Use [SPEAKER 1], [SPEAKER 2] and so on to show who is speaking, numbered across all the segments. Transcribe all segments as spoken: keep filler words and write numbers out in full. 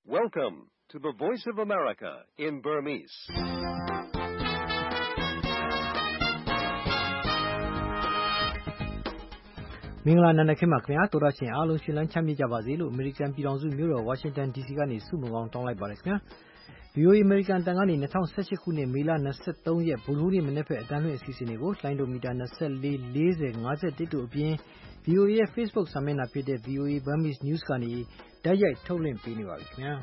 [SPEAKER 1] Welcome to the Voice of America in Burmese.
[SPEAKER 2] ။မင်္ဂလာနံနက်ခင်းပါခင်ဗျာတော်ရရှင်အားလုံးရှင်လန်းချမ်းမြေ့ကြပါစေလို့ American ပြည်ထောင်စုမြို့တော် Washington ဒီ စီ ကနေဆုမွန်ကောင်းတောင်းလိုက်ပါတယ်ခင်ဗျာ V O A American တန်ကနေ၂၀၁၈ခုနှစ်မေလ၂၃ရက်ဗုဒ္ဓဟူးနေ့မနက်ဖက်အတန်းလွှင့်အစီအစဉ်တွေကိုလိုင်းဒိုမီတာ၂၄ ၄၀ ၅၁တို့အပြင် V O A ရဲ့ Facebook စာမျက်နှာဖြစ်တဲ့ V O A Burmese News ကနေတိုက်ရိုက်ထုတ်လွှင့်ပေးနေပါပြီခင်ဗျာ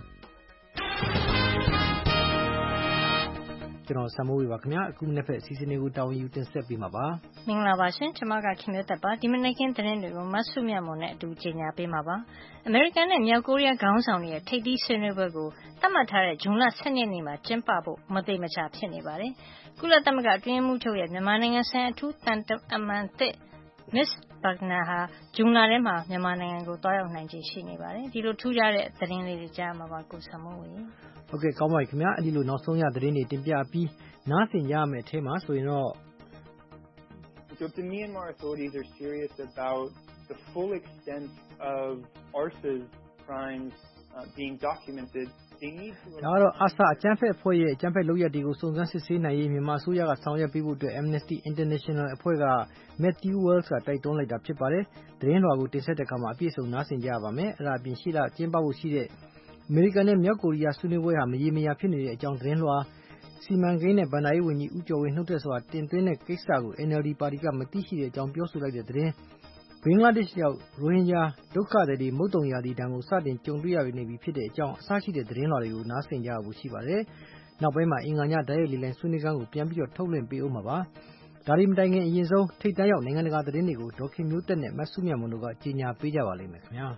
[SPEAKER 2] ကျွန်တော်ဆမ်မိုးဝေပါခင်ဗျာအခုမနေ့ဖက်အစီအစဉ်လေးကိုတာဝန်ယူတင်ဆက်ပေးမှာပါ
[SPEAKER 3] မင်္ဂလာပါရှင်ကျွန်မကခင်မျိုးသက်ပါဒီမနေ့ကင်းသတင်းတွေကိုမဆုမြတ်မွန်နဲ့အတူကြီးညာပေးမှာပါအမေရိကန်နဲ့မြောက်ကိုရီးယားခေါင်းဆောင်တွေရဲ့ထိပ်သီးဆွေးနွေးပွဲကိုသတ်မှတ်ထားတဲ့ဇွန်လ၁၂ရက်နေ့မှာကျင်းပဖို့မသိမချဖြစ်နေပါတယ်ကုလသမဂ္ဂအတွင်းမှုချုပ်ရဲ့မြန်မာနိုင်ငံဆိုင်အထူးတန်အမန်သစ် Miss Bugner ဟာဂျွန်လထဲမှာမြန်မာနိုင်ငံကိုတွားရောက်နိုင်ခြေရှိနေပါတယ်ဒီလိုထူးခြားတဲ့သတင်းလေးတွေကြားမှာပါကိုဆမ်မိုးဝေ
[SPEAKER 2] ဟုတ်ကဲ့ကောင်းပါပြီခင်ဗျာအဲ့ဒီလိုနောက်ဆုံးရသတင်းတွေတင်ပြပြီးနားဆင်ကြရမယ့်အထဲမှာဆိုရင်တော့
[SPEAKER 4] So if the Myanmar authorities are serious about the full extent of A R S A's crimes uh, being documented, they need to...
[SPEAKER 2] ဒါတော့ A R S A အကြမ်းဖက်အဖွဲ့ရဲ့အကြမ်းဖက်လုပ်ရပ်တွေကိုစုံစမ်းစစ်ဆေးနိုင်ရေးမြန်မာအစိုးရကဆောင်ရွက်ပေးဖို့အတွက် Amnesty International အဖွဲ့က Matthew Wells ကတိုက်တွန်းလိုက်တာဖြစ်ပါတယ်။သတင်းလွှာကိုတင်ဆက်တဲ့အခါမှာအပြည့်အစုံနားဆင်ကြရပါမယ်။အဲ့ဒါအပြင်ရှိလာကျင်းပဖို့ရှိတဲ့အမေရိကန်နဲ့မြောက်ကိုရီးယားဆွေးနွေးပွဲဟာမရေမရာဖြစ်နေတဲ့အကြောင်းသတင်းလွှာစီမံကိန်းနဲ့ဗန်ဒါရေးဝန်ကြီးဦးကျော်ဝင်းနှုတ်ထွက်စွာတင်သွင်းတဲ့ကိစ္စကို N L D ပါတီကမသိရှိတဲ့အကြောင်းပြောဆိုလိုက်တဲ့သတင်းဘင်္ဂလားဒေ့ရှ်ရောက်ရိုဟင်ဂျာဒုက္ခသည်တွေမုတ်တုံရာသီတံကိုစတင်ကြုံတွေ့ရနေပြီဖြစ်တဲ့အကြောင်းအစရှိတဲ့သတင်းလွှာတွေကိုနားဆင်ကြရဖို့ရှိပါတယ်။နောက်ပိုင်းမှာအင်္ဂါညဓာတ်ရိုက်လေလံဆွေးနွေးခန်းကိုပြန်ပြီးတော့ထုတ်လွှင့်ပေးအောင်ပါ။ဒါဒီမတိုင်ခင်အရင်ဆုံးထိပ်တန်းရောက်နိုင်ငံတကာသတင်းတွေကိုဒေါခင်မျိုးသက်နဲ့မဆုမြတ်မွန်တို့ကကြီးညာပေးကြပါလိမ့်မယ်ခင်ဗျာ။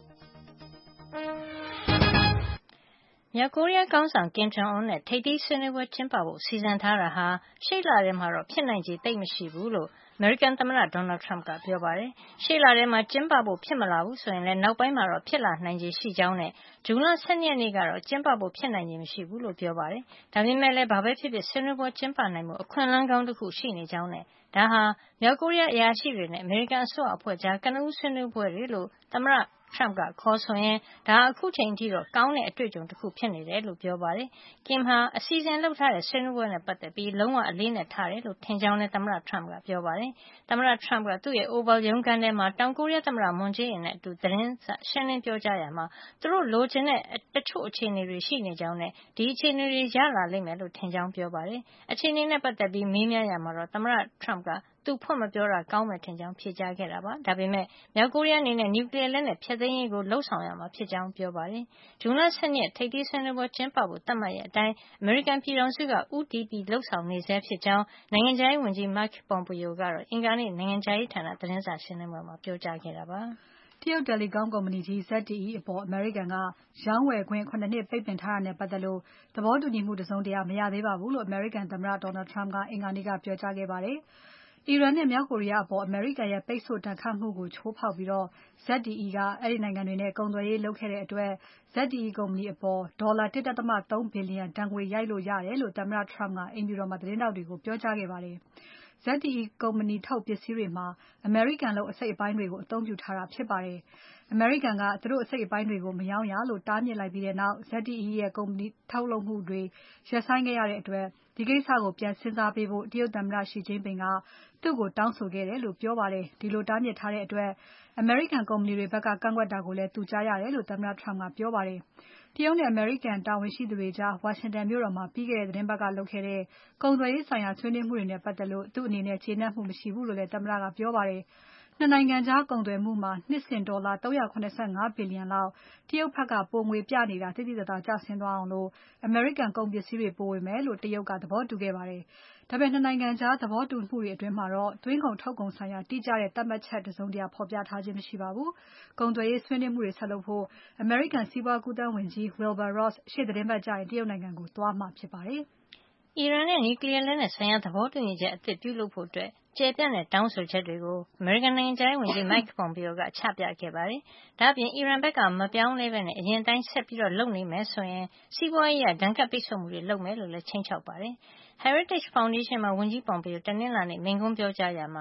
[SPEAKER 3] မြောက်ကိုရီးယားခေါင်းဆောင်ကင်ဂျုံအွန်းနဲ့ထိပ်သီးဆွေးနွေးပွဲကျင်းပဖို့စီစဉ်ထားတာဟာရှေ့လထဲမှာတော့ဖြစ်နိုင်ခြေသိပ်မရှိဘူးလို့အမေရိကန်သမ္မတဒေါ်နယ်ထရမ့်ကပြောပါတယ်။ရှေ့လထဲမှာကျင်းပဖို့ဖြစ်မလာဘူးဆိုရင်လည်းနောက်ပိုင်းမှာတော့ဖြစ်လာနိုင်ခြေရှိကြောင်းနဲ့ဇွန်လ၁၂ရက်နေ့ကတော့ကျင်းပဖို့ဖြစ်နိုင်ခြေမရှိဘူးလို့ပြောပါတယ်။ဒါပေမဲ့လည်းဘာပဲဖြစ်ဖြစ်ဆွေးနွေးပွဲကျင်းပနိုင်မှုအခွင့်အလမ်းကောင်းတစ်ခုရှိနေကြောင်းနဲ့ဒါဟာမြောက်ကိုရီးယားအရာရှိတွေနဲ့အမေရိကန်အစိုးရအဖွဲ့ကြားကနဦးဆွေးနွေးပွဲတွေလို့သမ္မတထရမ့်ကခေါ်ဆိုရင်ဒါအခုချိန်ထိတော့ကောင်းတဲ့အတွေ့အကြုံတစ်ခုဖြစ်နေတယ်လို့ပြောပါတယ်။ကင်ဟာအစီအစဉ်လုပ်ထားတဲ့ဆွေးနွေးပွဲနဲ့ပတ်သက်ပြီးလုံးဝအလေးနဲ့ထားတယ်လို့ထင်ကြောင်းလည်းသမ္မတထရမ့်ကပြောပါတယ်။သမ္မတထရမ့်ကသူ့ရဲ့ Oval ရုံးခန်းထဲမှာတောင်ကိုရီးယားသမ္မတမွန်ဂျေးအင်နဲ့အတူသတင်းစာရှင်းလင်းပြောကြားရမှာသူတို့လိုချင်တဲ့တချို့အခြေအနေတွေရှိနေကြောင်းနဲ့ဒီအခြေအနေတွေရလာလိမ့်မယ်လို့ထင်ကြောင်းပြောပါတယ်။အခြေအနေနဲ့ပတ်သက်ပြီးမေးမြန်းရမှာတော့သမ္မတထရမ့်ကသူဖွင့်မပြောတာကောင်းမယ်ထင်ကြောင်းဖြေကြားခဲ့တာပါ။ဒါပေမဲ့မြောက်ကိုရီးယားအနေနဲ့နျူကလ িয়ার လက်နက်ဖျက်သိမ်းရေးကိုလှုံ့ဆော်ရမှာဖြစ်ကြောင်းပြောပါတယ်။ဇွန်လ၁၂ရက်ထိပ်သီးဆွေးနွေးပွဲကျင်းပဖို့သတ်မှတ်ရက်အတိုင်းအမေရိကန်ပြည်ထောင်စုကဦးတည်ပြီးလှုံ့ဆော်နေဆဲဖြစ်ကြောင်းနိုင်ငံခြားရေးဝန်ကြီး Mike Pompeo ကတော့အင်္ဂါနေ့နိုင်ငံခြားရေးဌာနသတင်းစာရှင်းလင်းပွဲမှာပြောကြားခဲ့တာပါ
[SPEAKER 5] ။တရုတ်တယ်လီကောင်းကုမ္ပဏီကြီး Z T E အပေါ်အမေရိကန်ကရောင်းဝယ်ခွင့်ခုနှစ်နှစ်ပိတ်ပင်ထားတာနဲ့ပတ်သက်လို့သဘောတူညီမှုတစုံတရာမရသေးပါဘူးလို့အမေရိကန်သမ္မတ Donald Trump ကအင်္ဂါနေ့ကပြောကြားခဲ့ပါတယ်။အီရန်နဲ့မြောက်ကိုရီးယားအပေါ်အမေရိကန်ရဲ့ပိတ်ဆို့ဒဏ်ခတ်မှုကိုချိုးဖောက်ပြီး Z T E ကအဲဒီနိုင်ငံတွေနဲ့ကုန်သွယ်ရေးလုပ်ခဲ့တဲ့အတွက် Z T E ကုမ္ပဏီအပေါ်ဒေါ်လာ ၁.၃ ဘီလီယံဒဏ်ငွေရိုက်လို့ရတယ်လို့သမ္မတ Trump ကအိမ်ဖြူတော်မှာသတင်းထောက်တွေကိုပြောကြားခဲ့ပါတယ်။ Z T E ကုမ္ပဏီထုတ်ပစ္စည်းတွေမှာအမေရိကန်လုပ်အစိတ်အပိုင်းတွေကိုအသုံးပြုထားတာဖြစ်ပါတယ်။အမေရိကန်ကသူတို့အစိတ်အပိုင်းတွေကိုမရောင်းရလို့တားမြစ်လိုက်ပြီးနောက် Z T E ရဲ့ကုမ္ပဏီထုတ်လုပ်မှုတွေရပ်ဆိုင်းခဲ့ရတဲ့အတွက်ဒီကိစ္စကိုပြန်စဉ်းစားပေးဖို့တရုတ်သမ္မတ Xi Jinping ကသူ့ကိုတောင်းဆိုခဲ့တယ်လို့ပြောပါတယ်။ဒီလိုတားမြစ်ထားတဲ့အတွက်အမေရိကန်ကုမ္ပဏီတွေဘက်ကကန့်ကွက်တာကိုလည်းသူကြားရတယ်လို့သမ္မတ Trump ကပြောပါတယ်။တရုတ်နဲ့အမေရိကန်တာဝန်ရှိသူတွေကြားဝါရှင်တန်မြို့တော်မှာပြီးခဲ့တဲ့သတင်းပတ်ကလုပ်ခဲ့တဲ့ကုန်သွယ်ရေးဆိုင်ရာဆွေးနွေးမှုတွေနဲ့ပတ်သက်လို့သူ့အနေနဲ့ကျေနပ်မှုမရှိဘူးလို့လည်းသမ္မတကပြောပါတယ်။နှစ်နိုင်ငံကြားကုန်သွယ်မှုမှာနှစ်စဉ်ဒေါ်လာ၃၇၅ဘီလီယံလောက်တရုတ်ဘက်ကပိုငွေပြနေတာသိသိသာသာကျဆင်းသွားအောင်အမေရိကန်ကုန်ပစ္စည်းတွေပိုဝယ်မယ်လို့တရုတ်ကသဘောတူခဲ့ပါတယ်။ဒါပေမဲ့နှစ်နိုင်ငံကြားသဘောတူမှုတွေအတွင်းမှာတော့သွင်းကုန်ထုတ်ကုန်ဆိုင်ရာတိကျတဲ့သတ်မှတ်ချက်တစုံတရာဖော်ပြထားခြင်းမရှိပါဘူး။ကုန်သွယ်ရေးဆွေးနွေးမှုတွေဆက်လုပ်ဖို့အမေရိကန်စီးပွားကူးသန်းဝန်ကြီး Wilbur Ross ရှေ့သီတင်းပတ်ကျရင်တရုတ်နိုင်ငံကိုသွားမှာဖြစ်ပါတယ်
[SPEAKER 3] ။အီရန်နဲ့နျူကလ িয়ার လက်နက်ဆိုင်ရာသဘောတူညီချက်အသစ်ပြုလုပ်ဖို့အတွက်ကျယ်ပြန့်တဲ့တောင်းဆိုချက်တွေကိုအမေရိကန်နိုင်ငံခြားရေးဝန်ကြီး Mike Pompeo ကချပြခဲ့ပါတယ်။ဒါ့အပြင်အီရန်ဘက်ကမပြောင်းလဲဘဲနဲ့အရင်တိုင်းဆက်ပြီးလုပ်နေမယ်ဆိုရင်စီးပွားရေးအရဒဏ်ခတ်ပိတ်ဆို့မှုတွေလုပ်မယ်လို့လည်းခြိမ်းခြောက်ပါတယ်။ Heritage Foundation မှာဝန်ကြီး Pompeo တနင်္လာနေ့မိန့်ခွန်းပြောကြားရာမှာ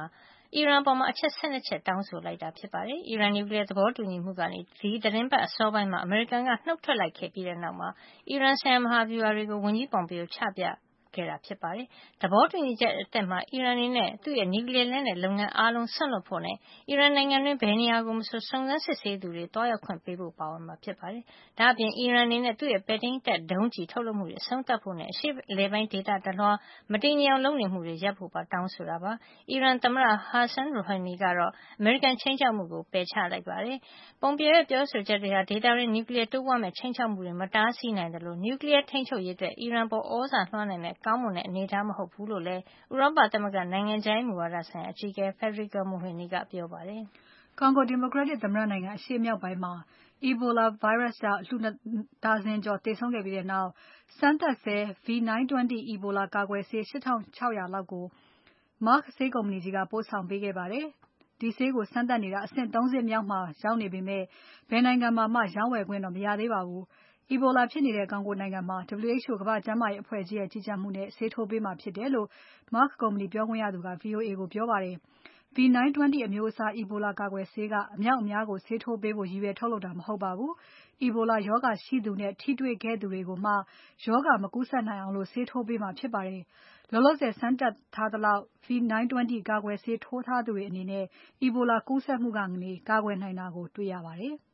[SPEAKER 3] အီရန်ပေါ်အချက် ၁၂ ချက်တောင်းဆိုလိုက်တာဖြစ်ပါတယ်။အီရန်နျူကလီးယားသဘောတူညီမှုကနေဒီသတင်းပတ်အစောပိုင်းမှာအမေရိကန်ကနှုတ်ထွက်လိုက်ခဲ့ပြီးတဲ့နောက်မှာအီရန်ဆိုင်ရာမဟာဗျူဟာတွေကိုဝန်ကြီးပွန်ပီယိုချပြခဲ့တာဖြစ်ပါတယ်။သဘောတူညီချက်အသစ်မှာအီရန်အနေနဲ့သူ့ရဲ့နျူကလီးယားလက်နက်လုပ်ငန်းအားလုံးဆွန့်လွတ်ဖို့နဲ့အီရန်နိုင်ငံတွင်းဘယ်နေရာကိုမဆိုစုံစမ်းစစ်ဆေးသူတွေတွားရောက်ခွင့်ပေးဖို့ပါဝင်မှာဖြစ်ပါတယ်။ဒါ့အပြင်အီရန်အနေနဲ့သူ့ရဲ့ပဲ့ထိန်းတပ်ဒုံးကျည်ထုတ်လုပ်မှုတွေအဆုံးသတ်ဖို့နဲ့အရှေ့အလယ်ပိုင်းဒေသတလွှားမတည်ငြိမ်အောင်လုပ်နေမှုတွေရပ်ဖို့ပါတောင်းဆိုတာပါ။အီရန်သမ္မတ Hassan Rouhani ကတော့အမေရိကန်ချိန်ချောက်မှုကိုပယ်ချလိုက်ပါတယ်။ပွန်ပီယိုရဲ့ပြောဆိုချက်တွေဟာဒေသတွင်းနျူကလီးယားတိုးပွားမဲ့ချိန်ချောက်မှုတွေမတားဆီးနိုင်သလိုနျူကလီးယားထိန်းချုပ်ရေးအတွက်အီရန်ပေါ်ဩဇာလွှမ်းနိုင်တဲ့ကောင်းမွန်တဲ့အနေအထားမဟုတ်ဘူးလို့လည်းဥရောပသမဂ္ဂနိုင်ငံခြားရေးမူဝါဒဆိုင်ရာအကြီးအကဲ Federica Mogherini ကပြောပါတယ်။
[SPEAKER 5] ကွန်ဂိုဒီမိုကရက်တစ်သမ္မတနိုင်ငံအရှေ့မြောက်ပိုင်းမှာ Ebola ဗိုင်းရပ်စ်ကြောင့်လူဒါဇင်ကျော်သေဆုံးခဲ့ပြီးတဲ့နောက်စမ်းသပ်ဆဲ V ၉၂၀ Ebola ကာကွယ်ဆေး ၈၆၀၀ လောက်ကို Merck ဆေးကုမ္ပဏီကြီးကပို့ဆောင်ပေးခဲ့ပါတယ်။ ဒီဆေးကိုစမ်းသပ်နေတာအဆင့် ၃ ဆင့်မြောက်မှာရောက်နေပေမဲ့ဘယ်နိုင်ငံမှာမှရောင်းဝယ်ခွင့်တော့မရသေးပါဘူး။ Ebola ဖြစ်နေတဲ့ Congo နိုင်ငံမှာ W H O ကမ္ဘာ့ကျန်းမာရေးအဖွဲ့ကြီးရဲ့ကြီးကြပ်မှုနဲ့ဆေးထိုးပေးမှာဖြစ်တယ်လို့ Merck ကုမ္ပဏီပြောခွင့်ရသူက VOA ကိုပြောပါတယ်။ V ၉၂၀ အမျိုးအစား Ebola ကာကွယ်ဆေးကအမြောက်အများကိုဆေးထိုးပေးဖို့ရည်ရွယ်ထုတ်လုပ်တာမဟုတ်ပါဘူး။ Ebola ရောဂါရှိသူနဲ့ထိတွေ့ခဲ့သူတွေကိုမှရောဂါမကူးစက်နိုင်အောင်ဆေးထိုးပေးမှာဖြစ်ပါတယ်။ လောလောဆယ်စမ်းသပ်ထားသလောက် V ၉၂၀ ကာကွယ်ဆေးထိုးထားသူတွေအနေနဲ့ Ebola ကူးစက်မှုကနေကာကွယ်နိုင်တာကိုတွေ့ရပါတယ်။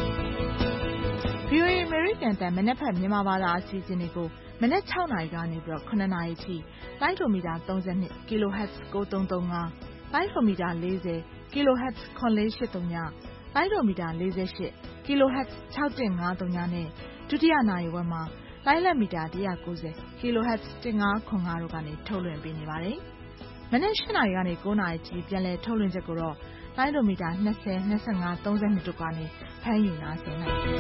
[SPEAKER 6] VOA အမေရိကန်အသံမနက်ဖြန်မြန်မာဘာသာအစီအစဉ်တွေကိုမနက် ၆ နာရီကနေပြီးတော့ ၇ နာရီအထိလိုင်းဒိုမီတာ ၃၂ kHz ၉၃၃၅ လိုင်းဒိုမီတာ ၄၀ kHz ၇၄၈၀ လိုင်းဒိုမီတာ ၄၈ kHz ၆၁၅၀ နဲ့ဒုတိယနာရီဝက်မှာလိုင်းလက်မီတာ ၁၉၀ kHz ၁၅၇၅ တို့ကနေထုတ်လွှင့်ပေးနေပါတယ်။မနက် ၈ နာရီကနေ ၉ နာရီအထိပြန်လည်ထုတ်လွှင့်ချက်ကိုတော့လိုင်းဒိုမီတာ ၂၀ ၂၅ ၃၂ တို့ကနေဖမ်းယူနားဆင်နိုင်ပါတယ်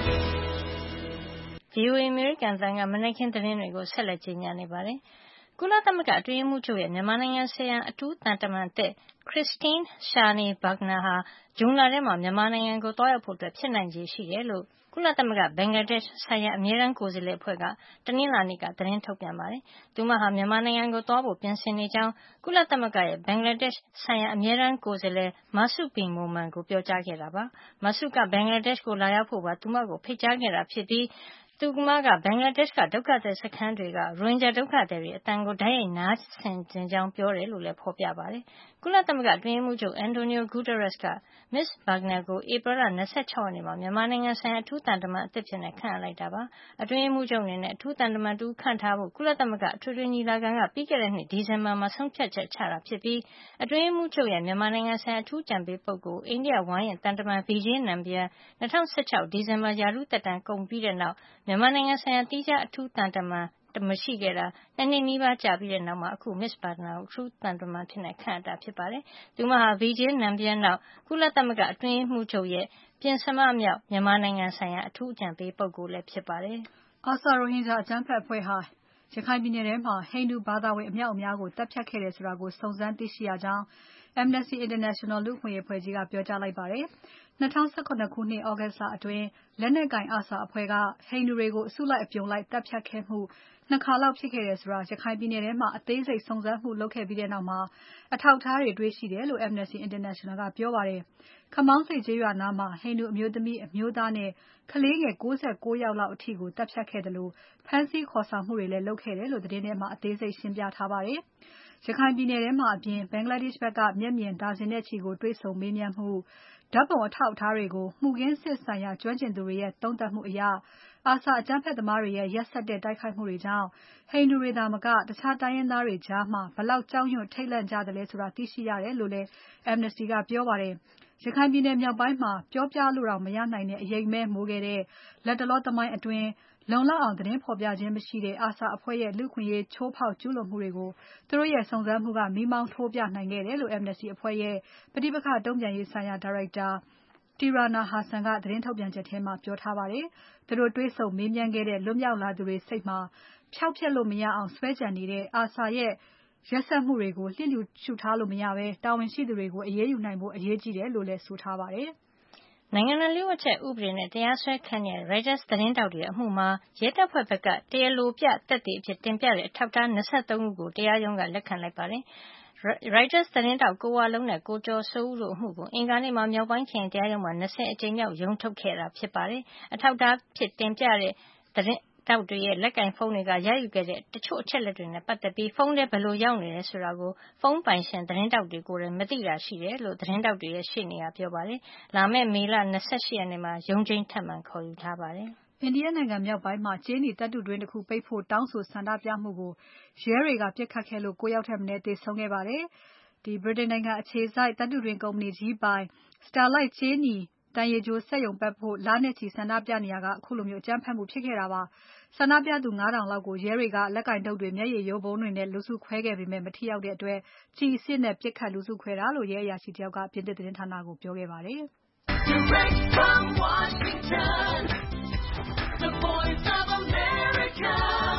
[SPEAKER 6] ။
[SPEAKER 3] VOA အမေရိကန်အသံကမနက်ခင်းသတင်းတွေကိုဆက်လက်ကြီးညာနေပါတယ်။ကုလသမဂ္ဂအတွင်းရေးမှူးချုပ်ရဲ့မြန်မာနိုင်ငံဆိုင်ရာအထူးသံတမန်အသစ် Christine Schraner Burgener ဟာဇွန်လထဲမှာမြန်မာနိုင်ငံကိုသွားရောက်ဖို့ဖြစ်နိုင်ခြေရှိတယ်လို့ကုလသမဂ္ဂဘင်္ဂလားဒေ့ရှ်ဆိုင်ရာအမြဲတမ်းကိုယ်စားလှယ်အဖွဲ့ကတနင်္လာနေ့ကသတင်းထုတ်ပြန်ပါတယ်။သူမဟာမြန်မာနိုင်ငံကိုသွားဖို့ပြင်ဆင်နေကြောင်းကုလသမဂ္ဂရဲ့ဘင်္ဂလားဒေ့ရှ်ဆိုင်ရာအမြဲတမ်းကိုယ်စားလှယ် Masud Bin Momen ကိုပြောကြားခဲ့တာပါ။ Masud ကဘင်္ဂလားဒေ့ရှ်ကိုလာရောက်ဖို့ပါသူမကိုဖိတ်ကြားခဲ့တာဖြစ်ပြီးသူမကဘင်္ဂလားဒေ့ရှ်ကဒုက္ခသည်စခန်းတွေကရိုဟင်ဂျာဒုက္ခသည်တွေအသံကိုတိုက်ရိုက်နားဆင်ချင်ကြောင်းပြောတယ်လို့လည်းဖော်ပြပါတယ်။ကုလသမဂ္ဂအတွင်းရေးမှူးချုပ် Antonio Guterres က Miz Burgener ကိုဧပြီလ၂၆ရက်နေ့မှာမြန်မာနိုင်ငံဆိုင်ရာအထူးသံတမန်အသစ်အဖြစ်ခန့်အပ်လိုက်တာပါ။အတွင်းရေးမှူးချုပ်အနေနဲ့အထူးသံတမန်တဦးခန့်ထားဖို့ကုလသမဂ္ဂအထွေထွေညီလာခံကပြီးခဲ့တဲ့နှစ်ဒီဇင်ဘာမှာဆုံးဖြတ်ချက်ချတာဖြစ်ပြီးအတွင်းရေးမှူးချုပ်ရဲ့မြန်မာနိုင်ငံဆိုင်ရာအထူးအကြံပေးပုဂ္ဂိုလ်အိန္ဒိယဝါရင့်သံတမန် Vijay Nambiar ၂၀၁၆ဒီဇင်ဘာရာထူးသက်တမ်းကုန်ပြီးတဲ့နောက်မြန်မာနိုင်ငံဆိုင်ရာသီးခြားအထူးသံတမန်မရှိခဲ့တာ၂နှစ်နီးပါးကြာပြီးတဲ့နောက်မှာအခု Miz Burgener ကိုအထူးသံတမန်အဖြစ်ခန့်အပ်တာဖြစ်ပါတယ်။သူမဟာ Vijay Nambiar နောက်ကုလသမဂ္ဂအတွင်းရေးမှူးချုပ်ရဲ့ပဉ္စမမြောက်မြန်မာနိုင်ငံဆိုင်ရာအထူးအကြံပေးပုဂ္ဂိုလ်လည်းဖြစ်ပါတယ်။
[SPEAKER 5] ARSA ရိုဟင်ဂျာအကြမ်းဖက်အဖွဲ့ဟာရခိုင်ပြည်နယ်ထဲမှာဟိန္ဒူဘာသာဝင်အမြောက်အများကိုတပ်ဖြတ်ခဲ့တယ်ဆိုတာကိုစုံစမ်းသိရှိရကြောင်း Amnesty International လူ့အခွင့်အရေးအဖွဲ့ကြီးကပြောကြားလိုက်ပါတယ်။ ၂၀၁၇ခုနှစ်သြဂုတ်လအတွင်းလက်နက်ကိုင် ARSA အဖွဲ့ကဟိန္ဒူတွေကိုအစုလိုက်အပြုံလိုက်သတ်ဖြတ်ခဲ့မှု၂ ခါလောက်ဖြစ်ခဲ့တယ်ဆိုတာရခိုင်ပြည်နယ်ထဲမှာအသေးစိတ်စုံစမ်းမှုလုပ်ခဲ့ပြီးတဲ့နောက်မှာအထောက်အထားတွေတွေ့ရှိတယ်လို့ Amnesty International ကပြောပါတယ်။ခမောင်းဆိပ်ကျေးရွာနားမှာဟိန္ဒူအမျိုးသမီးအမျိုးသားနဲ့ကလေးငယ်၉၉ ယောက်လောက်အထိကိုသတ်ဖြတ်ခဲ့သလိုဖမ်းဆီးခေါ်ဆောင်မှုတွေလည်းလုပ်ခဲ့တယ်လို့သတင်းထဲမှာအသေးစိတ်ရှင်းပြထားပါတယ်။ရခိုင်ပြည်နယ်ထဲမှာအပြင်ဘင်္ဂလားဒေ့ရှ်ဘက်ကမျက်မြင်ဒါဇင်နဲ့ချီကိုတွေ့ဆုံမေးမြန်းမှုဓါတ်ပုံအထောက်အထားတွေကိုမှုခင်းစစ်ဆိုင်ရာကျွမ်းကျင်သူတွေရဲ့သုံးသပ်မှုအရARSA အကြမ်းဖက်သမားတွေရဲ့ရက်စက်တဲ့တိုက်ခိုက်မှုတွေကြောင့်ဟိန္ဒူတွေသာမကတခြားတိုင်းရင်းသားတွေကြားမှာဘယ်လောက်ကြောက်ရွံ့ထိတ်လန့်ကြသလဲဆိုတာသိရှိရတယ်လို့လည်း Amnesty ကပြောပါတယ်။ရခိုင်ပြည်နယ်မြောက်ပိုင်းမှာပြောပြလို့တောင်မရနိုင်တဲ့အရိပ်မဲမိုးခဲ့တဲ့လက်တလောသမိုင်းအတွင်းလုံလောက်အောင်သတင်းဖော်ပြခြင်းမရှိတဲ့ ARSA အဖွဲ့ရဲ့လူ့အခွင့်အရေးချိုးဖောက်ကျူးလွန်မှုတွေကိုသူတို့ရဲ့စုံစမ်းမှုကမီးမောင်းထိုးပြနိုင်ခဲ့တယ်လို့ Amnesty အဖွဲ့ရဲ့ပဋိပက္ခတုံ့ပြန်ရေးဆိုင်ရာဒါရိုက်တာ Tirana Hassan ကသတင်းထုတ်ပြန်ချက်ထဲမှာပြောထားပါတယ်။သူတို့တွေ့ဆုံမေးမြန်းခဲ့တဲ့လွတ်မြောက်လာသူတွေစိတ်မှာဖျောက်ဖျက်လို့မရအောင်စွဲကြံနေတဲ့ ARSA ရဲ့ရက်စက်မှုတွေကိုလျစ်လျူရှုထားလို့မရဘဲတာဝန်ရှိသူတွေကိုအရေးယူနိုင်ဖို့အရေးကြီးတယ်လို့လည်းဆိုထားပါတယ်
[SPEAKER 3] ။နိုင်ငံတော်လျှို့ဝှက်ချက်ဥပဒေနဲ့တရားစွဲခံရတဲ့ Reuters သတင်းထောက်တွေရဲ့အမှုမှာရဲတပ်ဖွဲ့ဘက်ကတရားလိုပြသက်သေအဖြစ်တင်ပြတဲ့အထောက်အထား၂၃ခုကိုတရားရုံးကလက်ခံလိုက်ပါတယ်။ Reuters သတင်းတောက်ကိုဝလုံးနဲ့ကိုကျော်စိုးဦးတို့အမှုကိုအင်္ဂါနေ့မှာမြောက်ပိုင်းခရိုင်တရားရုံးမှာ၂၀အကြိမ်မြောက်ရုံးထုတ်ခဲ့တာဖြစ်ပါတယ်။အထောက်အထားဖြစ်တင်ပြတဲ့သတင်းတောက်တွေရဲ့လက်ကင်ဖုန်းတွေကရယူခဲ့တဲ့တချို့အချက်လက်တွေနဲ့ပတ်သက်ပြီးဖုန်းထဲဘယ်လိုရောက်နေလဲဆိုတာကိုဖုန်းပိုင်ရှင်သတင်းတောက်တွေကိုလည်းမသိတာရှိတယ်လို့သတင်းတောက်တွေရဲ့ရှေ့နေကပြောပါတယ်။လာမယ့်မေလ၂၈ရက်နေ့မှာရုံးချိန်းထပ်မံခေါ်ယူထားပါတယ်။
[SPEAKER 5] အိန္ဒိယနိုင်ငံမြောက်ပိုင်းမှာကြေးနီသတ္တုတွင်းတစ်ခုပိတ်ဖို့တောင်းဆိုဆန္ဒပြမှုကိုရဲတွေကပစ်ခတ်ခဲ့လို့၉ယောက်ထက်မနည်းသေဆုံးခဲ့ပါတယ်။ဒီဗြိတိန်နိုင်ငံအခြေစိုက်သတ္တုတွင်းကုမ္ပဏီကြီးပိုင် Sterlite ကြေးနီတန်ရေကြိုစက်ရုံပက်ဖို့လနဲ့ချီဆန္ဒပြနေရကအခုလိုမျိုးအကြမ်းဖက်မှုဖြစ်ခဲ့တာပါ။ဆန္ဒပြသူ၅ထောင်လောက်ကိုရဲတွေကလက်ကင်တုတ်တွေမျက်ရည်ယိုဗုံးတွေနဲ့လူစုခွဲခဲ့ပေမဲ့မထိရောက်တဲ့အတွက်ကျည်အစစ်နဲ့ပစ်ခတ်လူစုခွဲတာလို့ရဲအရာရှိတယောက်ကပြင်သစ်သတင်းဌာနကိုပြောခဲ့ပါတယ်။
[SPEAKER 2] The Voice of America,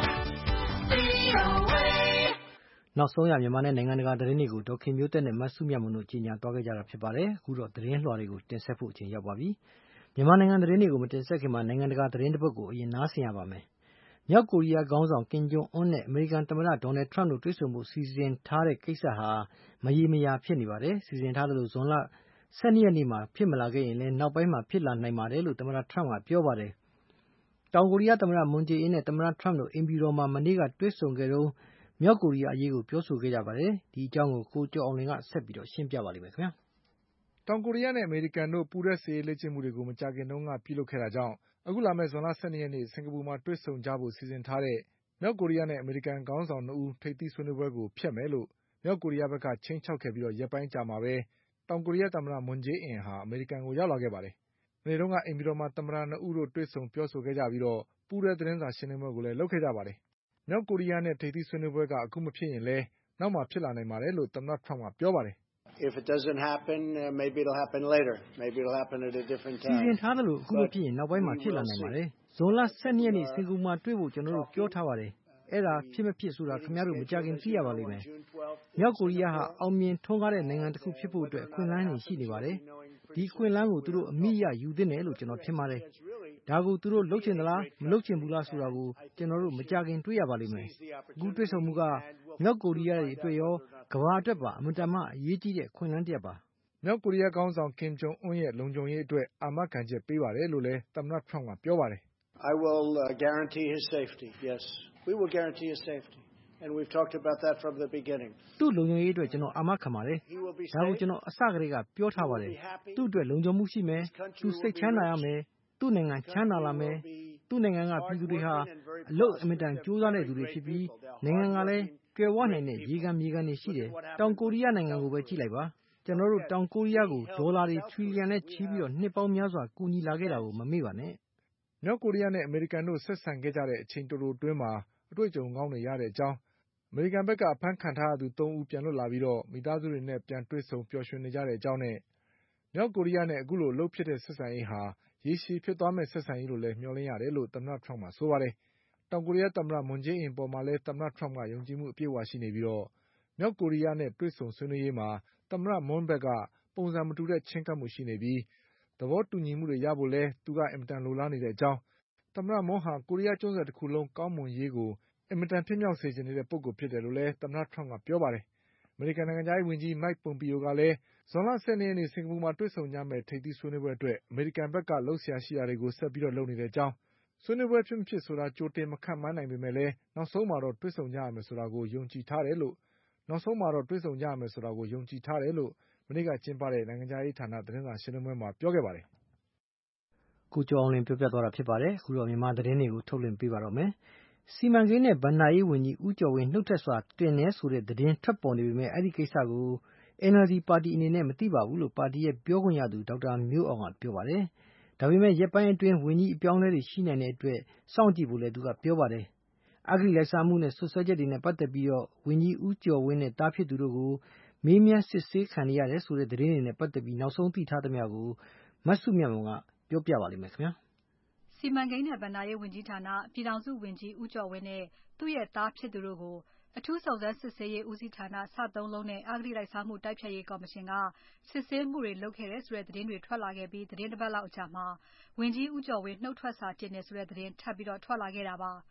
[SPEAKER 2] V O A နောက်ဆုံးရမြန်မာနဲ့နိုင်ငံတကာသတင်းတွေကိုဒေါ်ခင်မျိုးသက်နဲ့မဆုမြတ်မွန်တို့ကြီးညာသွားခဲ့ကြတာဖြစ်ပါတယ်။အခုတော့သတင်းလွှာတွေကိုတင်ဆက်ဖို့အချိန်ရောက်ပါပြီ။မြန်မာနိုင်ငံသတင်းတွေကိုမတင်ဆက်ခင်မှာနိုင်ငံတကာသတင်းတစ်ပုဒ်ကိုအရင်နားဆင်ရပါမယ်။မြောက်ကိုရီးယားခေါင်းဆောင်ကင်ဂျုံအွန်းနဲ့အမေရိကန်သမ္မတဒေါ်နယ်ထရမ့်တို့တွေ့ဆုံမှုစီစဉ်ထားတဲ့ကိစ္စဟာမရေမရာဖြစ်နေပါတယ်။စီစဉ်ထားတယ်လို့ဇွန်လ၁၂ရက်နေ့မှာဖြစ်မလာခဲ့ရင်လည်းနောက်ပိုင်းမှာဖြစ်လာနိုင်ပါတယ်လို့သမ္မတထရမ့်ကပြောပါတယ်။တောင်ကိုရီးယားသမ္မတမွန်ဂျေအင်းနဲ့သမ္မတထရမ့်တို့အိမ်ဖြူတော်မှာမနေ့ကတွေ့ဆုံခဲ့တုန်းမြောက်ကိုရီးယားအရေးကိုပြောဆိုခဲ့ကြပါတယ်။ဒီအကြောင်းကိုကိုကျော်အောင်လွင်ကဆက်ပြီးရှင်းပြပါလိမ့်မယ်ခင်ဗျာ။
[SPEAKER 7] တောင်ကိုရီးယားနဲ့အမေရိကန်တို့ပူးတွဲစစ်ရေးလေ့ကျင့်မှုတွေကိုမကြာခင်တုန်းကပြုလုပ်ခဲ့တာကြောင့်အခုလာမယ့်ဇွန်လ၁၂ရက်နေ့စင်ကာပူမှာတွေ့ဆုံကြဖို့စီစဉ်ထားတဲ့မြောက်ကိုရီးယားနဲ့အမေရိကန်ခေါင်းဆောင်နှစ်ဦးထိပ်သီးဆွေးနွေးပွဲကိုဖျက်မယ်လို့မြောက်ကိုရီးယားဘက်ကခြိမ်းခြောက်ခဲ့ပြီးရက်ပိုင်းကြာမှာပဲတောင်ကိုရီးယားသမ္မတမွန်ဂျေအင်းဟာအမေရိကန်ကိုရောက်လာခဲ့ပါတယ်။မနေ့တုန်းကအိမ်ဖြူတော်မှာသမ္မတနှစ်ဦးတို့တွေ့ဆုံပြောဆိုခဲ့ကြပြီးပူးတွဲသတင်းစာရှင်းလင်းပွဲကိုလည်းလုပ်ခဲ့ကြပါတယ်။မြောက်ကိုရီးယားနဲ့ထိပ်သီးဆွေးနွေးပွဲကအခုမဖြစ်ရင်လည်းနောက်မှာဖြစ်လာနိုင်ပါတယ်လို့သမ္မတထရမ့်ကပြောပါတယ်။
[SPEAKER 8] If it doesn't happen, uh, maybe it'll happen later. Maybe it'll happen at a different time.
[SPEAKER 2] စီစဉ်ထားတယ်လို့အခုမဖြစ်ရင်နောက်ပိုင်းမှာဖြစ်လာနိုင်ပါတယ်။ဇွန်လ၁၂ရက်နေ့စင်ကာပူမှာတွေ့ဖို့ကျွန်တော်တို့ပြောထားပါတယ်။အဲ့ဒါဖြစ်မဖြစ်ဆိုတာခင်ဗျားတို့မကြခင်သိရပါလိမ့်မယ်။မြောက်ကိုရီးယားဟာအောင်မြင်ထွန်းကားတဲ့နိုင်ငံတစ်ခုဖြစ်ဖို့အတွက်အခွင့်အလမ်းတွေရှိနေပါတယ်။ဒီအခွင့်အလမ်းကိုသူတို့အမိအရယူသင့်တယ်လို့ကျွန်တော်ထင်ပါတယ်။ဒါကိုသူတို့လုပ်ချင်သလားမလုပ်ချင်ဘူးလားဆိုတာကိုကျွန်တော်တို့မကြခင်တွေ့ရပါလိမ့်မယ်။အခုတွေ့ဆုံမှုကမြောက်ကိုရီးယားရဲ့အတွက်ရောကမ္ဘာအတွက်ပါအမတန်မှအရေးကြီးတဲ့အခွင့်အလမ်းတစ်ရပ်ပါ
[SPEAKER 7] ။မြောက်ကိုရီးယားခေါင်းဆောင်ကင်ဂျုံအွန်းရဲ့လုံခြုံရေးအတွက်အာမခံချက်ပေးပါတယ်လို့လည်းသမ္မတထရမ့်ကပြောပါတယ်။
[SPEAKER 8] I will uh, guarantee his safety. Yes, we will guarantee his safety. And we've talked about that from the beginning.
[SPEAKER 2] သူ့လုံခြုံရေးအတွက်ကျွန်တော်အာမခံပါတယ်။ဒါကိုကျွန်တော်အစကတည်းကပြောထားပါတယ်။သူ့အတွက်လုံခြုံမှုရှိမယ်။သူစိတ်ချမ်းသာရမယ်။သူ့နိုင်ငံချမ်းသာလာမယ်။သူ့နိုင်ငံကပြည်သူတွေဟာအလုပ်အင်မတန်ကြိုးစားတဲ့သူတွေဖြစ်ပြီးနိုင်ငံကလည်းကြွယ်ဝနိုင်တဲ့ရေခံမြေခံတွေရှိတယ်။တောင်ကိုရီးယားနိုင်ငံကိုပဲကြည့်လိုက်ပါ။ကျွန်တော်တို့တောင်ကိုရီးယားကိုဒေါ်လာတွေထရီလီယံနဲ့ချီးပြီးနှစ်ပေါင်းများစွာကူညီလာခဲ့တာကိုမမေ့ပါနဲ့
[SPEAKER 7] ။မြောက်ကိုရီးယားနဲ့အမေရိကန်တို့ဆက်ဆံခဲ့ကြတဲ့အချိန်တိုတိုအတွင်းမှာအတွေ့အကြုံကောင်းတွေရတဲ့အကြောင်းအမေရိကန်ဘက်ကအဖမ်းခံထားရသူသုံးဦးပြန်လွတ်လာပြီးမိသားစုတွေနဲ့ပြန်တွေ့ဆုံပျော်ရွှင်နေကြတဲ့အကြောင်းနဲ့မြောက်ကိုရီးယားနဲ့အခုလိုအလုပ်ဖြစ်တဲ့ဆက်ဆံရေးဟာရေရှည်ဖြစ်သွားမယ့်ဆက်ဆံရေးလို့လည်းမျှော်လင့်ရတယ်လို့သမ္မတထရမ့်ကဆိုပါတယ်။တောင်ကိုရီးယားသမ္မတမွန်ဂျေအင်းပေါ်မှာလည်းသမ္မတထရမ့်ကယုံကြည်မှုအပြည့်အဝရှိနေပြီးမြောက်ကိုရီးယားနဲ့တွေ့ဆုံဆွေးနွေးရေးမှာသမ္မတမွန်းဘက်ကပုံစံမတူတဲ့ချဉ်းကပ်မှုရှိနေပြီးသဘောတူညီမှုတွေရဖို့လည်းသူကအင်မတန်လိုလားနေတဲ့အကြောင်းသမ္မတမွန်းဟာကိုရီးယားကျွန်းဆွယ်တခုလုံးကောင်းမွန်ရေးကိုအင်မတန်ဖြစ်မြောက်စေချင်နေတဲ့ပုဂ္ဂိုလ်ဖြစ်တယ်လို့လည်းသမ္မတထရမ့်ကပြောပါတယ်။အမေရိကန်နိုင်ငံခြားရေးဝန်ကြီးမိုက်ပွန်ပီယိုကလည်းဇွန်လ၁၂ရက်နေ့စင်ကာပူမှာတွေ့ဆုံကြမယ့်ထိပ်သီးဆွေးနွေးပွဲအတွက်အမေရိကန်ဘက်ကလုပ်เสียရှိတာတွေကိုဆက်ပြီးလုပ်နေတဲ့အကြောင်းဆွေးနွေးပွဲဖြစ်မဖြစ်ဆိုတာကြိုတင်မခန့်မှန်းနိုင်ပေမဲ့လည်းနောက်ဆုံးမှာတော့တွေ့ဆုံကြရမယ်ဆိုတာကိုယုံကြည်ထားတယ်လို့နောက်ဆုံးမှာတော့တွေ့ဆုံကြရမယ်ဆိုတာကိုယုံကြည်ထားတယ်လို့မနေ့ကကျင်းပတဲ့နိုင်ငံခြားရေးဌာနသတင်းစာရှင်းလင်းပွဲမှာပြောခဲ့ပါတယ်
[SPEAKER 2] ။ကိုကျော်အောင်လွင်ပြောပြသွားတာဖြစ်ပါတယ်။အခုတော့မြန်မာသတင်းတွေကိုထုတ်လွှင့်ပေးပါတော့မယ်။စီမံကိန်းနဲ့ဘဏ္ဍာရေးဝန်ကြီးဦးကျော်ဝင်းနှုတ်ထွက်စာတင်တယ်ဆိုတဲ့သတင်းထွက်ပေါ်နေပေမဲ့အဲဒီကိစ္စကို N L D ပါတီအနေနဲ့မသိပါဘူးလို့ပါတီရဲ့ပြောခွင့်ရသူဒေါက်တာမျိုးအောင်ကပြောပါတယ်။ဒါပေမဲ့ရက်ပိုင်းအတွင်းဝန်ကြီးအပြောင်းအလဲတွေရှိနိုင်တဲ့အတွက်စောင့်ကြည့်ဖို့လည်းသူကပြောပါတယ်။အဂတိလိုက်စားမှုနဲ့ဆွဆွဲချက်တွေနဲ့ပတ်သက်ပြီးဝန်ကြီးဦးကျော်ဝင်းနဲ့တားဖြစ်သူတို့ကိုမေးမြန်းစစ်ဆေးခံရတယ်ဆိုတဲ့သတင်းတွေနဲ့ပတ်သက်ပြီးနောက်ဆုံးသိထားသမျှကိုမဆုမြတ်မွန်ကပြောပြပါလိမ့်မယ်ခင်ဗျာ
[SPEAKER 5] ။စီမံကိန်းနဲ့ဘဏ္ဍာရေးဝန်ကြီးဌာနပြည်ထောင်စုဝန်ကြီးဦးကျော်ဝင်းနဲ့သူ့ရဲ့သားဖြစ်သူတို့ကိုအထူးစုံစမ်းစစ်ဆေးရေးဦးစီးဌာနစသုံးလုံးနဲ့အဂတိလိုက်စားမှုတိုက်ဖျက်ရေးကော်မရှင်ကစစ်ဆေးမှုတွေလုပ်ခဲ့တယ်ဆိုတဲ့သတင်းတွေထွက်လာခဲ့ပြီးသတင်းတစ်ပတ်လောက်အကြာမှာဝန်ကြီးဦးကျော်ဝင်းနှုတ်ထွက်စာတင်တယ်ဆိုတဲ့သတင်းထပ်ပြီးတော့ထွက်လာခဲ့တာပါ။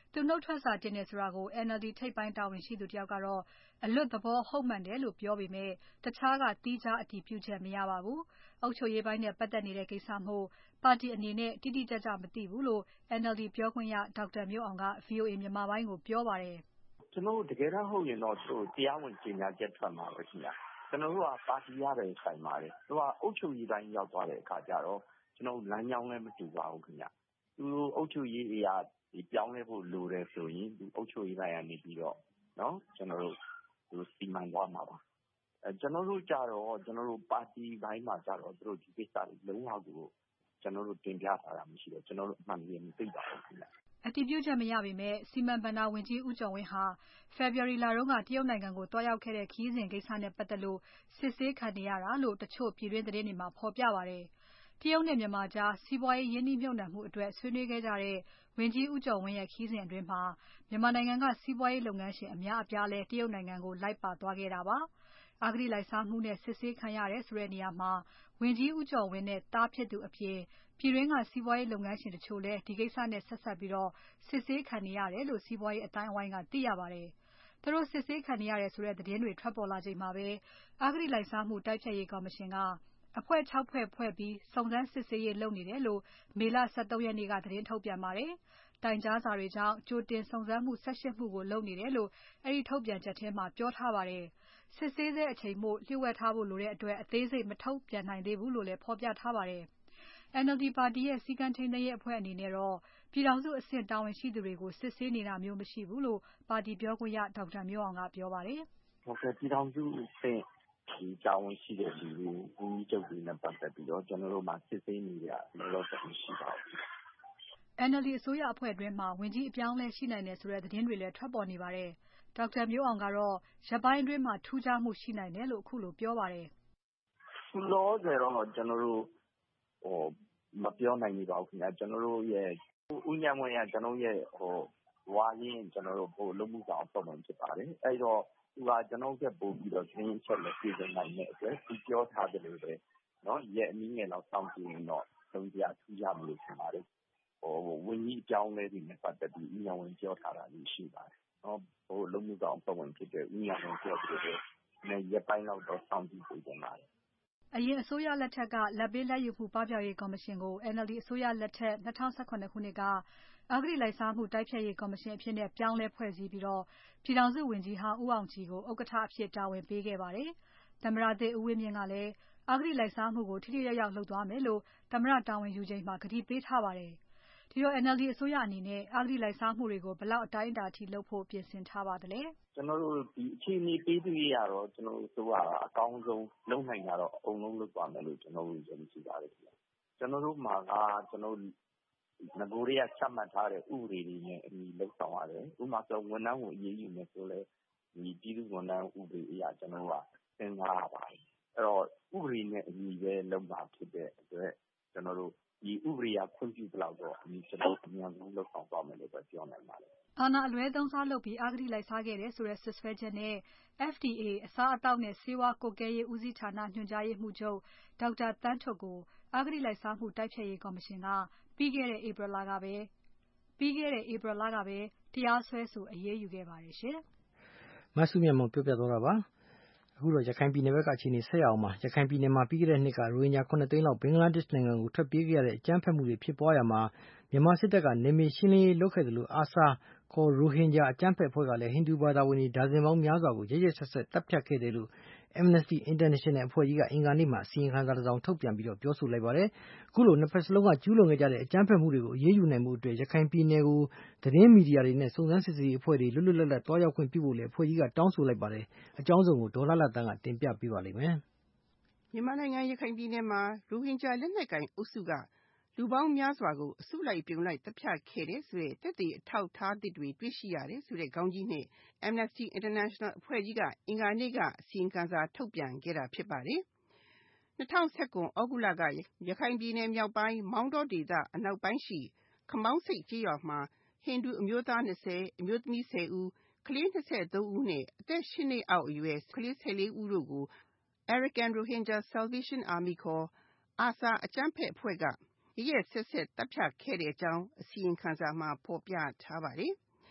[SPEAKER 5] သူနှုတ်ထွက်စာတင်တယ်ဆိုတာကို N L D ထိပ်ပိုင်းတာဝန်ရှိသူတယောက်ကတော့အလွတ်သဘောဟုတ်မှန်တယ်လို့ပြောပေမဲ့ တခြားကသီးခြားအတည်ပြုချက်မရပါဘူး။ အုပ်ချုပ်ရေးပိုင်းနဲ့ပတ်သက်နေတဲ့ကိစ္စမို့ပါတီအနေနဲ့တိတိကျကျမသိဘူးလို့ N L D ပြောခွင့်ရ ဒေါက်တာမျိုးအောင်က V O A မြန်မာပိုင်းကိုပြောပါတယ်။
[SPEAKER 9] "ကျွန်တော်တို့တကယ်တမ်းဟုတ်ရင်တော့သူတို့တရားဝင်ကြေညာချက်ထွက်မှာပဲခင်ဗျ။ကျွန်တော်တို့ကပါတီရတယ်ဆိုင်ပါတယ်။သူကအုပ်ချုပ်ရေးပိုင်းရောက်သွားတဲ့အခါကျတော့ကျွန်တော်တို့လမ်းကြောင်းလည်းမတူပါဘူးခင်ဗျ။သူတို့အုပ်ချုပ်ရေးအရာပြောင်းလဲဖို့လိုတယ်ဆိုရင်သူအုပ်ချုပ်ရေးပိုင်းကနေပြီးတော့နော်ကျွန်တော်တို့သူစီမံသွားမှာပါ။အဲကျွန်တော်တို့ကြတော့ကျွန်တော်တို့ပါတီပိုင်းမှာကြတော့သူတို့ဒီကိစ္စတွေလုံးဝကိုကျွန်တော်တို့တင်ပြထားတာမရှိတော့ကျွန်တော်တို့အမှန်ကြီးမသိပါဘူးခင်ဗျ။
[SPEAKER 5] အတည်ပြုချက်မရပေမဲ့စီမံဘဏ္ဍာဝန်ကြီးဦးကျော်ဝင်းဟာ February လတုန်းကတရုတ်နိုင်ငံကိုတွားရောက်ခဲ့တဲ့ခရီးစဉ်ကိစ္စနဲ့ပတ်သက်လို့စစ်ဆေးခံနေရတာလို့တချို့ပြည်တွင်းသတင်းတွေမှာဖော်ပြပါတယ်။တရုတ်နဲ့မြန်မာကြားစီးပွားရေးရင်းနှီးမြှုပ်နှံမှုအတွက်ဆွေးနွေးခဲ့ကြတဲ့ဝန်ကြီးဦးကျော်ဝင်းရဲ့ခရီးစဉ်အတွင်းမှာမြန်မာနိုင်ငံကစီးပွားရေးလုပ်ငန်းရှင်အများအပြားလဲတရုတ်နိုင်ငံကိုလိုက်ပါသွားခဲ့တာပါ။အဂတိလိုက်စားမှုနဲ့စစ်ဆေးခံရတယ်ဆိုတဲ့နေရာမှာဝန်ကြီးဦးကျော်ဝင်းနဲ့သားဖြစ်သူအပြင်ပြည်တွင်းကစီးပွားရေးလုပ်ငန်းရှင်တချို့လဲဒီကိစ္စနဲ့ဆက်စပ်ပြီးစစ်ဆေးခံနေရတယ်လို့စီးပွားရေးအတိုင်းအဝိုင်းကသိရပါတယ်။သူတို့စစ်ဆေးခံနေရတယ်ဆိုတဲ့သတင်းတွေထွက်ပေါ်လာချိန်မှာပဲအဂတိလိုက်စားမှုတိုက်ဖျက်ရေးကော်မရှင်ကအဖွဲ့ ၆ ဖွဲ့ဖွဲ့ပြီးစုံစမ်းစစ်ဆေးရေးလုပ်နေတယ်လို့မေလ ၁၃ ရက်နေ့ကသတင်းထုတ်ပြန်ပါတယ်။တိုင်ကြားစာတွေကြောင့်ကြိုတင်စုံစမ်းမှု ၁၈ မှုကိုလုပ်နေတယ်လို့အဲဒီထုတ်ပြန်ချက်ထဲမှာပြောထားပါတယ်။စစ်ဆေးဆဲအချိန်မို့လျှို့ဝှက်ထားဖို့လိုတဲ့အတွက်အသေးစိတ်မထုတ်ပြန်နိုင်သေးဘူးလို့လည်းဖော်ပြထားပါတယ်။ N L D ပါတီရဲ့စည်းကမ်းထိန်းသိမ်းရေးအဖွဲ့အနေနဲ့တော့ပြည်ထောင်စုအဆင့်တာဝန်ရှိသူတွေကိုစစ်ဆေးနေတာမျိုးမရှိဘူးလို့ပါတီပြောခွင့်ရဒေါက်တာမျိုးအောင်ကပြောပါတယ်
[SPEAKER 9] ။"ဟုတ်ကဲ့ပြည်ထောင်စုအဆင့်ဒီတာဝန်ရှိတဲ့လူတွေဝန်ကြီးချုပ်တွေနဲ့ပတ်သက်ပြီးတော့ကျွန်တော်တို့မှစစ်ဆေးနေရလို့တော့မရှိပါဘူး
[SPEAKER 5] ။ N L D အစိုးရအဖွဲ့အတွင်းမှာဝန်ကြီးအပြောင်းအလဲရှိနိုင်တယ်ဆိုတဲ့သတင်းတွေလည်းထွက်ပေါ်နေပါတယ်။ဒေါက်တာမျိုးအောင်ကတော့ရက်ပိုင်းအတွင်းမှာထူးခြားမှုရှိနိုင်တယ်လို့ခုလိုပြောပါတယ်
[SPEAKER 9] ။"ခုလောဆယ်တော့ကျွန်တော်တို့ဟိုမပြောနိုင်ဘူးပါဘူးခင်ဗျာကျွန်တော်တို့ရဲ့ဦးညံ့ဝင်းကကျွန်တော်ရဲ့ဟိုဝါရင်းကျွန်တော်တို့ဟိုလုံမှုဆောင်ပုံမှန်ဖြစ်ပါတယ်။အဲဒီတော့သူကကျွန်တော်တို့ပို့ပြီးတော့ခင်းချက်လက်ပြည်နိုင်တဲ့အတွက်သူပြောထားတယ်လို့ပဲနော်ရဲ့အနည်းငယ်တော့စောင့်ကြည့်ရင်တော့သုံးပြထူးကြမလို့ဖြစ်ပါတယ်။ဟိုဝန်ကြီးအကြောင်းလေးတွေနဲ့ပတ်သက်ပြီးဦးညံ့ဝင်းပြောထားတာလေးရှိပါတယ်။နော်ဟိုလုံမှုဆောင်ပုံမှန်ဖြစ်တဲ့ဦးညံ့ဝင်းပြောပြီးတော့နဲ့ရက်ပိုင်းလောက်တော့စောင့်ကြည့်ပေးကြပါတယ်။
[SPEAKER 5] "အရင်အစိုးရလက်ထက်ကလာဘ်ပေးလာဘ်ယူမှုပပျောက်ရေးကော်မရှင်ကို N L D အစိုးရလက်ထက်၂၀၁၇ ခုနှစ်ကအဂတိလိုက်စားမှုတိုက်ဖျက်ရေးကော်မရှင်အဖြစ်ပြောင်းလဲဖွဲ့စည်းပြီးပြည်ထောင်စုဝန်ကြီးဟောင်းဦးအောင်ကြည်ကိုဥက္ကဋ္ဌအဖြစ်တာဝန်ပေးခဲ့ပါတယ်။သမ္မတသစ်ဦးဝင်းမြင့်ကလည်းအဂတိလိုက်စားမှုကိုထိထိရောက်ရောက်လုပ်သွားမယ်လို့သမ္မတတာဝန်ယူချိန်မှာကတိပေးထားပါတယ်။ဒီတော့ N L D အစိုးရအနေနဲ့အဂတိလိုက်စားမှုတွေကိုဘယ်လောက်အတိုင်းအတာအထိလုပ်ဖို့ပြင်ဆင်ထားပါသလဲ
[SPEAKER 9] ။ကျွန်တော်တို့ဒီအခြေအနေပေးသူရတော့ကျွန်တော်တို့ဆိုအကောင်းဆုံးလုပ်နိုင်တာတော့အကုန်လုံးလုပ်ပါမယ်လို့ကျွန်တော်တို့ယုံကြည်ပါတယ်ခင်ဗျ။ကျွန်တော်တို့မှာကကျွန်တော်တို့ငကိုတွေကချမှတ်ထားတဲ့ဥပဒေတွေနဲ့အညီလုပ်ဆောင်ရတယ်။ဥပမာဆိုဝန်ထမ်းကိုအရေးယူမယ်ဆိုလဲဒီပြည်သူ့ဝန်ထမ်းဥပဒေအရကျွန်တော်တို့ကစဉ်းစားရပါတယ်။အဲ့တော့ဥပဒေနဲ့အညီပဲလုပ်မှာဖြစ်တဲ့အတွက်ကျွန်တော်တို့ဒီဥပဒေအခွင့်ပြုသလောက်တော့အညီကျွန်တော်တို့အများဆုံးလုပ်ဆောင်သွားမယ်လို့ပဲပြောနိုင်ပါတယ်
[SPEAKER 5] ။အာဏာအလွဲသုံးစားလုပ်ပြီးအဂတိလိုက်စားခဲ့တယ်ဆိုတဲ့စွပ်စွဲချက်နဲ့ F D A အစားအသောက်နဲ့ဆေးဝါးကွပ်ကဲရေးဦးစီးဌာနညွှန်ကြားရေးမှူးချုပ်ဒေါက်တာသန်းထွဋ်ကိုအဂတိလိုက်စားမှုတိုက်ဖျက်ရေးကော်မရှင်ကပြီးခဲ့တဲ့ဧပြီလကပဲပြီးခဲ့တဲ့ဧပြီလကပဲတရားစွဲဆိုအရေးယူခဲ့ပါတယ်ရှင်
[SPEAKER 2] ။မဆုမြတ်မွန်ပြောပြသွားတာပါ။အခုတော့ရခိုင်ပြည်နယ်ဘက်ကအခြေအနေဆက်ရအောင်ပါ။ရခိုင်ပြည်နယ်မှာပြီးခဲ့တဲ့နှစ်ကရိုဟင်ဂျာခုနှစ်သိန်းလောက်ဘင်္ဂလားဒေ့ရှ်နိုင်ငံကိုထွက်ပြေးခဲ့ရတဲ့အကြမ်းဖက်မှုတွေဖြစ်ပွားရာမှာမြန်မာစစ်တပ်ကနယ်မြေရှင်းလင်းရေးလုပ်ခဲ့တယ်လို့ အာဆာ ခေါ်ရိုဟင်ဂျာအကြမ်းဖက်အဖွဲ့ကလည်းဟိန္ဒူဘာသာဝင်တွေဒါဇင်ပေါင်းများစွာကိုရက်ရက်စက်စက်သတ်ဖြတ်ခဲ့တယ်လို့ Amnesty International အဖွဲ့ကြီးကအင်္ဂါနေ့မှာအစီရင်ခံစာတစ်စောင်ထုတ်ပြန်ပြီးပြောဆိုလိုက်ပါတယ်။အခုလိုနှစ်ဖက်စလုံးကကျူးလွန်ခဲ့ကြတဲ့အကြမ်းဖက်မှုတွေကိုအရေးယူနိုင်ဖို့အတွက်ရခိုင်ပြည်နယ်ကိုသတင်းမီဒီယာတွေနဲ့စုံစမ်းစစ်ဆေးရေးအဖွဲ့တွေလွတ်လွတ်လပ်လပ်သွားရောက်ခွင့်ပြုဖို့လည်းအဖွဲ့ကြီးကတောင်းဆိုလိုက်ပါတယ်။အကြောင်းစုံကိုဒေါ်လှလှသန်းကတင်ပြပေးပါလိမ့်မယ်
[SPEAKER 10] ။မြန်မာနိုင်ငံရခိုင်ပြည်နယ်မှာရိုဟင်ဂျာလက်နက်ကိုင်အုပ်စုကလူပေါင်းများစွာကိုအစုလိုက်ပြုံလိုက်တပ်ဖြတ်ခဲ့တဲ့ဆိုတဲ့သက်သေအထောက်အထားတွေတွေ့ရှိရတယ်ဆိုတဲ့ခေါင်းကြီးနဲ့ Amnesty International အဖွဲ့ကြီးကအင်္ဂါနေ့ကအစီရင်ခံစာထုတ်ပြန်ခဲ့တာဖြစ်ပါတယ်။၂၀၁၇သြဂုတ်လကရခိုင်ပြည်နယ်မြောက်ပိုင်းမောင်းတောဒေသအနောက်ပိုင်းရှိခမောင်းဆိပ်ကျေးရွာမှာဟိန္ဒူအမျိုးသား၂၀အမျိုးသမီး၁၀ဦးကလေး၂၃ဦးနဲ့အသက်၈နှစ်အောက်အရွယ်ကလေး၁၄ဦးတို့ကို Arakan Rohingya Salvation Army ခေါ် အာဆာအကြမ်းဖက်အဖွဲ့ကရက်ရက်စက်စက်သတ်ဖြတ်ခဲ့တဲ့အကြောင်းအစီရင်ခံစာမှာဖော်ပြထားပါတယ်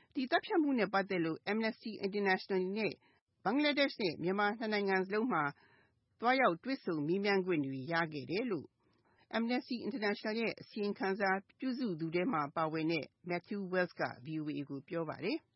[SPEAKER 10] ဒီတပ်ဖြတ်မှုနဲ့ပတ်သက်လို့ Amnesty International နဲ့ဘင်္ဂလားဒေ့ရှ်နဲ့မြန်မာနှစ်နိုင်ငံစလုံးမှာသွားရောက်တွေ့ဆုံမေးမြန်းခွင့်တွေရခဲ့တယ်လို့ Amnesty International ရဲ့အစီရင်ခံစာပြုစုသူတွေမှာပါဝင်တဲ့ Matthew Wells က V O A ကိုပြောပါတယ်။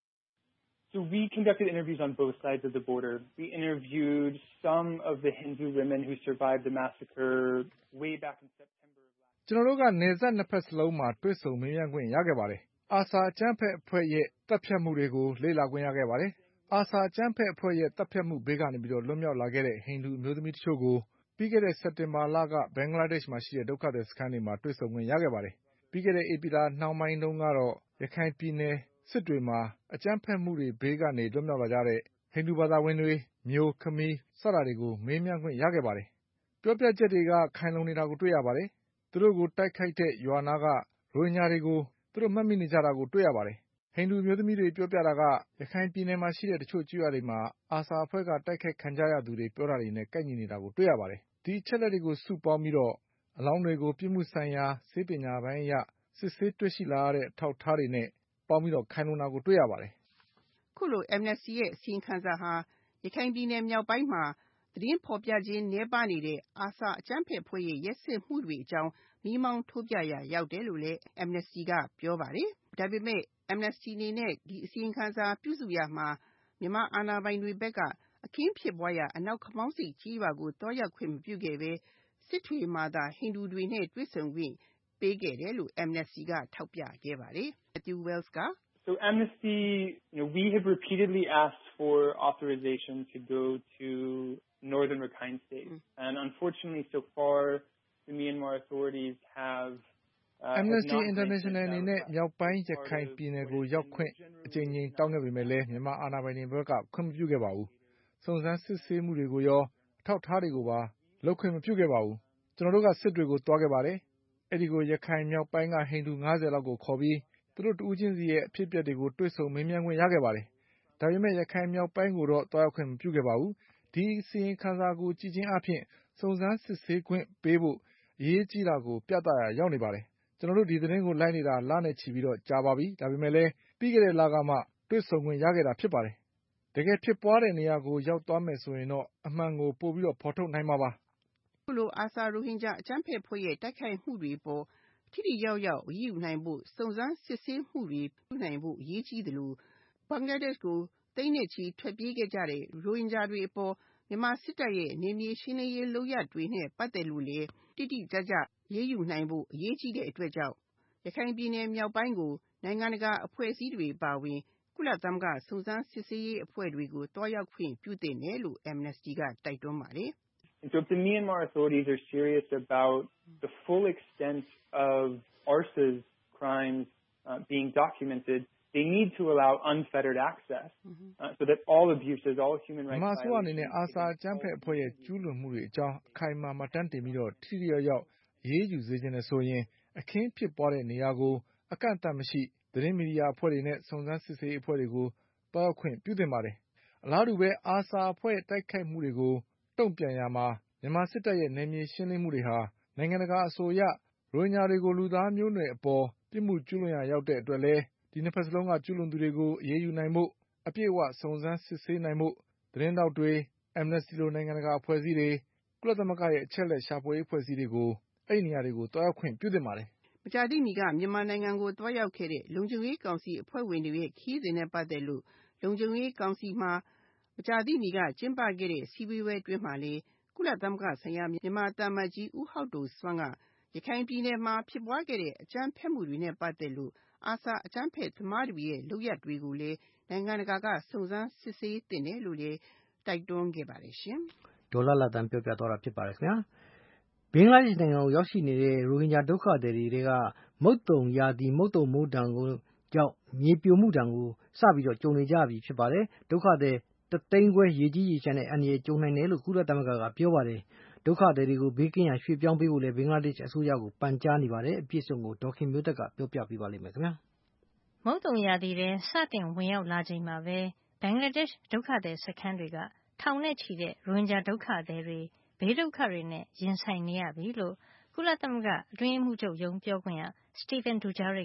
[SPEAKER 4] So we conducted interviews on both sides of the border. We interviewed some of the Hindu women who survived the massacre way back in September of last year.
[SPEAKER 7] ကျွန်တော်တို့ကနယ်စပ်နှစ်ဖက်စလုံးမှာတွေ့ဆုံမေးမြန်းခွင့်ရခဲ့ပါတယ်။ ARSA အကြမ်းဖက်အဖွဲ့ရဲ့တပ်ဖြတ်မှုတွေကိုလေ့လာခွင့်ရခဲ့ပါတယ်။ ARSA အကြမ်းဖက်အဖွဲ့ရဲ့တပ်ဖြတ်မှုဘေးကနေပြီးတော့လွတ်မြောက်လာခဲ့တဲ့ဟိန္ဒူအမျိုးသမီးတချို့ကိုပြီးခဲ့တဲ့စက်တင်ဘာလကဘင်္ဂလားဒေ့ရှ်မှာရှိတဲ့ဒုက္ခသည်စခန်းတွေမှာတွေ့ဆုံခွင့်ရခဲ့ပါတယ်။ပြီးခဲ့တဲ့ဧပြီလနှောင်းပိုင်းတုန်းကတော့ရခိုင်ပြည်နယ်စစ်တွေမှာအကြမ်းဖက်မှုတွေဘေးကနေလွတ်မြောက်လာကြတဲ့ဟိန္ဒူဘာသာဝင်တွေမျိုးခမီးစတာတွေကိုမေးမြန်းခွင့်ရခဲ့ပါတယ်။ပြောပြချက်တွေကခိုင်လုံနေတာကိုတွေ့ရပါတယ်။သူတို့ကိုတိုက်ခိုက်တဲ့ရွာနာကရိုဟင်ဂျာတွေကိုသူတို့မှတ်မိနေကြတာကိုတွေ့ရပါတယ်။ဟိန္ဒူမျိုးသမီးတွေပြောပြတာကရခိုင်ပြည်နယ်မှာရှိတဲ့တချို့ကျွော်တွေမှာအာဆာအဖွဲ့ကတိုက်ခိုက်ခံကြရသူတွေပြောတာတွေနဲ့ကိုက်ညီနေတာကိုတွေ့ရပါတယ်။ဒီအချက်လက်တွေကိုစုပေါင်းပြီးတော့အလောင်းတွေကိုပြစ်မှုဆိုင်ရာဆေးပညာပိုင်းအရစစ်ဆေးတွေ့ရှိလာရတဲ့အထောက်အထားတွေနဲ့ပေါင်းပြီးတော့ခိုင်လုံတာကိုတွေ့ရပါတယ်
[SPEAKER 10] ။ခုလို Amnesty ရဲ့အစီရင်ခံစာဟာရခိုင်ပြည်နယ်မြောက်ပိုင်းမှာသတင်းဖော်ပြခြင်းနည်းပါးနေတဲ့ ARSA အကြမ်းဖက်အဖွဲ့ရဲ့ရက်စက်မှုတွေအကြောင်းမီးမောင်းထိုးပြရာရောက်တယ်လို့လည်း Amnesty ကပြောပါတယ်။ဒါပေမဲ့ Amnesty အနေနဲ့ဒီအစီရင်ခံစာပြုစုရာမှာမြန်မာအာဏာပိုင်တွေဘက်ကအခင်းဖြစ်ပွားရာအနောက်ခမောင်းဆိပ်ကြီးရွာကိုတွားရောက်ခွင့်မပြုခဲ့ဘဲစစ်တွေမှာသာဟိန္ဒူတွေနဲ့တွေ့ဆုံခွင့်ပေးခဲ့တယ်လို့ Amnesty ကထောက်ပြခဲ့ပါတယ်။ Matthew Wells က
[SPEAKER 4] So Amnesty, you know, we have repeatedly asked for authorization to go to northern Rakhine State. Mm. And unfortunately, so far, the Myanmar authorities have uh,
[SPEAKER 7] Amnesty International အနေနဲ့မြောက်ပိုင်းရခိုင်ပြည်နယ်ကိုရောက်ခွင့်အကြိမ်ကြိမ်တောင်းခဲ့ပေမဲ့လည်းမြန်မာအာဏာပိုင်တွေဘက်ကခွင့်မပြုခဲ့ပါဘူး။စုံစမ်းစစ်ဆေးမှုတွေကိုရောအထောက်အထားတွေကိုပါလုပ်ခွင့်မပြုခဲ့ပါဘူး။ကျွန်တော်တို့ကစစ်တွေကိုတွားခဲ့ပါတယ်။အဲဒီကိုရခိုင်မြောက်ပိုင်းကဟိန္ဒူ၅၀လောက်ကိုခေါ်ပြီးသူတို့တူးချင်းစီရဲ့အဖြစ်အပျက်တွေကိုတွေ့ဆုံမေးမြန်းခွင့်ရခဲ့ပါတယ်။ဒါပေမဲ့ရခိုင်မြောက်ပိုင်းကိုတော့တွားရောက်ခွင့်မပြုခဲ့ပါဘူး။ဒီအစီရင်ခံစာကိုကြည့်ချင်းအပြင်စုံစမ်းစစ်ဆေးခွင့်ပေးဖို့အရေးကြီးတာကိုပြသရာရောက်နေပါတယ်။ကျွန်တော်တို့ဒီသတင်းကိုလိုက်နေတာလနဲ့ချီပြီးတော့ကြာပါပြီ။ဒါပေမဲ့လည်းပြီးခဲ့တဲ့လကမှတွေ့ဆုံခွင့်ရခဲ့တာဖြစ်ပါတယ်။တကယ်ဖြစ်ပွားတဲ့နေရာကိုရောက်သွားမယ်ဆိုရင်တော့အမှန်ကိုပို့ပြီးတော့ဖော်ထုတ်နိုင်မှာပါ
[SPEAKER 10] ။ခုလို ARSA ရိုဟင်ဂျာအကြမ်းဖက်အဖွဲ့ရဲ့တိုက်ခိုက်မှုတွေပေါ်ထိထိရောက်ရောက်အရေးယူနိုင်ဖို့စုံစမ်းစစ်ဆေးမှုတွေပြုနိုင်ဖို့အရေးကြီးတယ်လို့ဘင်္ဂလားဒေ့ရှ်ကိုသိန်းနဲ့ချီထွက်ပြေးခဲ့ကြတဲ့ရိုဟင်ဂျာတွေအပေါ်မြန်မာစစ်တပ်ရဲ့နေမြေရှင်းလင်းရေးလုပ်ရတွေနဲ့ပတ်သက်လို့လေတိတိကျကျရေးယူနိုင်ဖို့အရေးကြီးတဲ့အတွက်ကြောင့်ရခိုင်ပြည်နယ်မြောက်ပိုင်းကိုနိုင်ငံတကာအဖွဲ့အစည်းတွေပါဝင်ကုလသမဂ္ဂစုံစမ်းစစ်ဆေးရေးအဖွဲ့တွေကိုတွားရောက်ခွင့်ပြုသင့်တယ်လို့ Amnesty ကတိုက်တွန်းပါတယ်။
[SPEAKER 4] So if the Myanmar authorities are serious about the full extent of ARSA's crimes uh, being documented, they need to allow unfettered access uh, so that all abuses, all human rights
[SPEAKER 7] violations. မြန်မာဆိုအနေနဲ့အာဆာအကြမ်းဖက်အဖွဲ့ရဲ့ကျူးလွန်မှုတွေအကြောင်းအခိုင်အမာမှတ်တမ်းတင်ပြီးတော့ထိထိရောက်ရောက်ရေးယူစေခြင်းနဲ့ဆိုရင်အခင်းဖြစ်ပွားတဲ့နေရာကိုအကန့်အသတ်မရှိသတင်းမီဒီယာအဖွဲ့တွေနဲ့စုံစမ်းစစ်ဆေးအဖွဲ့တွေကိုတွားရောက်ခွင့်ပြုသင့်ပါတယ်။အလားတူပဲအာဆာအဖွဲ့တိုက်ခိုက်မှုတွေကိုတုံ့ပြန်ရမှာမြန်မာစစ်တပ်ရဲ့နယ်မြေရှင်းလင်းမှုတွေဟာနိုင်ငံတကာအဆိုအရရိုဟင်ဂျာတွေကိုလူသားမျိုးနွယ်အပေါ်ပြစ်မှုကျူးလွန်ရာရောက်တဲ့အတွက်လည်းဒီနှစ်ဖက်စလုံးကကျူးလွန်သူတွေကိုအရေးယူနိုင်ဖို့အပြည့်အဝစုံစမ်းစစ်ဆေးနိုင်ဖို့သတင်းတောက်တွေ Amnesty လိုနိုင်ငံတကာအဖွဲ့အစည်းတွေကုလသမဂ္ဂရဲ့အချက်လက်ရှာဖွေရေးအဖွဲ့အစည်းတွေကိုအဲ့ဒီနေရာတွေကိုတွားရောက်ခွင့်ပြုသင့်ပါတယ်
[SPEAKER 10] ။မကြာသေးမီကမြန်မာနိုင်ငံကိုတွားရောက်ခဲ့တဲ့လုံခြုံရေးကောင်စီအဖွဲ့ဝင်တွေရဲ့ခီးစဉ်နဲ့ပတ်သက်လို့လုံခြုံရေးကောင်စီမှာမကြာသေးမီကကျင်းပခဲ့တဲ့စီဝေးပွဲအတွင်းမှာလေကုလသမဂ္ဂဆိုင်ရာမြန်မာတမန်ကြီးဦးဟောက်ဒိုစွမ်းကရခိုင်ပြည်နယ်မှာဖြစ်ပွားခဲ့တဲ့အကြမ်းဖက်မှုတွေနဲ့ပတ်သက်လို့အာဆာအကြမ်းဖက်သမားတွေရဲ့လုပ်ရပ်တွေကိုလည်းနိုင်ငံတကာကစုံစမ်းစစ်ဆေးသင့်တယ်လို့လည်းတိုက်တွန်းခဲ့ပါတယ်ရှင်
[SPEAKER 2] ။ဒေါ်လာလာတန်ပြောပြသွားတာဖြစ်ပါတယ်ခင်ဗျာ။ဘင်္ဂလားဒေ့ရှ်နိုင်ငံကိုရောက်ရှိနေတဲ့ရိုဟင်ဂျာဒုက္ခသည်တွေကမုတ်တုံရာသီမုတ်တုံမိုးဒဏ်ကိုကြောင့်မြေပြိုမှုဒဏ်ကိုစပြီးတော့ကြုံနေကြပြီဖြစ်ပါတယ်။ဒုက္ခသည်တသိန်းခွဲရေကြီးရေချမ်းတဲ့အန္တရာယ်ကြုံနိုင်တယ်လို့ကုလသမဂ္ဂကပြောပါတယ်။ဒုက္ခသည်တွေကိုဘေးကင်းရာရွှေ့ပြောင်းပေးဖို့လည်းဘင်္ဂလားဒေ့ရှ်အစိုးရကိုပန်ကြားနေပါတယ်။အပြည့်အစုံကိုဒေါခင်မျိုးသက်ကပြောပြပေးပါလိမ့်မယ်ခင်ဗျာ
[SPEAKER 3] ။မုတ်တုံရာသီထဲစတင်ဝင်ရောက်လာချိန်မှာပဲဘင်္ဂလားဒေ့ရှ်ဒုက္ခသည်စခန်းတွေကထောင်နဲ့ချီတဲ့ရိုဟင်ဂျာဒုက္ခသည်တွေဘေးဒုက္ခတွေနဲ့ရင်ဆိုင်နေရပြီလို့ကုလသမဂ္ဂအတွင်းရေးမှူးချုပ်ရုံးပြောခွင့်ရ Stephane Dujarric က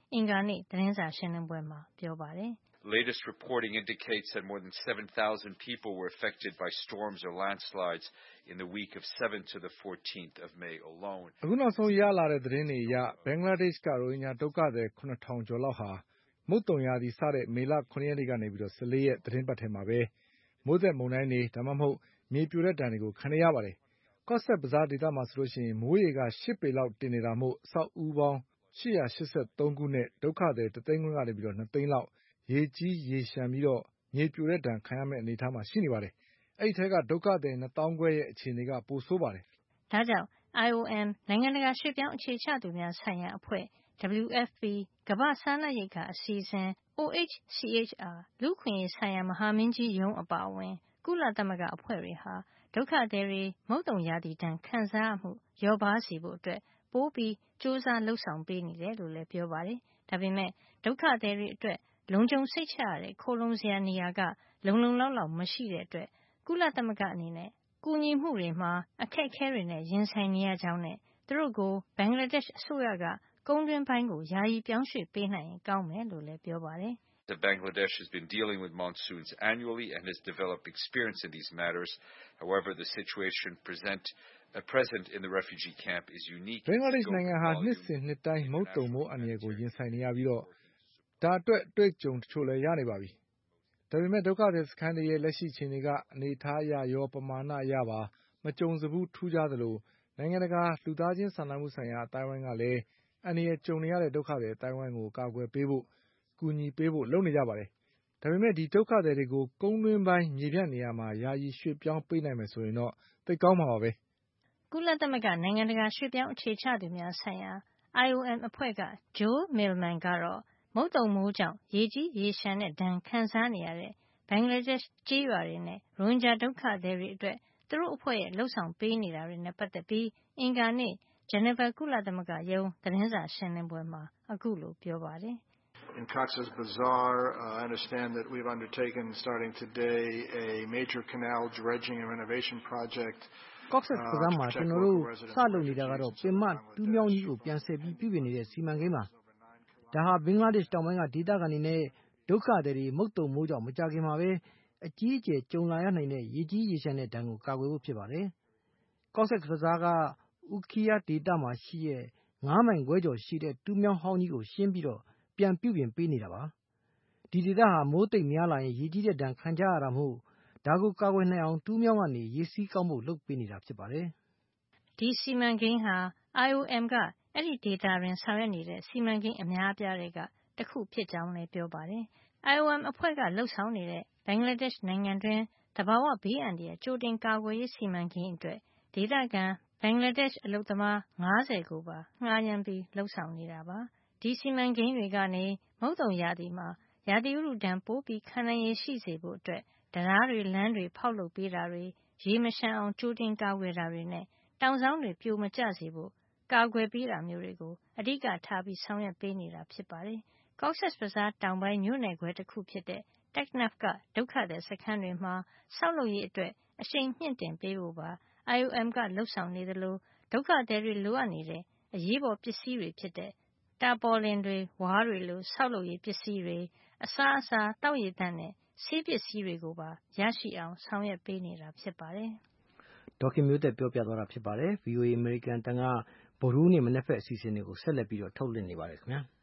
[SPEAKER 3] အင်္ဂါနေ့သတင်းစာရှင်းလင်းပွဲမှာပြောပါတယ်။
[SPEAKER 11] Latest reporting indicates that more than seven thousand people were affected by storms or landslides in the week of seventh to the fourteenth of May alone.
[SPEAKER 7] အခုနောက်ဆုံးရလာတဲ့သတင်းတွေအရဘင်္ဂလားဒေ့ရှ်ကရိုဟင်ဂျာဒုက္ခသည်ခုနှစ်ထောင်ကျော်လောက်ဟာမုတ်တုံရာသီစတဲ့မေလခုနှစ်ရက်နေ့ကနေပြီးတော့ဆယ်လေးရက်သတင်းပတ်ထဲမှာပဲမိုးသက်မုန်တိုင်းတွေဒါမှမဟုတ်မြေပြိုတဲ့ဒဏ်တွေကိုခံနေရပါတယ်။ Cox's Bazar ဒေသမှာဆိုလို့ရှိရင်မိုးရေကရှစ်ပေလောက်တင်နေတာမို့အဆောက်အဦးပေါင်းရှစ်ရာရှစ်ဆယ့်သုံးခုနဲ့ဒုက္ခသည်တစ်သိန်းခွဲကနေပြီးတော့နှစ်သိန်းလောက်ရေကြီးရေလျှံပြီးတော့မြေပြိုတဲ့ဒဏ်ခံရမယ့်အနေအထားမှာရှိနေပါတယ်။အဲဒီထဲကဒုက္ခသည်နှစ်သောင်းခွဲရဲ့အခြေအနေကပိုဆိုးပါတယ်
[SPEAKER 3] ။ဒါကြောင့် I O M နိုင်ငံတကာရွှေ့ပြောင်းအခြေချသူများဆိုင်ရာအဖွဲ့ W F P ကမ္ဘာ့စားနပ်ရိက္ခာအစီအစဉ် O H C H R လူ့အခွင့်အရေးဆိုင်ရာမဟာမင်းကြီးရုံးအပါအဝင်ကုလသမဂ္ဂအဖွဲ့တွေဟာဒုက္ခသည်တွေမုတ်တုံရာသီဒဏ်ခံစားရမှုလျော့ပါးစေဖို့အတွက်ပိုပြီးကြိုးစားလှုပ်ဆောင်ပေးနေတယ်လို့လည်းပြောပါတယ်။ဒါပေမဲ့ဒုက္ခသည်တွေအတွက်လုံခြုံစိတ်ချရတဲ့ခိုလှုံစရာနေရာကလုံလုံလောက်လောက်မရှိတဲ့အတွက်ကုလသမဂ္ဂအနေနဲ့ကူညီမှုတွေမှာအခက်အခဲတွေနဲ့ရင်ဆိုင်နေရကြောင်းနဲ့သူတို့ကိုဘင်္ဂလားဒေ့ရှ်အစိုးရကကုန်းတွင်းပိုင်းကိုယာယီပြောင်းရွှေ့ပေးနိုင်ရင်ကောင်းမယ်လို့လည်းပြောပါတယ်
[SPEAKER 11] ။ Bangladesh has been dealing with monsoons annually and has developed experience in these matters. However, the situation present uh, present in the refugee camp is unique.
[SPEAKER 7] ဘင်္ဂလားဒေ့ရှ်နိုင်ငံဟာနှစ်စဉ်နှစ်တိုင်းမုတ်တုံမိုးအန္တရာယ်ကိုရင်ဆိုင်နေရပြီးတော့ဒါအတွက်အတွေ့အကြုံတချို့လည်းရနေပါပြီ။ဒါပေမဲ့ဒုက္ခသည်စခန်းတွေရဲ့လက်ရှိအခြေအနေကအနေအထားအရရောပမာဏအရပါမကြုံစဘူးထူးခြားသလိုနိုင်ငံတကာလူသားချင်းစာနာမှုဆိုင်ရာအတိုင်းအဝိုင်းကလည်းအန္တရာယ်ကြုံနေရတဲ့ဒုက္ခသည်အတိုင်းအဝိုင်းကိုကာကွယ်ပေးဖို့ကူညီပေးဖို့လုပ်နေကြပါတယ်။ဒါပေမဲ့ဒီဒုက္ခသည်တွေကိုကုန်းတွင်းပိုင်းမြေပြန့်နေရာမှာယာယီရွှေ့ပြောင်းပေးနိုင်မယ်ဆိုရင်တော့သိကောင်းမှာပါပဲ
[SPEAKER 3] ။ကုလသမဂ္ဂနိုင်ငံတကာရွှေ့ပြောင်းအခြေချသူများဆိုင်ရာ I O M အဖွဲ့က Joel Millman ကတော့မုတ်တုံမိုးကြောင့်ရေကြီးရေလျှံတဲ့ဒဏ်ခံစားနေရတဲ့ဘင်္ဂလားဒေ့ရှ်ကျေးရွာတွေနဲ့ရိုဟင်ဂျာဒုက္ခသည်တွေအတွက်သူတို့အဖွဲ့ရဲ့လှုပ်ဆောင်ပေးနေတာတွေနဲ့ပတ်သက်ပြီးအင်္ဂါနေ့ဂျနီဗာကုလသမဂ္ဂရုံးသတင်းစာရှင်းလင်းပွဲမှာအခုလိုပြောပါတယ်
[SPEAKER 12] ။ In Cox's Bazar, uh, I understand that we've undertaken, starting today, a major canal dredging and renovation project.
[SPEAKER 2] Cox's Bazar မှာကျွန်တော်တို့စလုပ်နေတာကတော့ပင်မတူးမြောင်းကြီးကိုပြန်ဆည်ပြီးပြုပြင်နေတဲ့စီမံကိန်းပါ။ဒါဟာဘင်္ဂလားဒေ့ရှ်တောင်ပိုင်းကဒေသခံတွေနဲ့ဒုက္ခသည်တွေမုတ်တုံမိုးကြောင့်မကြခင်မှာပဲအကြီးအကျယ်ကြုံလာရနိုင်တဲ့ရေကြီးရေလျှံတဲ့ဒဏ်ကိုကာကွယ်ဖို့ဖြစ်ပါတယ်။ Cox's Bazar က Ukhiya ဒေသမှာရှိတဲ့ငါးမိုင်ခွဲကျော်ရှိတဲ့တူးမြောင်းဟောင်းကြီးကိုရှင်းပြီးတော့ပြန်ပြုပြင်ပေးနေတာပါ။ဒီဒေသဟာမိုးသိပ်များလာရင်ရေကြီးတဲ့ဒဏ်ခံကြရတာမို့ဒါကိုကာကွယ်နိုင်အောင်တူးမြောင်းကနေရေစီးကောင်းဖို့လုပ်ပေးနေတာဖြစ်ပါတယ်
[SPEAKER 3] ။ဒီစီမံကိန်းဟာ I O M ကအဲ့ဒီဒေတာတွင်ဆောင်ရွက်နေတဲ့စီမံကိန်းအများအပြားတွေကတခုဖြစ်ကြောင်းလည်းပြောပါတယ်။ I O M အဖွဲ့ကလှုပ်ဆောင်နေတဲ့ဘင်္ဂလားဒေ့ရှ်နိုင်ငံတွင်းသဘာဝဘေးအန္တရာယ်ကြိုတင်ကာကွယ်ရေးစီမံကိန်းအတွက်ဒေသခံဘင်္ဂလားဒေ့ရှ်အလုပ်သမားငါးဆယ်ကိုပါငှားရမ်းပြီးလှုပ်ဆောင်နေတာပါ။ဒီစီမံကိန်းတွေကနေမုတ်တုံရာသီမှာရာသီဥတုဒဏ်ပိုပြီးခံနိုင်ရည်ရှိစေဖို့အတွက်တရားတွေလမ်းတွေဖောက်လုပ်ပေးတာတွေရေမရှမ်းအောင်ကြိုတင်ကာကွယ်တာတွေနဲ့တောင်စောင်းတွေပြိုမကျစေဖို့ကာကွယ်ပေးတာမျိုးတွေကိုအဓိကထားပြီးဆောင်ရွက်ပေးနေတာဖြစ်ပါတယ်။ Cox's Bazar တောင်ပိုင်းမြို့နယ်ခွဲတစ်ခုဖြစ်တဲ့ Taknaf ကဒုက္ခသည်စခန်းတွေမှာဆောက်လုပ်ရေးအတွက်အရှိန်မြှင့်တင်ပေးဖို့ပါ I O M ကလှုပ်ဆောင်နေသလိုဒုက္ခသည်တွေလိုအပ်နေတဲ့အရေးပေါ်ပစ္စည်းတွေဖြစ်တဲ့တာပေါ်လင်တွေဝါးတွေလိုဆောက်လုပ်ရေးပစ္စည်းတွေအစားအစာတောက်ရည်သန့်နဲ့ဆေးပစ္စည်းတွေကိုပါရရှိအောင်ဆောင်ရွက်ပေးနေတာဖြစ်ပါတယ်
[SPEAKER 2] ။ဒေါ်ခင်မျိုးသက်ပြောပြသွားတာဖြစ်ပါတယ်။ V O A အမေရိကန်တန်ကဗုဒ္ဓဟူးနေ့မနက်ဖက်အစီအစဉ်တွေကိုဆက်လက်ပြီးတော့ထုတ်လွှင့်နေပါတယ်ခင်ဗျာ။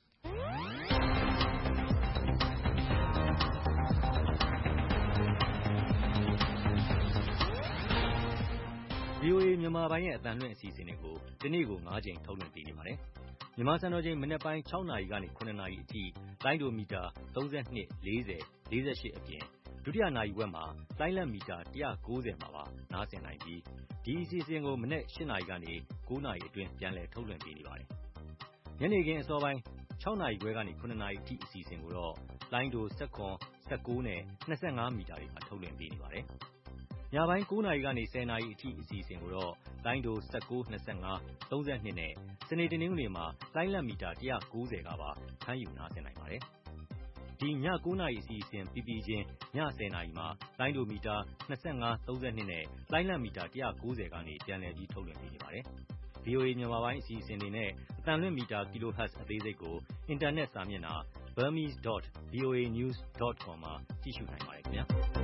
[SPEAKER 13] V O A မြန်မာပိုင်းရဲ့အသံလွှင့်အစီအစဉ်တွေကိုဒီနေ့ကို၅ချိန်ထုတ်လွှင့်ပေးနေပါတယ်။မြန်မာစံတော်ချိန်မနက်ပိုင်း၆နာရီကနေ၇နာရီအထိလိုင်းဒိုမီတာသုံး၂ ၄၀ ၄၈အပြင်ဒုတိယနာရီဝက်မှာလိုင်းလက်မီတာ၁၉၀မှာပါနားဆင်နိုင်ပြီးဒီအစီအစဉ်ကိုမနက်၈နာရီကနေ၉နာရီအတွင်းပြန်လည်ထုတ်လွှင့်ပေးနေပါတယ်။ညနေခင်းအစောပိုင်း၆နာရီခွဲကနေ၇နာရီအထိအစီအစဉ်ကိုတော့လိုင်းဒို၁၇ ၁၉နဲ့၂၅မီတာတွေမှာထုတ်လွှင့်ပေးနေပါတယ်။ညပိုင်း၉နာရီကနေ၁၀နာရီအထိအစီအစဉ်ကိုတော့လိုင်းဒို၁၉ ၂၅ ၃၂နဲ့စနေတနင်္ဂနွေမှာလိုင်းလက်မီတာ၁၉၀ကပါဖမ်းယူနားဆင်နိုင်ပါတယ်။ဒီည၉နာရီအစီအစဉ်ပြီးပြီးချင်းည၁၀နာရီမှာလိုင်းဒိုမီတာ၂၅ ၃၂နဲ့လိုင်းလက်မီတာ၁၉၀ကနေပြန်လည်ပြီးထုတ်လွှင့်ပေးနေပါတယ်။ဗွီအိုအေ မြန်မာပိုင်းအစီအစဉ်တွေနဲ့အသံလွှင့်မီတာ kilohertz အသေးစိတ်ကိုအင်တာနက်စာမျက်နှာ burmese dot voa news dot com မှာကြည့်ရှုနိုင်ပါတယ်ခင်ဗျာ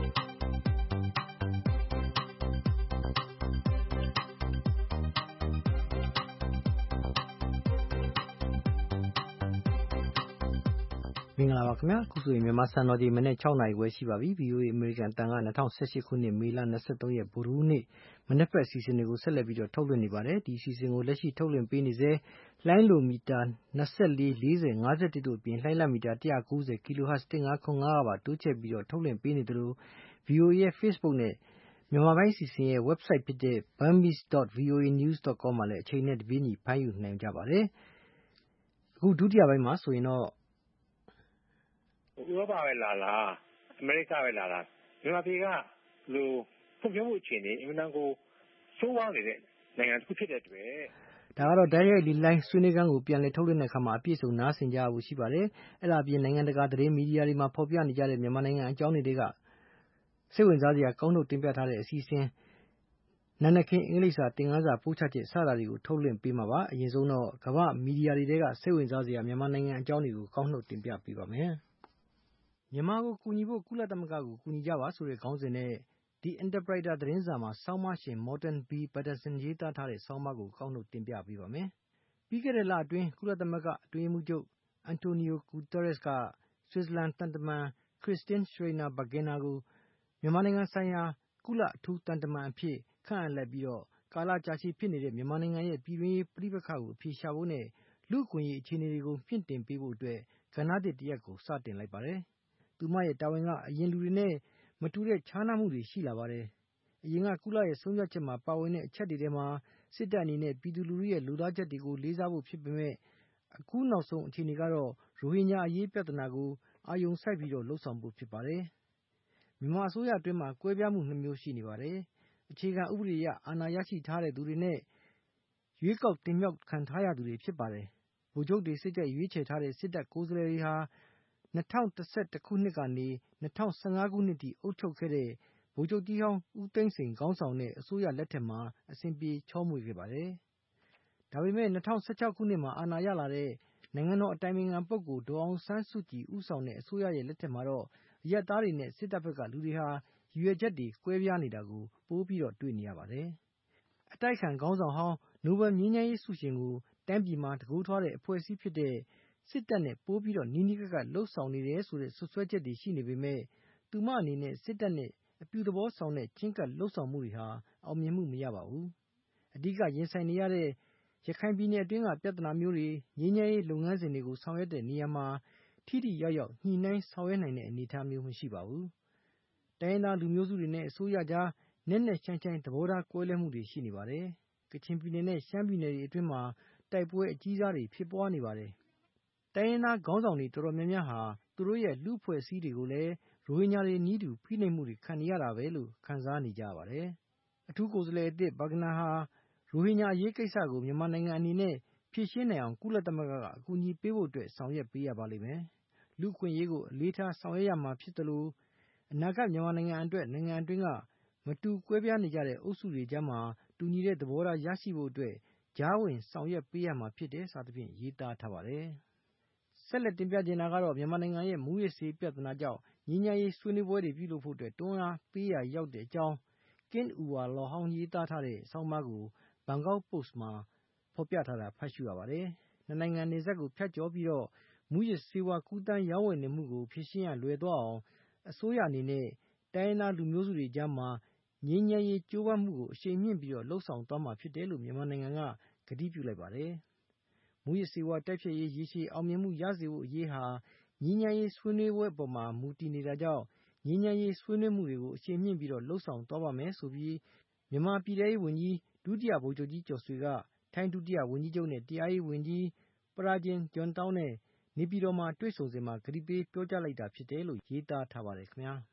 [SPEAKER 2] မင်္ဂလာပါခင်ဗျာခုဆိုရင်မြန်မာစံတော်ချိန်မနေ့၆နာရီခွဲရှိပါပြီ ဗွီအိုအေ အမေရိကန်တန်က၂၀၁၈ခုနှစ်မေလ၂၃ရက်ဗုဒ္ဓဟူးနေ့မနက်ဖက်အစီအစဉ်တွေကိုဆက်လက်ပြီးတော့ထုတ်လွှင့်နေပါတယ်ဒီအစီအစဉ်ကိုလက်ရှိထုတ်လွှင့်ပေးနေစေလှိုင်းလိုမီတာ၂၄ ၄၀ ၅၁တို့အပြင်လှိုင်းလမီတာ၁၉၀ kHz ၁၅ခွန်၅ကပါတိုးချဲ့ပြီးတော့ထုတ်လွှင့်ပေးနေသလို ဗွီအိုအေရဲ့ Facebook နဲ့မြန်မာပိုင်းအစီအစဉ်ရဲ့ website ဖြစ်တဲ့ burmese dot voa news dot com မှာလည်းအချိန်နဲ့တပြေးညီဖမ်းယူနိုင်ကြပါတယ်အခုဒုတိယပိုင်းမှာဆိုရင်တော့
[SPEAKER 14] ဥရောပပဲလာလားအမေရိကပဲလာလားမြန်မာပြည်ကလူဖွံ့ဖြိုးမှုအခြေအနေအင်မတန်ကိုဆိုးဝါးနေတဲ့နိုင်ငံတစ်ခုဖြစ်တဲ့အတွက်
[SPEAKER 2] ဒါကတော့တိုက်ရိုက်လီလိုင်းဆွေးနွေးခန်းကိုပြန်လည်ထုတ်လွှင့်တဲ့အခါမှာအပြည့်စုံနားဆင်ကြရဖို့ရှိပါတယ်အဲ့ဒါအပြင်နိုင်ငံတကာသတင်းမီဒီယာတွေမှာဖော်ပြနေကြတဲ့မြန်မာနိုင်ငံအကြောင်းတွေကစိတ်ဝင်စားစရာကောင်းထုတ်တင်ပြထားတဲ့အစီအစဉ်နာနခင်အင်္ဂလိပ်စာသင်ခန်းစာပို့ချချက်စတာတွေကိုထုတ်လွှင့်ပေးမှာပါအရင်ဆုံးတော့ကမ္ဘာမီဒီယာတွေကစိတ်ဝင်စားစရာမြန်မာနိုင်ငံအကြောင်းတွေကိုကောင်းထုတ်တင်ပြပေးပါမယ်မြန်မာကိုကူညီဖို့ကုလသမဂ္ဂကိုကူညီကြပါဆိုတဲ့ခေါင်းစဉ်နဲ့ The Interpreter သတင်းစာမှာဆောင်းပါးရှင် Morton B. Patterson ရေးသားထားတဲ့ဆောင်းပါးကိုကောက်နှုတ်တင်ပြပေးပါမယ်။ပြီးခဲ့တဲ့လအတွင်းကုလသမဂ္ဂအတွင်းရေးမှူးချုပ် Antonio Guterres က Switzerland သံတမန် Christine Schraner Burgener ကိုမြန်မာနိုင်ငံဆိုင်ရာကုလအထူးသံတမန်အဖြစ်ခန့်အပ်လိုက်ပြီးတော့ကာလကြာရှည်ဖြစ်နေတဲ့မြန်မာနိုင်ငံရဲ့ပြည်တွင်းရေးပဋိပက္ခကိုအဖြေရှာဖို့နဲ့လူ့အခွင့်အရေးအခြေအနေတွေကိုမြင့်တင်ပေးဖို့အတွက်ကဏ္ဍသစ်တစ်ရပ်ကိုစတင်လိုက်ပါတယ်။သူမရဲ့တာဝန်ကအရင်လူတွေနဲ့မတူတဲ့ခြားနားမှုတွေရှိလာပါတယ်။အရင်ကကုလရဲ့ဆုံးဖြတ်ချက်မှာပါဝင်တဲ့အချက်တွေထဲမှာစစ်တပ်အနေနဲ့ပြည်သူလူထုရဲ့လူသားချက်တွေကိုလေးစားဖို့ဖြစ်ပေမဲ့အခုနောက်ဆုံးအခြေအနေကတော့ရိုဟင်ဂျာအရေးပြဿနာကိုအာရုံစိုက်ပြီးတော့လှုပ်ဆောင်ဖို့ဖြစ်ပါတယ်။မြန်မာအစိုးရအတွင်းမှာကွဲပြားမှုနှမျိုးရှိနေပါတယ်။အခြေခံဥပဒေအရအာဏာရရှိထားတဲ့သူတွေနဲ့ရွေးကောက်တင်မြှောက်ခံထားရသူတွေဖြစ်ပါတယ်။ဗိုလ်ချုပ်တွေစိတ်ကြိုက်ရွေးချယ်ထားတဲ့စစ်တပ်ကိုယ်စားလှယ်တွေဟာ၂၀၁၁ခုနှစ်ကနေ၂၀၁၅ခုနှစ်ထိအုပ်ချုပ်ခဲ့တဲ့ဗိုလ်ချုပ်ကြီးဟောင်းဦးသိန်းစိန်ခေါင်းဆောင်တဲ့အစိုးရလက်ထက်မှာအစဉ်ပြေချောမွေ့ခဲ့ပါတယ်။ဒါပေမဲ့၂၀၁၆ခုနှစ်မှာအာဏာရလာတဲ့နိုင်ငံတော်အတိုင်ပင်ခံပုဂ္ဂိုလ်ဒေါ်အောင်ဆန်းစုကြည်ဦးဆောင်တဲ့အစိုးရရဲ့လက်ထက်မှာတော့အရပ်သားတွေနဲ့စစ်တပ်ဘက်ကလူတွေဟာရည်ရွယ်ချက်တွေကွဲပြားနေတာကိုပိုပြီးတော့တွေ့နေရပါတယ်။အတိုက်အခံခေါင်းဆောင်ဟောင်းနိုဘယ်ငြိမ်းချမ်းရေးဆုရှင်ကိုတိုင်းပြည်မှာတကူထွားတဲ့အဖွဲ့အစည်းဖြစ်တဲ့စစ်တပ်နဲ့ပိုပြီးတော့နီးနီးကပ်ကပ်လှုပ်ဆောင်နေတယ်ဆိုတဲ့ဆွဆွဲချက်တွေရှိနေပေမဲ့သူမအနေနဲ့စစ်တပ်နဲ့အပြုသဘောဆောင်တဲ့ချင်းကပ်လှုပ်ဆောင်မှုတွေဟာအောင်မြင်မှုမရပါဘူး။အဓိကရင်ဆိုင်နေရတဲ့ရခိုင်ပြည်နယ်အတွင်းကပြဿနာမျိုးတွေငြိမ်းချမ်းရေးလုပ်ငန်းစဉ်တွေကိုဆောင်ရွက်တဲ့နေရာမှာထိထိရောက်ရောက်ညှိနှိုင်းဆောင်ရွက်နိုင်တဲ့အနေအထားမျိုးမရှိပါဘူး။တိုင်းရင်းသားလူမျိုးစုတွေနဲ့အစိုးရကြားနက်နက်ရှိုင်းရှိုင်းသဘောထားကွဲလွဲမှုတွေရှိနေပါတယ်။ကချင်ပြည်နယ်နဲ့ရှမ်းပြည်နယ်တွေအတွင်းမှာတိုက်ပွဲအကြီးစားတွေဖြစ်ပွားနေပါတယ်။တိုင်းရင်းသားခေါင်းဆောင်တွေတော်တော်များများဟာသူတို့ရဲ့လူ့အဖွဲ့အစည်းတွေကိုလည်းရိုဟင်ဂျာတွေနည်းတူဖိနှိပ်မှုတွေခံနေရတာပဲလို့ခံစားနေကြပါတယ်။အထူးကိုယ်စားလှယ်အသစ်ဘာဂနာဟာရိုဟင်ဂျာအရေးကိစ္စကိုမြန်မာနိုင်ငံအနေနဲ့ဖြေရှင်းနိုင်အောင်ကုလသမဂ္ဂကအကူအညီပေးဖို့အတွက်ဆောင်ရွက်ပေးရပါလိမ့်မယ်။လူ့အခွင့်အရေးကိုအလေးထားဆောင်ရွက်ရမှာဖြစ်တယ်လို့အနာဂတ်မြန်မာနိုင်ငံအတွက်နိုင်ငံအတွင်းကမတူကွဲပြားနေကြတဲ့အုပ်စုတွေကြားမှာတူညီတဲ့သဘောထားရရှိဖို့အတွက်ကြားဝင်ဆောင်ရွက်ပေးရမှာဖြစ်တယ်စသဖြင့်ရေးသားထားပါတယ်။ဆက်လက်တင်ပြချင်တာကတော့မြန်မာနိုင်ငံရဲ့မူးယစ်ဆေးပြဿနာကြောင့်ငြိမ်းချမ်းရေးဆွေးနွေးပွဲတွေပြုလုပ်ဖို့အတွက်တွန်းအားပေးရာရောက်တဲ့အကြောင်းကင်းအူဝါလော်ဟောင်းရေးသားထားတဲ့ဆောင်းပါးကိုဘန်ကောက်ပို့စ်မှာဖော်ပြထားတာဖတ်ရှုရပါတယ်။နှစ်နိုင်ငံနယ်စပ်ကိုဖြတ်ကျော်ပြီးတော့မူးယစ်ဆေးဝါးကူးသန်းရောင်းဝယ်နေမှုကိုဖြေရှင်းရလွယ်သွားအောင်အစိုးရအနေနဲ့တိုင်းရင်းသားလူမျိုးစုတွေကြားမှာငြိမ်းချမ်းရေးကြိုးပမ်းမှုကိုအရှိန်မြင့်ပြီးတော့လှုပ်ဆောင်သွားမှာဖြစ်တယ်လို့မြန်မာနိုင်ငံကကတိပြုလိုက်ပါတယ်။မူးယစ်ဆေးဝါးတိုက်ဖျက်ရေးရေရှည်အောင်မြင်မှုရစေဖို့အရေးဟာငြိမ်းချမ်းရေးဆွေးနွေးပွဲအပေါ်မှာမူတည်နေတာကြောင့်ငြိမ်းချမ်းရေးဆွေးနွေးမှုတွေကိုအရှိန်မြင့်ပြီးတော့လှုပ်ဆောင်သွားပါမယ်ဆိုပြီးမြန်မာပြည်ထောင်ရေးဝန်ကြီးဒုတိယဗိုလ်ချုပ်ကြီးကျော်ဆွေကထိုင်းဒုတိယဝန်ကြီးချုပ်နဲ့တရားရေးဝန်ကြီးပရာဂျင်ဂျွန်တောင်းနဲ့နေပြည်တော်မှာတွေ့ဆုံစဉ်မှာကတိပေးပြောကြားလိုက်တာဖြစ်တယ်လို့ရေးသားထားပါတယ်ခင်ဗျာ။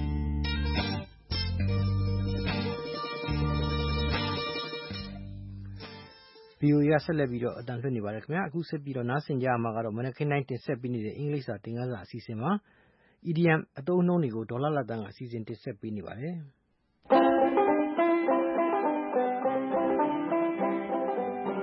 [SPEAKER 2] ဗွီအိုအေကဆက်လက်ပြီးတော့အတန်လွှင့်နေပါတယ်ခင်ဗျာအခုဆက်ပြီးတော့နားဆင်ကြရမှာကတော့မနက်ခင်းတိုင်းတင်ဆက်ပေးနေတဲ့အင်္ဂလိပ်စာသင်ခန်းစာအစီအစဉ်မှာ idiom အသုံးအနှုန်းတွေကိုဒေါ်လာလာတန်းကအစီအစဉ်တင်ဆက်ပေးနေပါတယ်။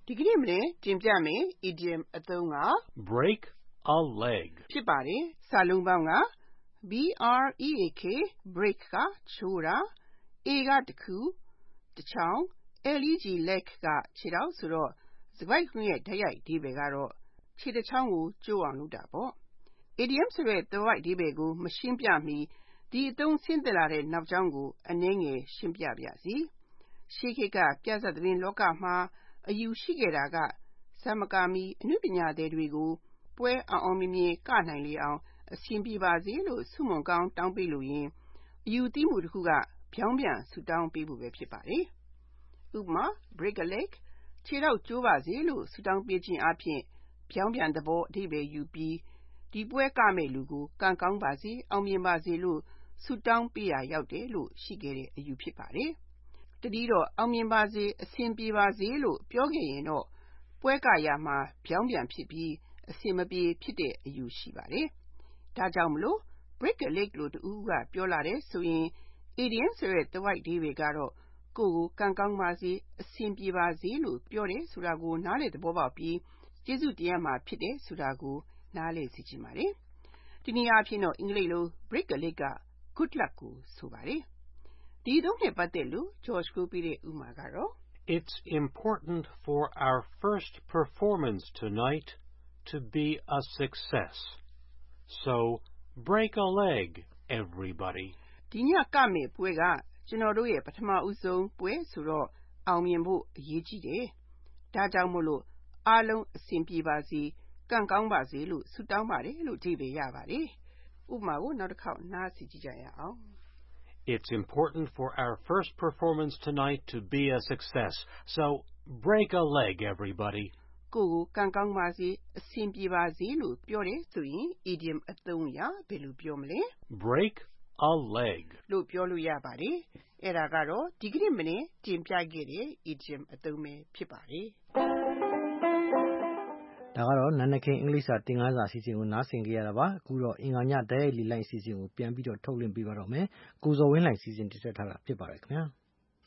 [SPEAKER 10] ဒီကနေ့မနေ့တင်ပြမယ် idiom အသုံးက
[SPEAKER 15] break a leg
[SPEAKER 10] ဖြစ်ပါတယ်။စာလုံးပေါင်းက B R E A K break ကချိုးတာ A ကတခုတစ်ချောင်း L E G leg ကခြေထောက်ဆိုတော့စကားခွင့်ရဲ့ဓာတ်ရိုက်အဓိပ္ပာယ်ကတော့ခြေတစ်ချောင်းကိုကျိုးအောင်လုပ်တာပေါ့။ idiom ဆိုတဲ့သွယ်ဝိုက်အဓိပ္ပာယ်ကိုမရှင်းပြမီဒီအသုံးဆင်းသက်လာတဲ့နောက်ကြောင်းကိုအနည်းငယ်ရှင်းပြပါရစေ။ရှေးခေတ်ကပြဿနာသတင်းလောကမှာအယူရှိခဲ့တာကစမကာမီအနုပညာသည်တွေကိုပွဲအောင်အောင်မြင်မြင်ကနိုင်လေအောင်အဆင်ပြေပါစေလို့ဆုမွန်ကောင်းတောင်းပေးလို့ရင်အယူသီးမှုတစ်ခုကဖြောင်းပြန်ဆူတောင်းပေးဖို့ပဲဖြစ်ပါတယ်။ဥပမာ break a leg ခြေထောက်ကျိုးပါစေလို့ဆုတောင်းပေးခြင်းအပြင်ဖြောင်းပြန်သဘောအဓိပ္ပာယ်ယူပြီးဒီပွဲကမဲ့လူကိုကံကောင်းပါစေအောင်မြင်ပါစေလို့ဆုတောင်းပေးရရောက်တယ်လို့ရှိခဲ့တဲ့အယူဖြစ်ပါတယ်။တတိတော့အောင်မြင်ပါစေအဆင်ပြေပါစေလို့ပြောခဲ့ရင်တော့ပွဲကရမှာဖြောင်းပြန်ဖြစ်ပြီးအဆင်မပြေဖြစ်တဲ့အယူရှိပါတယ်။ဒါကြောင့်မလို့ break a leg လို့တူကပြောလာတယ်ဆိုရင် idiom ဆိုတဲ့သွယ်ဝိုက်အဓိပ္ပာယ်ကတော့ကိုယ်ကိုကံကောင်းပါစေအဆင်ပြေပါစေလို့ပြောတယ်ဆိုတာကိုနားလည်သဘောပေါက်ပြီးကျေးဇူးတင်ရမှာဖြစ်တယ်ဆိုတာကိုနားလည်စေချင်ပါတယ်။ဒီနည်းအားဖြင့်တော့အင်္ဂလိပ်လို break a leg က good luck ကိုဆိုပါတယ်။ဒီအသုံးနဲ့ပတ်သက်လို့ George ကိုပြတဲ့ဥပမာကတော့
[SPEAKER 15] It's important for our first performance tonight to be a success. So break a leg, everybody.
[SPEAKER 10] ဒီညကမဲ့ပွဲကကျွန်တော်တို့ရဲ့ပထမဦးဆုံးပွဲဆိုတော့အောင်မြင်ဖို့အရေးကြီးတယ်။ဒါကြောင့်မို့လို့အားလုံးအဆင်ပြေပါစေကံကောင်းပါစေလို့ဆုတောင်းပါတယ်လို့အဓိပ္ပာယ်ရပါတယ်။ဥပမာကိုနောက်တစ်ခေါက်နားဆင်ကြည့်ကြရအောင်။
[SPEAKER 15] It's important for our first performance tonight to be a success. So break a leg, everybody.
[SPEAKER 10] ကိုကိုကံကောင်းပါစေအဆင်ပြေပါစေလို့ပြောတယ်ဆိုရင် idiom အသုံးအရဘယ်လိုပြောမလဲ
[SPEAKER 15] break a leg
[SPEAKER 10] လို့ပြောလို့ရပါတယ်။အဲ့ဒါကတော့ဒီကနေ့မနေ့တင်ပြခဲ့တဲ့ idiom အသုံးပဲဖြစ်ပါတယ်။
[SPEAKER 2] ဒါကတော့နန္ဒခင်အင်္ဂလိပ်စာသင်ခန်းစာအစီအစဉ်ကိုနားဆင်ကြရတာပါ။အခုတော့အင်္ဂါညတိုက်ရိုက်လေ့လာအစီအစဉ်ကိုပြန်ပြီးတော့ထုတ်လွှင့်ပေးပါတော့မယ်။ကိုဇော်ဝင်းလှိုင်စီစဉ်တင်ဆက်ထားတာဖြစ်ပါတယ်ခင်ဗျာ။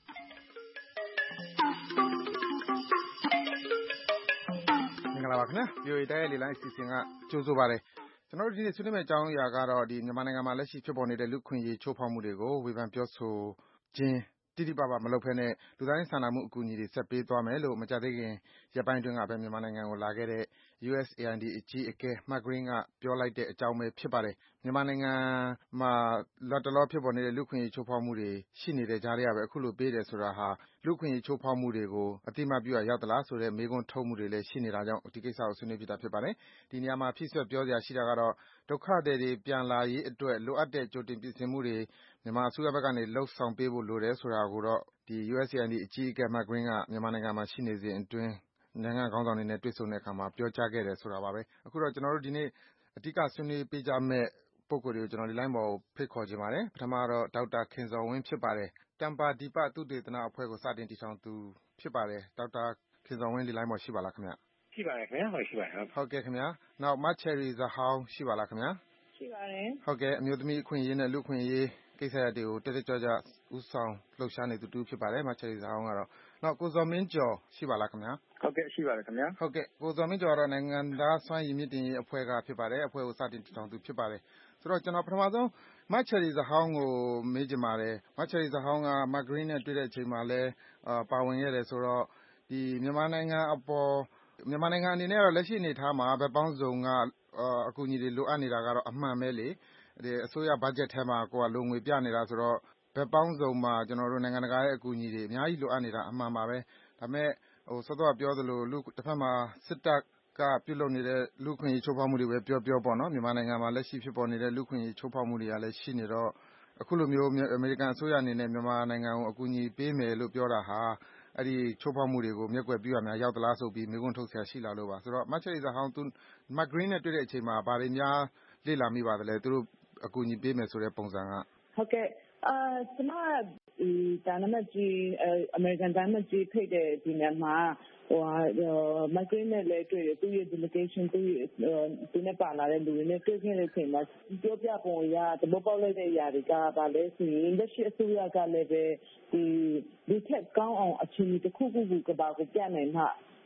[SPEAKER 7] မင်္ဂလာပါခင်ဗျာ။ ဗီအိုအေတိုက်ရိုက်လေ့လာအစီအစဉ်ကကြိုဆိုပါတယ်။ကျွန်တော်တို့ဒီနေ့ဆွေးနွေးမယ့်အကြောင်းအရာကတော့ဒီမြန်မာနိုင်ငံမှာလက်ရှိဖြစ်ပေါ်နေတဲ့လူ့ခွင့်ရေးချိုးဖောက်မှုတွေကိုဝေဖန်ပြောဆိုခြင်းတိတိပပမလုပ်ဘဲနဲ့လူသားချင်းစာနာမှုအကူအညီတွေဆက်ပေးသွားမယ်လို့မကြသေးခင်ရက်ပိုင်းတွင်းကပဲမြန်မာနိုင်ငံကိုလာခဲ့တဲ့ U S A I D အကြီးအကဲ Mark Green ကပြောလိုက်တဲ့အကြောင်းပဲဖြစ်ပါတယ်။မြန်မာနိုင်ငံမှာလတ်တလောဖြစ်ပေါ်နေတဲ့လူ့ခွင့်ရေးချိုးဖောက်မှုတွေရှိနေတဲ့ကြားထဲကပဲအခုလိုပေးတယ်ဆိုတာဟာလူ့ခွင့်ရေးချိုးဖောက်မှုတွေကိုအတိအမှတ်ပြုရရောက်သလားဆိုတဲ့မေးခွန်းထုတ်မှုတွေလည်းရှိနေတာကြောင့်ဒီကိစ္စကိုဆွေးနွေးဖြစ်တာဖြစ်ပါတယ်။ဒီနေရာမှာဖြည့်ဆွတ်ပြောစရာရှိတာကတော့ဒုက္ခသည်တွေပြန်လာရေးအတွက်လိုအပ်တဲ့ကြိုတင်ပြင်ဆင်မှုတွေမြန်မာအစိုးရဘက်ကနေလှုပ်ဆောင်ပေးဖို့လိုတယ်ဆိုတာကိုတော့ဒီ U S A I D အကြီးအကဲ Mark Green ကမြန်မာနိုင်ငံမှာရှိနေစဉ်အတွင်းနိုင်ငံခေါင်းဆောင်တွေနဲ့တွေ့ဆုံတဲ့အခါမှာပြောကြားခဲ့တယ်ဆိုတာပါပဲ။အခုတော့ကျွန်တော်တို့ဒီနေ့အဓိကဆွေးနွေးပေးကြမယ့်ပုဂ္ဂိုလ်တွေကိုကျွန်တော်ဒီလိုင်းပေါ်ကိုဖိတ်ခေါ်ခြင်းပါတယ်။ပထမတော့ဒေါက်တာခင်ဇော်ဝင်းဖြစ်ပါတယ်။တမ်ပါဒီပသုတေသနအဖွဲ့ကိုစတင်တည်ထောင်သူဖြစ်ပါတယ်။ဒေါက်တာခင်ဇော်ဝင်းဒီလိုင်းပေါ်ရှိပါလားခင်ဗျ
[SPEAKER 14] ။ရှိပါတယ်ခင်ဗျာ။ဟုတ်ရှိပါတယ်
[SPEAKER 7] ။ဟုတ်ကဲ့ခင်ဗျာ။နောက်မချယ်ရီဇဟောင်းရှိပါလားခင်ဗျာ
[SPEAKER 16] ။ရှိပါတယ်
[SPEAKER 7] ။ဟုတ်ကဲ့အမျိုးသမီးအခွင့်အရေးနဲ့လူ့အခွင့်အရေးကိစ္စရပ်တွေကိုတက်တက်ကြွကြွဦးဆောင်လှုပ်ရှားနေသူတူဖြစ်ပါတယ်မချယ်ရီဇဟောင်းကတော့နောက်ကိုဇော်မင်းကျော်ရှိပါလားခင်ဗျာ
[SPEAKER 17] ။ဟုတ်ကဲ့ရှိပါတယ်ခင်ဗျာ
[SPEAKER 7] ။ဟုတ်ကဲ့ကိုဇော်မင်းကျော်ကတော့နိုင်ငံသားစွမ်းရည်မြင့်တင်ရေးအဖွဲ့ကဖြစ်ပါတယ်အဖွဲ့ကိုစတင်တည်ထောင်သူဖြစ်ပါတယ်။ဆိုတော့ကျွန်တော်ပထမဆုံးမချယ်ရီဇဟောင်းကိုမေးချင်ပါတယ်။မချယ်ရီဇဟောင်းကမက်ဂရင်းနဲ့တွေ့တဲ့အချိန်မှာလည်းအာပါဝင်ခဲ့တယ်ဆိုတော့ဒီမြန်မာနိုင်ငံအပေါ်မြန်မာနိုင်ငံအနေနဲ့ကတော့လက်ရှိအနေအထားမှာဘက်ပေါင်းစုံကအကူအညီတွေလိုအပ်နေတာကတော့အမှန်ပဲလေဒီအစိုးရဘတ်ဂျက်ထဲမှာကိုယ်ကလိုငွေပြနေတာဆိုတော့ဘက်ပေါင်းစုံမှာကျွန်တော်တို့နိုင်ငံတကာရဲ့အကူအညီတွေအများကြီးလိုအပ်နေတာအမှန်ပါပဲဒါပေမဲ့ဟိုစောစောကပြောသလိုလူတစ်ဖက်မှာစစ်တပ်ကပြုလုပ်နေတဲ့လူခွင့်ရေးချိုးဖောက်မှုတွေပဲပြောပြောပေါ့နော်မြန်မာနိုင်ငံမှာလက်ရှိဖြစ်ပေါ်နေတဲ့လူခွင့်ရေးချိုးဖောက်မှုတွေကလည်းရှိနေတော့အခုလိုမျိုးအမေရိကန်အစိုးရအနေနဲ့မြန်မာနိုင်ငံကိုအကူအညီပေးမယ်လို့ပြောတာဟာအဲ့ဒီချိုးဖောက်မှုတွေကိုမျက်ကွယ်ပြုရများရောက်သလားဆိုပြီးမေးခွန်းထုတ်ဆရာရှိလာလို့ပါဆိုတော့မတ်ချယ်ရီဇဟောင်းသူမက်ဂရင်းနဲ့တွေ့တဲ့အချိန်မှာဗာတွေများလေ့လာမိပါသလဲသူတို့အကူအညီပေးမယ်ဆိုတဲ့ပုံစံက
[SPEAKER 16] ဟုတ်ကဲ့အာကျွန်မဒီဒါနမကြီးအမေရိကန်ဒါနမကြီးဖိတ်တဲ့ဒီနေ့မှာဟိုမက်ဂရင်းနဲ့လည်းတွေ့တယ်သူရဲ့ delegation သူသူနဲ့ပါလာတဲ့လူတွေနဲ့တွေ့ခဲ့တဲ့အချိန်မှာပြောပြပုံရသဘောပေါက်လိုက်တဲ့အရာတွေကဘာလဲဆိုရင်လက်ရှိအစိုးရကလည်းပဲဒီဒီထက်ကောင်းအောင်အခြေအနေတစ်ခုခုကိုကဘာကိုပြနိုင်မှ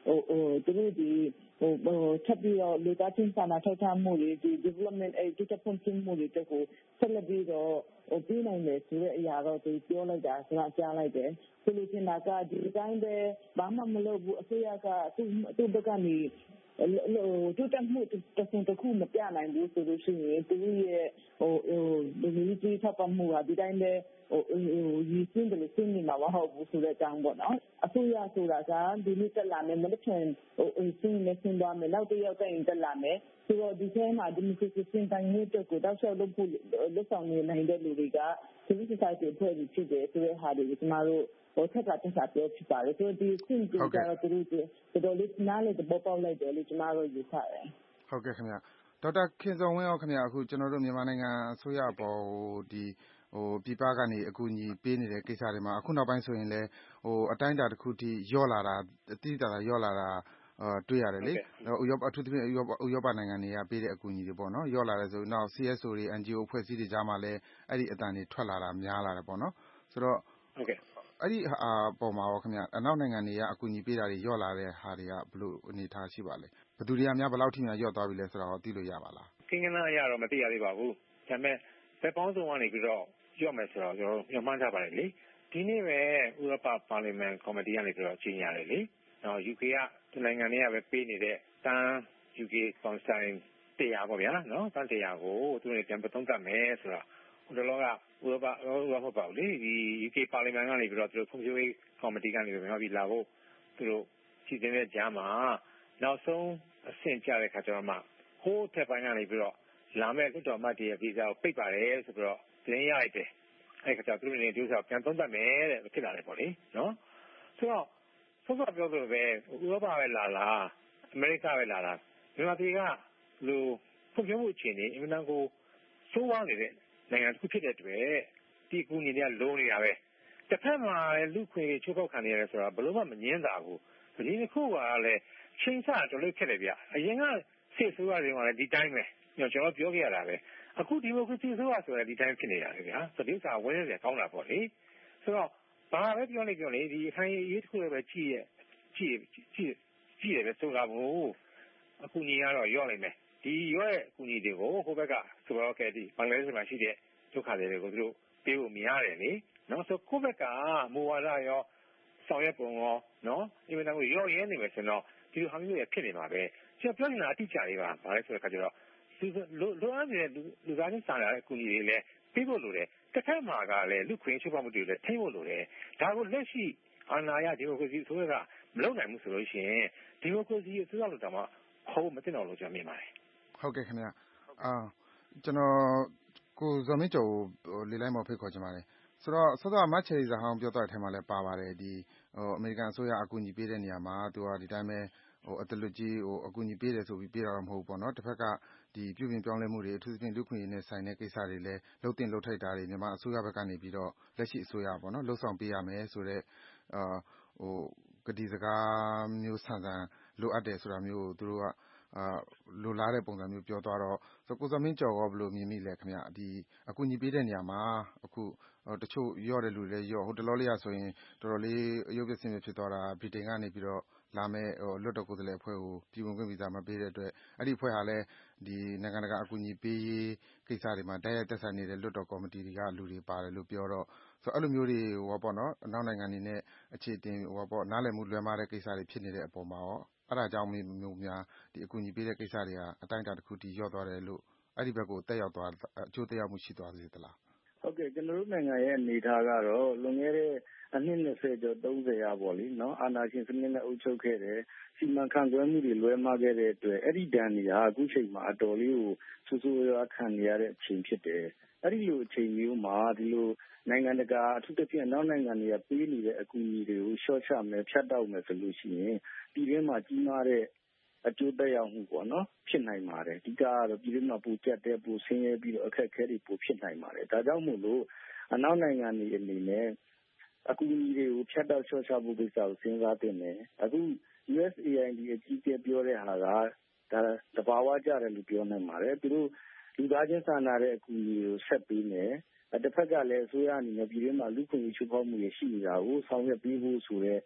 [SPEAKER 16] ဟိုဟိုသူတို့ဒီဟိုဟိုထပ်ပြီးတော့လူသားချင်းစာနာထောက်ထားမှုတွေဒီ development အဲဒုတိယဖွံ့ဖြိုးမှုတွေတက်ကိုဆက်လက်ပြီးတော့ဟိုပြီးနိုင်တယ်ဆိုတဲ့အရာတော့သူပြောလိုက်တာကျွန်တော်ကြားလိုက်တယ်ဆိုလို့ချင်းတာကဒီတိုင်းပဲဘာမှမလုပ်ဘူးအစိုးရကသူ့သူ့ဘက်ကနေဟိုတိုးတက်မှုတစ်စုံတစ်ခုမပြနိုင်ဘူးဆိုလို့ရှိရင်သူရဲ့ဟိုဟိုဒီလိုကြီးထပ်ပါမှုကဒီတိုင်းပဲဟိုဟိုရည်စင်းတယ်လို့ရှင်းနေမှာမဟုတ်ဘူးဆိုတဲ့အကြောင်းပေါ့နော်အစိုးရဆိုတာကဒီနေ့တက်လာမယ်မနေ့ကဟိုရှင်းနေရှင်းသွားမယ်နောက်တစ်ယောက်တက်ရင်တက်လာမယ်ဆိုတော့ဒီထဲမှာဒီမိုကရေစီစင်တိုင်းရဲ့တက်ကိုတောက်လျှောက်လုပ်ဖို့လက်ဆောင်နေနိုင်တဲ့လူတွေက civil society အဖွဲ့အစည်းဖြစ်တယ်ဆိုတဲ့ဟာတွေကိုကျမတို့ဟိုထပ်တာတက်တာပြောဖြစ်ပါတယ်ဆိုတော့ဒီစင်ကြကြတော့သူတို့တော်တော်လေးနားလေတော့ပေါက်လိုက်တယ်လို့ကျမတို့ယူဆတယ်
[SPEAKER 17] ဟုတ်ကဲ့ခင်ဗျဒေါက်တာခင်စောဝင်းရောခင်ဗျအခုကျွန်တော်တို့မြန်မာနိုင်ငံအစိုးရပေါ်ဒီဟိုပြည်ပကနေအကူအညီပေးနေတဲ့ကိစ္စတွေမှာအခုနောက်ပိုင်းဆိုရင်လည်းဟိုအတိုင်းအတာတစ်ခုထိယော့လာတာအတိအကျယော့လာတာအာတွေ့ရတယ်လေဥရောပအထူးသဖြင့်ဥရောပဥရောပနိုင်ငံတွေကပေးတဲ့အကူအညီတွေပေါ့နော်ယော့လာတယ်ဆိုနောက် C S O တွေ N G O အဖွဲ့အစည်းတွေကြားမှာလည်းအဲ့ဒီအတန်တွေထွက်လာတာများလာတယ်ပေါ့နော်ဆိုတော့
[SPEAKER 14] ဟုတ်ကဲ့
[SPEAKER 17] အဲ့ဒီအာပေါ်မှာရောခင်ဗျအနောက်နိုင်ငံတွေကအကူအညီပေးတာတွေယော့လာတဲ့ဟာတွေကဘယ်လိုအနေထားရှိပါလဲဘယ်သူတွေကများဘယ်လောက်ထိများယော့သွားပြီလဲဆိုတော့သိလို့ရပါလား
[SPEAKER 14] ကိန်းဂဏန်းအရတော့မသိရသေးပါဘူးဒါပေမဲ့ဘက်ပေါင်းစုံကနေပြီးတော့ယော့မယ်ဆိုတော့ကျွန်တော်ညှမှန်းထားပါတယ်လေဒီနေ့ပဲဥရောပပါလီမန်ကော်မတီကနေပြီးတော့ကြီးညာတယ်လေနော် U K ကဒီနိုင်ငံတွေကပဲပေးနေတဲ့တန်း U K consign တရားပေါ့ဗျာနော်တန်းတရားကိုသူတို့ပြန်သုံးသပ်မယ်ဆိုတော့ဟိုလောကဥရောပဥရောပပေါ့လေဒီ U K ပါလီမန်ကနေပြီးတော့သူတို့ဖွံ့ဖြိုးရေးကော်မတီကနေပြီးတော့ပြီးလာဖို့သူတို့စီစဉ်တဲ့ကြားမှာနောက်ဆုံးအဆင့်ကြတဲ့ခါကျတော့မှဟိုးထက်ပိုင်းကနေပြီးတော့လာမဲ့လွှတ်တော်မှတ်တရဲ့ဗီဇာကိုပိတ်ပါတယ်ဆိုပြီးတော့သတင်းရလိုက်တယ်အဲ့ခါကျသူတို့နေဒီဥစ္စာပြန်သုံးသပ်မယ်တဲ့ဖြစ်လာတယ်ပေါ့လေနော်ဆိုတော့ဆုံးဖြတ်ပြောလို့ပဲဥရောပပဲလာလာအမေရိကပဲလာလာမြန်မာပြည်ကလူဖွံ့ဖြိုးမှုအခြေအနေအင်မတန်ကိုစိုးဝါးနေတဲ့နိုင်ငံတစ်ခုဖြစ်တဲ့အတွက်ဒီကူညီတွေကလုံးနေတာပဲတစ်ဖက်မှာလူခွေချိုးဖောက်ခံနေရတယ်ဆိုတာဘလို့မှမငင်းတာဘူးဒီတစ်ခုကလည်းချိန်ဆတော်လို့ဖြစ်တယ်ဗျအရင်ကစစ်ဆိုးရတယ်ကလည်းဒီတိုင်းပဲကျွန်တော်ပြောခဲ့ရတာပဲအခုဒီမိုကရေစီဆိုးရဆိုရင်ဒီတိုင်းဖြစ်နေတာလေဗျာဆိုဒီဥစ္စာဝင်းနေတယ်ကောင်းတာပေါ့လေဆိုတော့ဘာပဲပြောနေပြောနေဒီအခိုင်အရေးတစ်ခုပဲကြည့်ရကြည့်ကြည့်ကြည့်ရတယ်ဆိုတာကိုအခုညီကတော့ရော့လိုက်မယ်ဒီရော့ရဲ့အကူအညီတွေကိုဟိုဘက်ကဆိုတော့ကဲဒီဘင်္ဂလားဒေ့ရှ်မှာရှိတဲ့ဒုက္ခတွေတွေကိုသူတို့ပေးဖို့မရတယ်လေနော်ဆိုကိုဘက်ကမူဝါဒရောဆောင်ရွက်ပုံရောနော်ဒီမှာကိုရော့ရဲနေမယ်ဆိုတော့ဒီလိုဟာမျိုးတွေဖြစ်နေမှာပဲကျွန်တော်ပြောနေတာအတိအကျလေးပါဗါလဲဆိုတဲ့ခါကျတော့လူလူအားဖြင့်လူသားချင်းစာနာတဲ့အကူအညီတွေလည်းပေးဖို့လိုတယ်တစ်ခါမှကလည်းလူခွင့်ချိုးဖောက်မှုတွေလည်းထိဖို့လိုတယ်ဒါကိုလက်ရှိအာဏာရဒီမိုကရေစီဆိုရကမလုပ်နိုင်ဘူးဆိုလို့ရှိရင်ဒီမိုကရေစီအစိုးရလို့တောင်မှဟောမသိတော့လို့ကျွန်တော်မြင်ပါတယ်
[SPEAKER 17] ဟုတ်ကဲ့ခင်ဗျအာကျွန်တော်ကိုဇော်မင်းကျော်ကိုလေးလိုက်မော်ဖိတ်ခေါ်ချင်ပါတယ်ဆိုတော့စောစောမတ်ချယ်ရီဇာဟောင်းပြောတဲ့အထက်မှာလည်းပါပါတယ်ဒီဟိုအမေရိကန်အစိုးရအကူအညီပေးတဲ့နေရာမှာသူကဒီတိုင်းပဲဟိုအတလူကြီးဟိုအကူအညီပေးတယ်ဆိုပြီးပေးတာတော့မဟုတ်ဘူးပေါ့နော်တစ်ဖက်ကဒီပြုပြင်ပြောင်းလဲမှုတွေအထူးသဖြင့်လူခွင့်ရေးနဲ့ဆိုင်တဲ့ကိစ္စတွေလည်းလှုပ်တင်လှုပ်ထိုက်တာတွေမြန်မာအစိုးရဘက်ကနေပြီးတော့လက်ရှိအစိုးရပေါ့နော်လှုပ်ဆောင်ပေးရမယ်ဆိုတော့အာဟိုကတိစကားမျိုးဆန်ဆန်လိုအပ်တယ်ဆိုတာမျိုးသူတို့ကအာလိုလားတဲ့ပုံစံမျိုးပြောသွားတော့ဆိုကိုစောမင်းကျော်ရောဘယ်လိုမြင်မိလဲခင်ဗျဒီအကူအညီပေးတဲ့နေရာမှာအခုတချို့ရော့တဲ့လူတွေလည်းရော့ဟိုတလောလေးရဆိုရင်တော်တော်လေးအယုတ်ပြစ်စင်ဖြစ်သွားတာဗြိတိန်ကနေပြီးတော့လာမဲ့ဟိုလွတ်တော်ကိုယ်စားလှယ်အဖွဲ့ကိုပြည်ဝင်ခွင့်ဗီဇာမပေးတဲ့အတွက်အဲ့ဒီအဖွဲ့ဟာလည်းဒီနိုင်ငံတကာအကူအညီပေးရေးကိစ္စတွေမှာတိုက်ရိုက်သက်ဆိုင်နေတဲ့လွတ်တော်ကော်မတီတွေကလူတွေပါတယ်လို့ပြောတော့ဆိုအဲ့လိုမျိုးတွေဟောပေါ့နော်အနောက်နိုင်ငံတွေနဲ့အခြေတင်ဟောပေါ့နားလည်မှုလွဲမှားတဲ့ကိစ္စတွေဖြစ်နေတဲ့အပေါ်မှာရောအဲ့ဒါကြောင့်မျိုးများဒီအကူအညီပေးတဲ့ကိစ္စတွေကအတိုင်းအတာတစ်ခုတည်းရော့သွားတယ်လို့အဲ့ဒီဘက်ကိုတက်ရောက်သွားအကျိုးသက်ရောက်မှုရှိသွားစေသလား
[SPEAKER 18] ဟုတ်ကဲ့ကျွန်တော်တို့နိုင်ငံရဲ့အနေအထားကတော့လွန်ခဲ့တဲ့အနှစ်၂၀ကျော်၃၀ရာပေါ့လေနော်အာဏာရှင်စနစ်နဲ့အုပ်ချုပ်ခဲ့တယ်စီမံခန့်ခွဲမှုတွေလွဲမှားခဲ့တဲ့အတွက်အဲ့ဒီဒဏ်တွေဟာအခုချိန်မှာအတော်လေးကိုဆူဆူရွားခံနေရတဲ့အချိန်ဖြစ်တယ်အဲ့ဒီလိုအချိန်မျိုးမှာဒီလိုနိုင်ငံတကာအထူးသဖြင့်နောက်နိုင်ငံတွေကပေးနေတဲ့အကူအညီတွေကိုရှော့ချမယ်ဖြတ်တောက်မယ်ဆိုလို့ရှိရင်ပြည်တွင်းမှာကြီးမားတဲ့အကျိုးသက်ရောက်မှုပေါ့နော်ဖြစ်နိုင်ပါတယ်အဓိကကတော့ပြည်တွင်းမှာပူကျက်တဲ့ပူဆင်းရဲပြီးတော့အခက်အခဲတွေပိုဖြစ်နိုင်ပါတယ်ဒါကြောင့်မို့လို့အနောက်နိုင်ငံတွေအနေနဲ့အကူအညီတွေကိုဖြတ်တောက်ရှော့ချဖို့ကိစ္စကိုစဉ်းစားသင့်တယ်အခု U S A I D အကြီးအကဲပြောတဲ့ဟာကဒါတဘာဝကြတယ်လို့ပြောနိုင်ပါတယ်သူတို့လူသားချင်းစာနာတဲ့အကူအညီကိုဆက်ပေးမယ်တစ်ဖက်ကလည်းအစိုးရအနေနဲ့ပြည်တွင်းမှာလူခွင့်ရေးချိုးဖောက်မှုတွေရှိနေတာကိုဆောင်ရွက်ပေးဖို့ဆိုတဲ့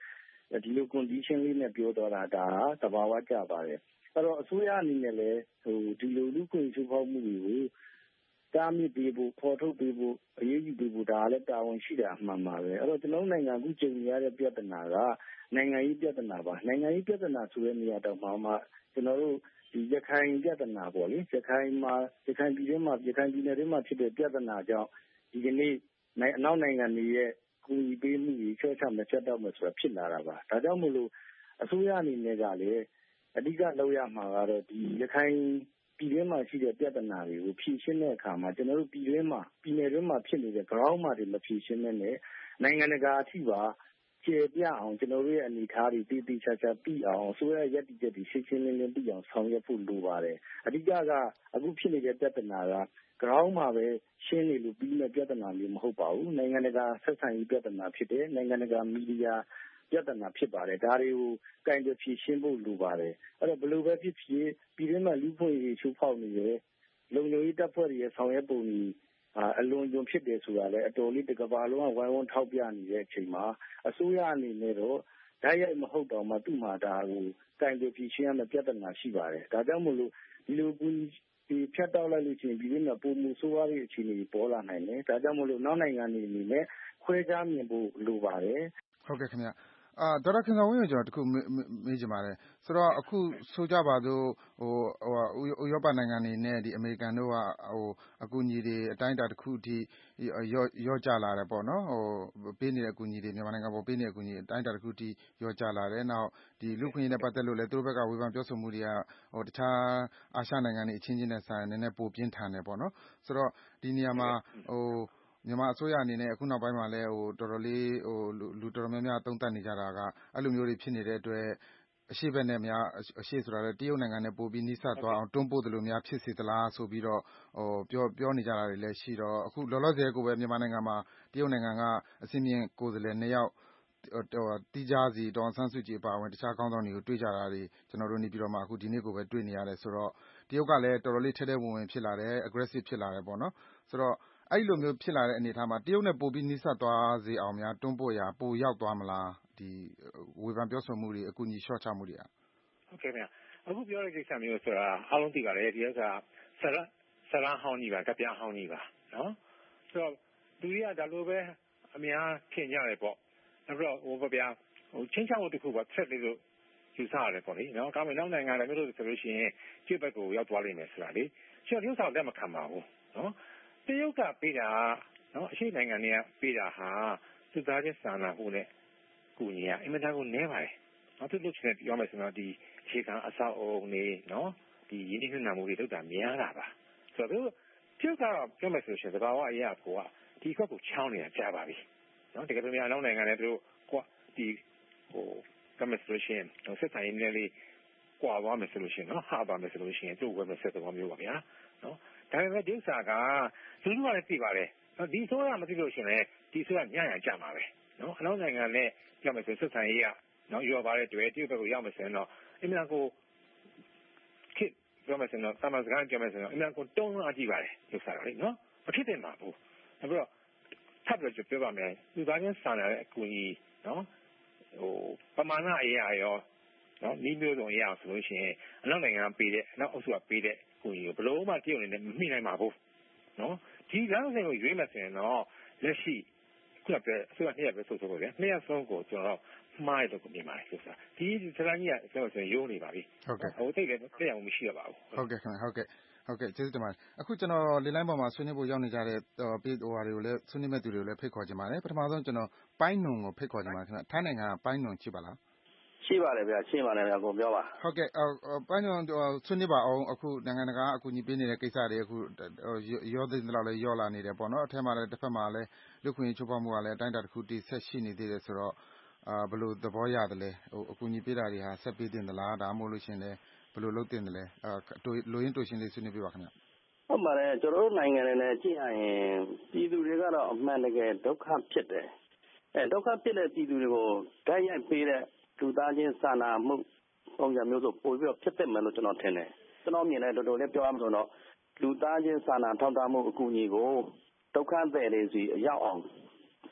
[SPEAKER 18] ဒီလို condition လေးနဲ့ပြောတော့တာဒါသဘာဝကျပါတယ်အဲ့တော့အစိုးရအနေနဲ့လည်းဟိုဒီလိုလူခွင့်ချိုးဖောက်မှုတွေကိုတားမြစ်ပေးဖို့ဖော်ထုတ်ပေးဖို့အရေးယူပေးဖို့ဒါလည်းတာဝန်ရှိတာအမှန်ပါပဲအဲ့တော့ကျွန်တော်နိုင်ငံအခုကြုံရတဲ့ပြဿနာကနိုင်ငံရေးပြဿနာပါနိုင်ငံရေးပြဿနာဆိုတဲ့နေရာတော့မှမှကျွန်တော်တို့ဒီရခိုင်ပြဿနာပေါ့လေရခိုင်မှာရခိုင်ပြည်ထဲမှာရခိုင်ပြည်နယ်ထဲမှာဖြစ်တဲ့ပြဿနာကြောင့်ဒီကနေ့အနောက်နိုင်ငံတွေရဲ့ကူညီပေးမှုကြီးချောချမချက်တော့မှဆိုတာဖြစ်လာတာပါဒါကြောင့်မို့လို့အစိုးရအနေနဲ့ကလည်းအဓိကလောက်ရမှာကတော့ဒီရခိုင်ပြည်တွင်းမှာရှိတဲ့ပြဿနာတွေကိုဖြေရှင်းတဲ့အခါမှာကျွန်တော်တို့ပြည်တွင်းမှာပြည်နယ်တွင်းမှာဖြစ်နေတဲ့ ground မှာတွေမဖြေရှင်းတဲ့နဲ့နိုင်ငံတကာအထိပါကျေပြအောင်ကျွန်တော်တို့ရဲ့အနေအထားတွေတည်တည်ချာချာပြီးအောင်အစိုးရရဲ့ရည်တည်ချက်တွေရှင်းရှင်းလင်းလင်းပြီးအောင်ဆောင်ရွက်ဖို့လိုပါတယ်အဓိကကအခုဖြစ်နေတဲ့ပြဿနာက ground မှာပဲရှင်းနေလို့ပြီးမဲ့ပြဿနာမျိုးမဟုတ်ပါဘူးနိုင်ငံတကာဆက်ဆံရေးပြဿနာဖြစ်တယ်နိုင်ငံတကာမီဒီယာပြဿနာဖြစ်ပါတယ်ဒါတွေကိုကင်တွယ်ဖြေရှင်းဖို့လိုပါတယ်အဲ့တော့ဘယ်လိုပဲဖြစ်ဖြစ်ပြည်တွင်းမှာလူ့ဖွံ့ဖြိုးရေးချိုးဖောက်နေတယ်လုံခြုံရေးတပ်ဖွဲ့တွေရဲ့ဆောင်ရွက်ပုံကြီးအလွန်ကျွံဖြစ်တယ်ဆိုတာလည်းအတော်လေးတစ်ကမ္ဘာလုံးကဝိုင်းဝန်းထောက်ပြနေတဲ့အချိန်မှာအစိုးရအနေနဲ့တော့ဓာတ်ရိုက်မဟုတ်တော့မှသူ့မှာဒါကိုကင်တွယ်ဖြေရှင်းရမယ့်ပြဿနာရှိပါတယ်ဒါကြောင့်မို့လို့ဒီလိုကူဒီဖြတ်တောက်လိုက်လို့ချင်းပြည်တွင်းမှာပုံမှုဆိုးဝါးတဲ့အခြေအနေပေါ်လာနိုင်တယ်ဒါကြောင့်မို့လို့နောက်နိုင်ငံတွေအနေနဲ့ခွဲခြားမြင်ဖို့လိုပါတယ်
[SPEAKER 17] ဟုတ်ကဲ့ခင်ဗျအာဒေါက်တာခင်ဇော်ဝင်းကိုကျွန်တော်တခုမေးချင်ပါတယ်ဆိုတော့အခုဆိုကြပါစို့ဟိုဟိုဥရောပနိုင်ငံတွေနဲ့ဒီအမေရိကန်တို့ကဟိုအကူအညီတွေအတိုင်းအတာတစ်ခုအထိရော့ရော့ကျလာတယ်ပေါ့နော်ဟိုပေးနေတဲ့အကူအညီတွေမြန်မာနိုင်ငံပေါ်ပေးနေတဲ့အကူအညီအတိုင်းအတာတစ်ခုအထိရော့ကျလာတယ်နောက်ဒီလူခွင့်ရေးနဲ့ပတ်သက်လို့လည်းသူတို့ဘက်ကဝေဖန်ပြောဆိုမှုတွေကဟိုတခြားအာရှနိုင်ငံတွေအချင်းချင်းနဲ့ဆိုင်နည်းနည်းပိုပြင်းထန်တယ်ပေါ့နော်ဆိုတော့ဒီနေရာမှာဟိုမြန်မာအစိုးရအနေနဲ့အခုနောက်ပိုင်းမှာလဲဟိုတော်တော်လေးဟိုလူတော်တော်များများသုံးသပ်နေကြတာကအဲ့လိုမျိုးတွေဖြစ်နေတဲ့အတွက်အရှိဘက်နဲ့များအရှိဆိုတာလဲတရုတ်နိုင်ငံနဲ့ပို့ပြီးနှိစပ်သွားအောင်တွန်းပို့တယ်လို့များဖြစ်စေသလားဆိုပြီးတော့ဟိုပြောပြောနေကြတာတွေလည်းရှိတော့အခုလောလောဆယ်ကိုပဲမြန်မာနိုင်ငံမှာတရုတ်နိုင်ငံကအစင်းမြင့်ကိုယ်စားလှယ်နှစ်ယောက်တီးခြားစီဒေါ်ဆန်းစုကြည်အပါအဝင်တခြားကောင်းဆောင်တွေကိုတွေ့ကြတာတွေကျွန်တော်တို့နေပြီးတော့မှအခုဒီနေ့ကိုပဲတွေ့နေရတယ်ဆိုတော့တရုတ်ကလည်းတော်တော်လေးထဲထဲဝင်ဝင်ဖြစ်လာတယ် aggressive ဖြစ်လာတယ်ပေါ့နော်ဆိုတော့အဲ့လိုမျိုးဖြစ်လာတဲ့အနေအထားမှာတရုတ်နဲ့ပိုပြီးနှိစပ်သွားစေအောင်များတွန်းပို့ရာပိုရောက်သွားမလားဒီဝေဖန်ပြောဆိုမှုတွေအကူအညီရှော့ချမှုတွေอ่ะ
[SPEAKER 14] ဟုတ်ကဲ့ဗျအခုပြောတဲ့ကိစ္စမျိုးဆိုတာအားလုံးသိပါတယ်ဒီဥစ္စာဆရာဆရာဟောင်းကြီးပါကပြဟောင်းကြီးပါနော်ဆိုတော့သူတွေကဒါလိုပဲအများထင်ကြတယ်ပေါ့နောက်တော့ဟိုဗျာဟိုချင်းချောင်းတစ်ခုပါဆက်လေးလို့ယူဆရတယ်ပေါ့လေနော်ဒါမှမဟုတ်နိုင်ငံလည်းမျိုးလို့ဆိုလို့ရှိရင်ကျစ်ဘက်ကိုရောက်သွားလိမ့်မယ်ဆိုတာလေကျတော့ဒီဥစ္စာလက်မခံပါဘူးနော်တရုတ်ကပေးတာနော်အရှိနိုင်ငံတွေကပေးတာဟာသူသားချင်းစာနာမှုနဲ့ကူညီရအင်မတန်ကိုနည်းပါတယ်နော်သူတို့ချင်တယ်ပြောမယ်ဆိုတော့ဒီအခြေခံအဆောက်အအုံတွေနော်ဒီရင်းနှီးမြှုပ်နှံမှုတွေလုပ်တာများတာပါဆိုတော့တရုတ်ကတော့ပြောမယ်ဆိုရှင်သဘာဝအရာကိုကဒီခွက်ကိုချောင်းနေတာကြားပါပြီနော်တကယ်လို့များအနောက်နိုင်ငံတွေတို့ကွာဒီဟိုကမ္ဘာဆိုရှင်တော့စစ်တိုင်းနဲ့လေးကွာသွားမယ်ဆိုလို့ရှိရင်နော်ဟာပါမယ်ဆိုလို့ရှိရင်သူ့ဝယ်မယ်ဆက်တော်မျိုးပါဗျာနော်ဒါပေမဲ့ဒီဥစ္စာကသူတို့ကလည်းသိပါတယ်ဒီဆိုရမသိလို့ရှိရင်ဒီဆိုရညံ့ရကြမှာပဲနော်အနောက်နိုင်ငံနဲ့ပြောမယ်ဆိုစစ်တိုင်းရေးကနော်ရောပါတဲ့တွေ့တရုတ်ဘက်ကိုရောက်မယ်ဆိုရင်တော့အင်မတန်ကိုခစ်ပြောမယ်ဆိုတော့သမစကန်ပြောမယ်ဆိုတော့အင်မတန်ကိုတုံးလာကြည့်ပါတယ်ဥစ္စာလေနော်မဖြစ်တင်ပါဘူးနောက်ပြီးတော့ထပ်ပြီးပြောပါမယ်သူသားချင်းစာနာတဲ့အကူအညီနော်ဟိုပမာဏအရာရောနော်ဒီမျိုးစုံရအောင်ဆိုလို့ရှိရင်အနောက်နိုင်ငံကပေးတဲ့အနောက်အုပ်စုကပေးတဲ့ကိုကြီးကိုဘလို့မှတရုတ်အနေနဲ့မမိနိုင်ပါဘူးနော်ဒီလမ်းစဉ်ကိုရွေးမယ်ဆိုရင်တော့လက်ရှိခုနကပြောဆိုရနှစ်ရပဲဆိုဆိုပေါ့ဗျာနှစ်ရဆုံးကိုကျွန်တော်မှားရတော့ကိုမြင်ပါတယ်ဆိုတာဒီစကားကြီးကကျွန်တော်ဆိုရင်ရိုးနေပါပြီ
[SPEAKER 17] ဟုတ်ကဲ့
[SPEAKER 14] ဟိုတိတ်လည်းသိအောင်မရှိရပါဘူး
[SPEAKER 17] ဟုတ်ကဲ့ခင်ဗျဟုတ်ကဲ့ဟုတ်ကဲ့ကျေးဇူးတင်ပါတယ်အခုကျွန်တော်လေလိုင်းပေါ်မှာဆွေးနွေးဖို့ရောက်နေကြတဲ့ပြည်သူတွေကိုလည်းဆွေးနွေးမဲ့သူတွေကိုလည်းဖိတ်ခေါ်ချင်ပါတယ်ပထမဆုံးကျွန်တော်ပိုင်းနုံကိုဖိတ်ခေါ်ချင်ပါတယ်ခင်ဗျထိုင်းနိုင်ငံကပိုင်းနုံရှိပါလား
[SPEAKER 19] ရှိပါတယ်ဗျာရှင်းပါတယ်ဗျာကိုပြောပါ
[SPEAKER 17] ဟုတ်ကဲ့ပိုင်းနုံဆွေးနွေးပါအောင်အခုနိုင်ငံတကာအကူအညီပေးနေတဲ့ကိစ္စတွေအခုရောသိတဲ့လောက်လည်းရောလာနေတယ်ပေါ့နော်အထက်မှာလည်းတစ်ဖက်မှာလည်းလူခွင့်ချိုးဖောက်မှုကလည်းအတိုင်းအတာတစ်ခုတည်ဆက်ရှိနေသေးတယ်ဆိုတော့အာဘယ်လိုသဘောရတယ်လဲဟိုအကူအညီပေးတာတွေဟာဆက်ပေးတင်သလားဒါမှမဟုတ်လို့ရှင်လဲဘယ်လိုလုပ်တင်တယ်လဲအဲလိုရင်းတူရှင်လေးဆွေးနွေးပြပါခင်ဗျ
[SPEAKER 19] ဟုတ်ပါတယ်ကျွန်တော်တို့နိုင်ငံနဲ့ကြည့်ရရင်ပြည်သူတွေကတော့အမှန်တကယ်ဒုက္ခဖြစ်တယ်အဲဒုက္ခဖြစ်တဲ့ပြည်သူတွေကိုဓာတ်ရိုက်ပေးတဲ့လူသားချင်းစာနာမှုပုံစံမျိုးဆိုပို့ပြီးတော့ဖြစ်သက်မယ်လို့ကျွန်တော်ထင်တယ်ကျွန်တော်မြင်တဲ့တော်တော်လေးပြောရမှာဆိုတော့လူသားချင်းစာနာထောက်ထားမှုအကူအညီကိုဒုက္ခသည်တွေစီအရောက်အောင်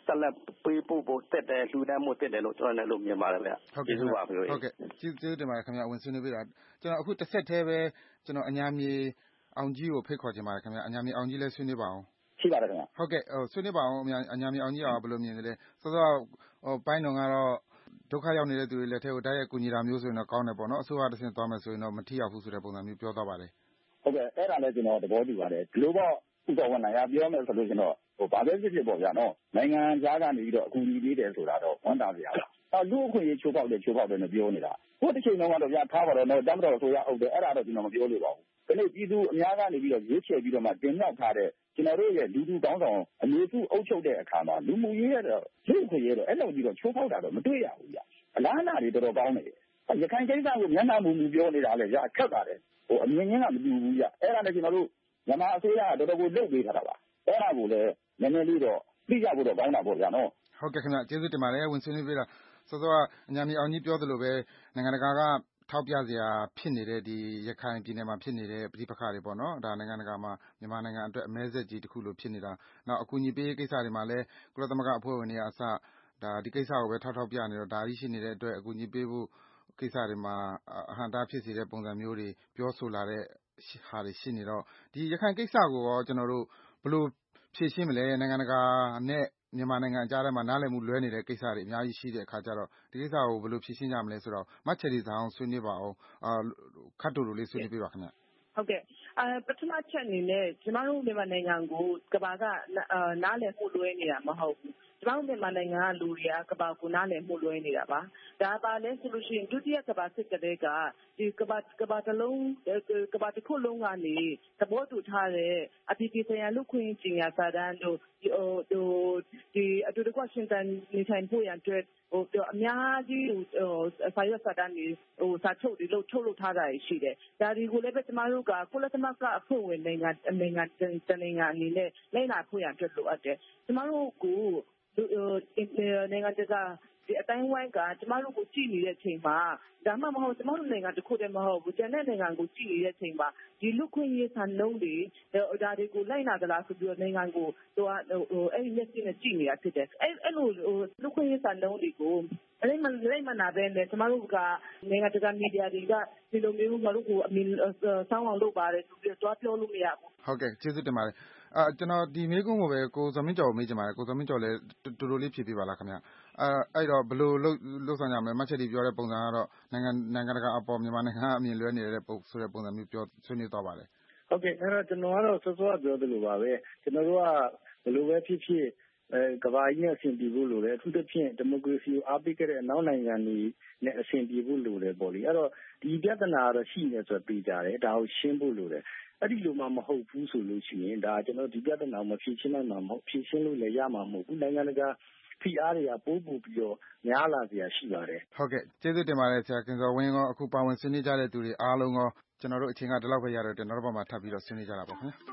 [SPEAKER 19] ဆက်လက်ပေးပို့ဖို့တက်တယ်လူတန်းမှုတက်တယ်လို့ကျွန်တော်လည်းလို့မြင်ပါတယ်ဗျကျေးဇူးပါဗျ
[SPEAKER 17] ဟုတ်ကဲ့ကျေးဇူးတင်ပါတယ်ခင်ဗျဝင်ဆွေးနွေးပေးတာကျွန်တော်အခုတစ်ဆက်တည်းပဲကျွန်တော်အညာမြေအောင်ကြီးကိုဖိတ်ခေါ်ချင်ပါတယ်ခင်ဗျအညာမြေအောင်ကြီးလည်းဆွေးနွေးပါအောင်
[SPEAKER 20] ရှိပါတယ်ခင်ဗျ
[SPEAKER 17] ဟုတ်ကဲ့ဟိုဆွေးနွေးပါအောင်အညာမြေအောင်ကြီးကဘယ်လိုမြင်လဲစောစောဟိုပိုင်းတော်ကတော့ဒုက္ခရောက်နေတဲ့သူတွေလက်ထဲကိုတိုက်ရိုက်ကူညီတာမျိုးဆိုရင်တော့ကောင်းတယ်ပေါ့နော်အစိုးရတစ်ဆင့်သွားမယ်ဆိုရင်တော့မထိရောက်ဘူးဆိုတဲ့ပုံစံမျိုးပြောသွားပါတယ်
[SPEAKER 20] ဟုတ်ကဲ့အဲ့ဒါလည်းကျွန်တော်သဘောတူပါတယ် global ဥပဒေနိုင်ရပြောမယ်ဆိုလို့ကျွန်တော်ဟိုဘာပဲဖြစ်ဖြစ်ပေါ့ဗျာနော်နိုင်ငံသားကနေပြီးတော့အကူအညီပေးတယ်ဆိုတာတော့ဝန်တာစရာပါအဲလူအခွင့်အရေးချိုးဖောက်တယ်ချိုးဖောက်တယ်လို့ပြောနေတာကိုတစ်ချိန်လုံးကတော့ဗျာထားပါတော့တော့တမ်းတော်ဆိုရဟုတ်တယ်အဲ့ဒါတော့ကျွန်တော်မပြောလို့ပါဘူးဒီနေ့ပြည်သူအများကနေပြီးတော့ရွေးချယ်ပြီးတော့မှတင်မြှောက်ထားတဲ့ကျွန်တော်တို့ရဲ့လူလူကောင်းဆောင်အမျိုးစုအုပ်ချုပ်တဲ့အခါမှာလူမှုရေးရတော့လူခွင့်ရေးတော့အဲ့လိုကြီးတော့ချိုးဖောက်တာတော့မတွေ့ရဘူးဗျအလားအလာတွေတော်တော်ကောင်းတယ်ရခိုင်ကိစ္စကိုမျက်နှာမူမူပြောနေတာလေဗျခက်ပါတယ်ဟိုအမြင်ချင်းကမတူဘူးဗျအဲ့ဒါနဲ့ကျွန်တော်တို့မြန်မာအစိုးရကတော်တော်ကိုလုပ်ပေးထားတာပါအဲ့ဒါကိုလည်းနည်းနည်းလေးတော့သိကြဖို့တော့ကောင်းတာပေါ့ဗျာနော်
[SPEAKER 17] ဟုတ်ကဲ့ခင်ဗျကျေးဇူးတင်ပါတယ်ဝင်ဆွေးနွေးပေးတာစောစောကအညာမြေအောင်ကြီးပြောသလိုပဲနိုင်ငံတကာကထောက်ပြစရာဖြစ်နေတဲ့ဒီရခိုင်ပြည်နယ်မှာဖြစ်နေတဲ့ပြည်ပခါတွေပေါ့နော်ဒါနိုင်ငံတကာမှာမြန်မာနိုင်ငံအတွက်အမဲဆက်ကြီးတစ်ခုလိုဖြစ်နေတာနောက်အကူအညီပေးကိစ္စတွေမှာလည်းကုလသမဂ္ဂအဖွဲ့ဝင်တွေအစဒါဒီကိစ္စကိုပဲထောက်ထောက်ပြနေတော့ဒါကြီးရှိနေတဲ့အတွက်အကူအညီပေးဖို့ကိစ္စတွေမှာအဟံတားဖြစ်စေတဲ့ပုံစံမျိုးတွေပြောဆိုလာတဲ့ဟာတွေရှိနေတော့ဒီရခိုင်ကိစ္စကိုရောကျွန်တော်တို့ဘယ်လိုဖြေရှင်းမလဲနိုင်ငံတကာနဲ့မြန်မာနိုင်ငံအကြားထဲမှာနားလည်မှုလွဲနေတဲ့ကိစ္စတွေအများကြီးရှိတဲ့အခါကျတော့ဒီကိစ္စကိုဘယ်လိုဖြေရှင်းကြမလဲဆိုတော့မတ်ချယ်ဒီဆောင်ဆွေးနွေးပါအောင်အာခတ်တူတူလေးဆွေးနွေးပြပါခင်ဗျ
[SPEAKER 16] ဟုတ်ကဲ့အဲပထမချက်အနေနဲ့ကျမတို့မြန်မာနိုင်ငံကိုကဘာကနားလည်မှုလွဲနေတာမဟုတ်ဘူးကျမတို့မြန်မာနိုင်ငံကလူတွေကကဘာကိုနားလည်မှုလွဲနေတာပါဒါပါလဲဆိုလို့ရှိရင်ဒုတိယကဘာစစ်ကလေးကဒီကဘာကဘာတလုံးကဘာတစ်ခုလုံးကနေသဘောတူထားတဲ့အပြည်ပြည်ဆိုင်ရာလူခွင့်ကြီးညာစာတမ်းတို့ဒီဟိုဒီအတူတကွရှင်တန်နေထိုင်ဖို့ရန်အတွက်ဟိုအများကြီးဟိုစာရွက်စာတမ်းတွေဟိုစာချုပ်တွေလို့ထုတ်လုပ်ထားတာရှိတယ်ဒါတွေကိုလည်းပဲကျမတို့ကကုလသမဂ္ဂအဖွဲ့ဝင်နိုင်ငံနိုင်ငံတနိုင်ငံအနေနဲ့လိုက်နာဖို့ရန်အတွက်လိုအပ်တယ်ကျမတို့ကိုနိုင်ငံတကာဒီအတိုင်းဝိုင်းကကျမတို့ကိုကြည့်နေတဲ့အချိန်မှာဒါမှမဟုတ်ကျမတို့နိုင်ငံတစ်ခုတည်းမဟုတ်ဘူးကျန်တဲ့နိုင်ငံကိုကြည့်နေတဲ့အချိန်မှာဒီလူခွင့်ရေးဆန်နှုံးတွေဒါတွေကိုလိုက်နာကြလားဆိုပြီးတော့နိုင်ငံကိုသူကဟိုအဲ့ဒီမျက်စိနဲ့ကြည့်နေတာဖြစ်တယ်အဲ့အဲ့လိုဟိုလူခွင့်ရေးဆန်နှုံးတွေကိုအဲ့မလိုက်မနာပဲနဲ့ကျမတို့ကနိုင်ငံတကာမီဒီယာတွေကဒီလိုမျိုးငါတို့ကိုအမီဆောင်းအောင်လုပ်ပါတယ်ဆိုပြီးတော့ပြောလို့မရဘူး
[SPEAKER 17] ဟုတ်ကဲ့ကျေးဇူးတင်ပါတယ်အာကျွန်တော်ဒီမေးခွန်းကိုပဲကိုဇမင်းကျော်ကိုမေးချင်ပါတယ်ကိုဇမင်းကျော်လည်းတူတူလေးဖြေပြပါလားခင်ဗျအဲအဲ့တော့ဘယ်လိုလုပ်လုပ်ဆောင်ကြမလဲမတ်ချက်ဒီပြောတဲ့ပုံစံကတော့နိုင်ငံနိုင်ငံတကာအပေါ်မြန်မာနိုင်ငံအမြင်လွဲနေတဲ့ပုံဆိုတဲ့ပုံစံမျိုးပြောဆွေးနွေးသွားပါတယ်
[SPEAKER 18] ဟုတ်ကဲ့အဲ့တော့ကျွန်တော်ကတော့စောစောပြောသလိုပါပဲကျွန်တော်တို့ကဘယ်လိုပဲဖြစ်ဖြစ်အဲကဘာကြီးနဲ့အဆင်ပြေဖို့လိုတယ်အထူးသဖြင့်ဒီမိုကရေစီကိုအားပေးခဲ့တဲ့အနောက်နိုင်ငံတွေနဲ့အဆင်ပြေဖို့လိုတယ်ပေါ့လေအဲ့တော့ဒီပြဿနာကတော့ရှိနေဆိုပြီးကြတယ်ဒါကိုရှင်းဖို့လိုတယ်အဲ့ဒီလိုမှမဟုတ်ဘူးဆိုလို့ရှိရင်ဒါကျွန်တော်ဒီပြဿနာကိုမဖြေရှင်းနိုင်မှာမဟုတ်ဖြေရှင်းလို့လည်းရမှာမဟုတ်ဘူးနိုင်ငံတကာဖိအားတွေကပိုးပို့ပြီးတော့များလာစရာရှိပါတယ်
[SPEAKER 17] ဟုတ်ကဲ့ကျေးဇူးတင်ပါတယ်ဆရာခင်စောဝင်းရောအခုပါဝင်ဆွေးနွေးကြတဲ့သူတွေအားလုံးရောကျွန်တော်တို့အချိန်ကဒီလောက်ပဲရတော့တယ်နောက်တစ်ပတ်မှာထပ်ပြီးတော့ဆွေးနွေးကြတာပေါ့ခင်ဗျာ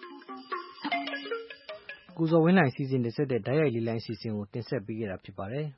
[SPEAKER 2] ကိုဇော်ဝင်းနိုင်စီစဉ်တင်ဆက်တဲ့ဓာတ်ရိုက်လေးလိုင်းစီစဉ်ကိုတင်ဆက်ပေးခဲ့တာဖြစ်ပါတယ်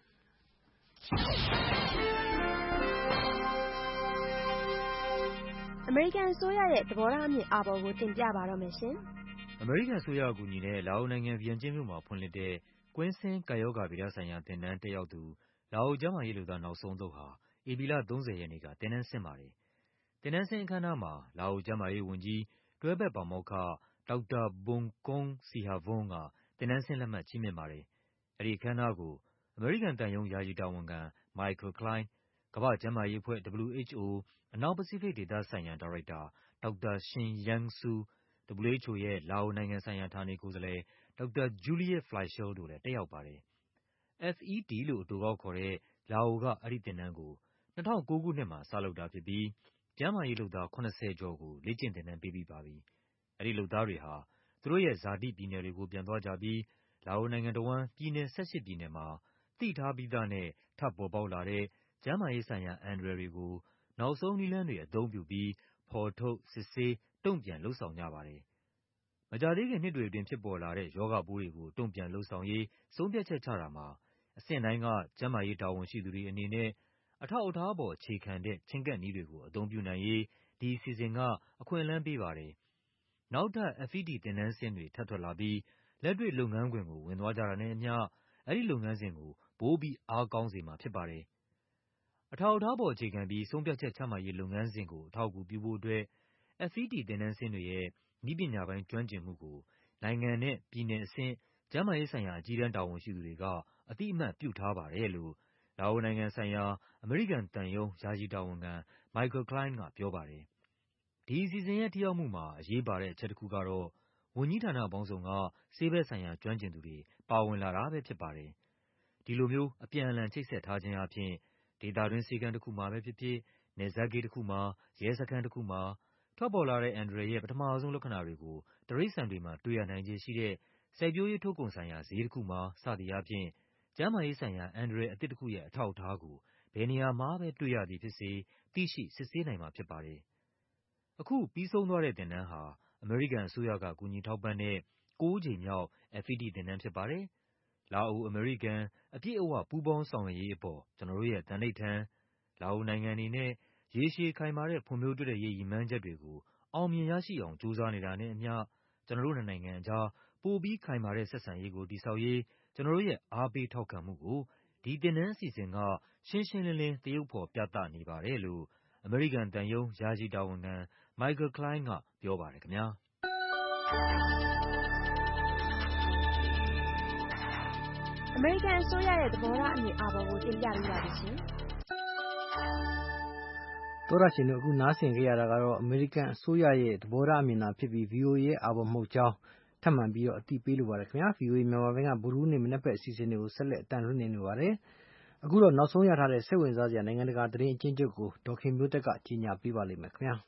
[SPEAKER 21] အမေရိကန်အစိုးရရဲ့သဘောထားအမြင်အာဘော်ကိုတင်ပြပါတော့မယ်ရှင်
[SPEAKER 13] ။အမေရိကန်အစိုးရအကူအညီနဲ့လာအိုနိုင်ငံဗီယန်ကျင်းမြို့မှာဖွင့်လှစ်တဲ့ကွင်းဆင်းကာယောဂါဗေဒဆိုင်ရာသင်တန်းတက်ရောက်သူလာအိုကျန်းမာရေးလုပ်သားနောက်ဆုံးသုတ်ဟာဧပြီလသုံးဆယ်ရက်နေ့ကသင်တန်းဆင်းပါတယ်။သင်တန်းဆင်းအခမ်းအနားမှာလာအိုကျန်းမာရေးဝန်ကြီးတွဲဘက်ပါမောက္ခဒေါက်တာဘွန်ကွန်းစီဟာဗွန်းကသင်တန်းဆင်းလက်မှတ်ချီးမြှင့်ပါတယ်။အဲဒီအခမ်းအနားကိုအမေရိကန်သံရုံးယာယီတာဝန်ခံမိုက်ကယ်ကလိုင်း၊ကမ္ဘာ့ကျန်းမာရေးအဖွဲ့ W H O အနောက်ပစိဖိတ်ဒေသဆိုင်ရာဒါရိုက်တာဒေါက်တာရှင်ယန်းဆူး၊ W H O ရဲ့လာအိုနိုင်ငံဆိုင်ရာဌာနေကိုယ်စားလှယ်ဒေါက်တာဂျူလီယက်ဖလိုက်ရှဲလ်တို့လည်းတက်ရောက်ပါတယ်။ F E T လို့အတိုကောက်ခေါ်တဲ့လာအိုကအဲဒီသင်တန်းကို၂၀၀၉ခုနှစ်မှာစလုပ်တာဖြစ်ပြီးကျန်းမာရေးလုပ်သား၇၀ကျော်ကိုလေ့ကျင့်သင်တန်းပေးပြီးပါပြီ။အဲဒီလုပ်သားတွေဟာသူတို့ရဲ့ဇာတိပြည်နယ်တွေကိုပြန်သွားကြပြီးလာအိုနိုင်ငံတဝန်းပြည်နယ်၁၈ပြည်နယ်မှာသိထားပြီးသားနဲ့ထပ်ပေါ်ပေါက်လာတဲ့ကျန်းမာရေးဆိုင်ရာအန္တရာယ်တွေကိုနောက်ဆုံးနည်းလမ်းတွေအသုံးပြုပြီးဖော်ထုတ်၊စစ်ဆေး၊တုံ့ပြန်လုပ်ဆောင်ကြပါတယ်။မကြာသေးခင်နှစ်တွေအတွင်းဖြစ်ပေါ်လာတဲ့ရောဂါပိုးတွေကိုတုံ့ပြန်လုပ်ဆောင်ရေးဆုံးဖြတ်ချက်ချတာမှာအဆင့်တိုင်းကကျန်းမာရေးတာဝန်ရှိသူတွေအနေနဲ့အထောက်အထားပေါ်အခြေခံတဲ့ချဉ်းကပ်နည်းတွေကိုအသုံးပြုနိုင်ရေးဒီအစီအစဉ်ကအခွင့်အလမ်းပေးပါတယ်။နောက်ထပ် F E T သင်တန်းဆင်းတွေထပ်ထွက်လာပြီးလက်တွေ့လုပ်ငန်းခွင်ကိုဝင်သွားကြတာနဲ့အမျှအဲဒီလုပ်ငန်းစဉ်ကိုပိုပြီးအားကောင်းစေမှာဖြစ်ပါတယ်။အထောက်အထားပေါ်အခြေခံပြီးဆုံးဖြတ်ချက်ချမှတ်ရေးလုပ်ငန်းစဉ်ကိုအထောက်အကူပြုဖို့အတွက် F E T သင်တန်းဆင်းတွေရဲ့နည်းပညာပိုင်းကျွမ်းကျင်မှုကိုနိုင်ငံနဲ့ပြည်နယ်အဆင့်ကျန်းမာရေးဆိုင်ရာအကြီးတန်းတာဝန်ရှိသူတွေကအသိအမှတ်ပြုထားပါတယ်လို့လာအိုနိုင်ငံဆိုင်ရာအမေရိကန်သံရုံးယာယီတာဝန်ခံ Michael Klein ကပြောပါတယ်။ဒီအစီအစဉ်ရဲ့ထိရောက်မှုမှာအရေးပါတဲ့အချက်တစ်ခုကတော့ဝန်ကြီးဌာနပေါင်းစုံကဆေးဘက်ဆိုင်ရာကျွမ်းကျင်သူတွေပါဝင်လာတာပဲဖြစ်ပါတယ်။ဒီလိုမျိုးအပြန်အလှန်ချိတ်ဆက်ထားခြင်းအပြင်ဒေသတွင်းဆေးခန်းတစ်ခုမှာပဲဖြစ်ဖြစ်နယ်စပ်ဂိတ်တစ်ခုမှာရဲစခန်းတစ်ခုမှာထွက်ပေါ်လာတဲ့အန္တရာယ်ရဲ့ပထမဆုံးလက္ခဏာတွေကိုတိရစ္ဆာန်တွေမှာတွေ့ရနိုင်ခြေရှိတဲ့စိုက်ပျိုးရေးထုတ်ကုန်ဆိုင်ရာဈေးတစ်ခုမှာစသည်အားဖြင့်ကျန်းမာရေးဆိုင်ရာအန္တရာယ်အသစ်တစ်ခုရဲ့အထောက်အထားကိုဘယ်နေရာမှာပဲတွေ့ရသည်ဖြစ်စေသိရှိစစ်ဆေးနိုင်မှာဖြစ်ပါတယ်။အခုပြီးဆုံးသွားတဲ့သင်တန်းဟာအမေရိကန်အစိုးရကကူညီထောက်ပံ့တဲ့ကိုးကြိမ်မြောက် F E T သင်တန်းဖြစ်ပါတယ်။လာအို-အမေရိကန်အပြည့်အဝပူးပေါင်းဆောင်ရွက်ရေးအပေါ်ကျနော်တို့ရဲ့သန္နိဋ္ဌာန်လာအိုနိုင်ငံအနေနဲ့ရေရှည်ခိုင်မာတဲ့ဖွံ့ဖြိုးတိုးတက်ရေးရည်မှန်းချက်တွေကိုအောင်မြင်ရရှိအောင်ကြိုးစားနေတာနဲ့အမျှကျနော်တို့နှစ်နိုင်ငံအကြားပိုပြီးခိုင်မာတဲ့ဆက်ဆံရေးကိုတည်ဆောက်ရေးကျနော်တို့ရဲ့အားပေးထောက်ခံမှုကိုဒီသင်တန်းအစီအစဉ်ကရှင်းရှင်းလင်းလင်းသရုပ်ဖော်ပြသနေပါတယ်လို့အမေရိကန်သံရုံးယာယီတာဝန်ခံ Michael Klein ကပြောပါတယ်ခင်ဗျာ။
[SPEAKER 21] အမေရိကန်အစိုးရရဲ့သဘောထားအမြင်အာဘော်ကိုတင်ပြပေးပါရှင်။
[SPEAKER 2] သောရရှင်တို့အခုနားဆင်ကြရတာကတော့အမေရိကန်အစိုးရရဲ့သဘောထားအမြင်သာဖြစ်ပြီး V O A ရဲ့အာဘော်မဟုတ်ကြောင်းထပ်မံပြီးတော့အသိပေးလိုပါတယ်ခင်ဗျာ V O A မြန်မာပိုင်းကဗုဒ္ဓဟူးနေ့မနက်ဘက်အစီအစဉ်တွေကိုဆက်လက်အတန်လွှင့်နေပါတယ်အခုတော့နောက်ဆုံးရထားတဲ့စိတ်ဝင်စားစရာနိုင်ငံတကာသတင်းအကျဉ်းချုပ်ကိုဒေါက်ခင်မျိုးသက်ကကြီးညာပေးပါလိမ့်မယ်ခင်ဗျာ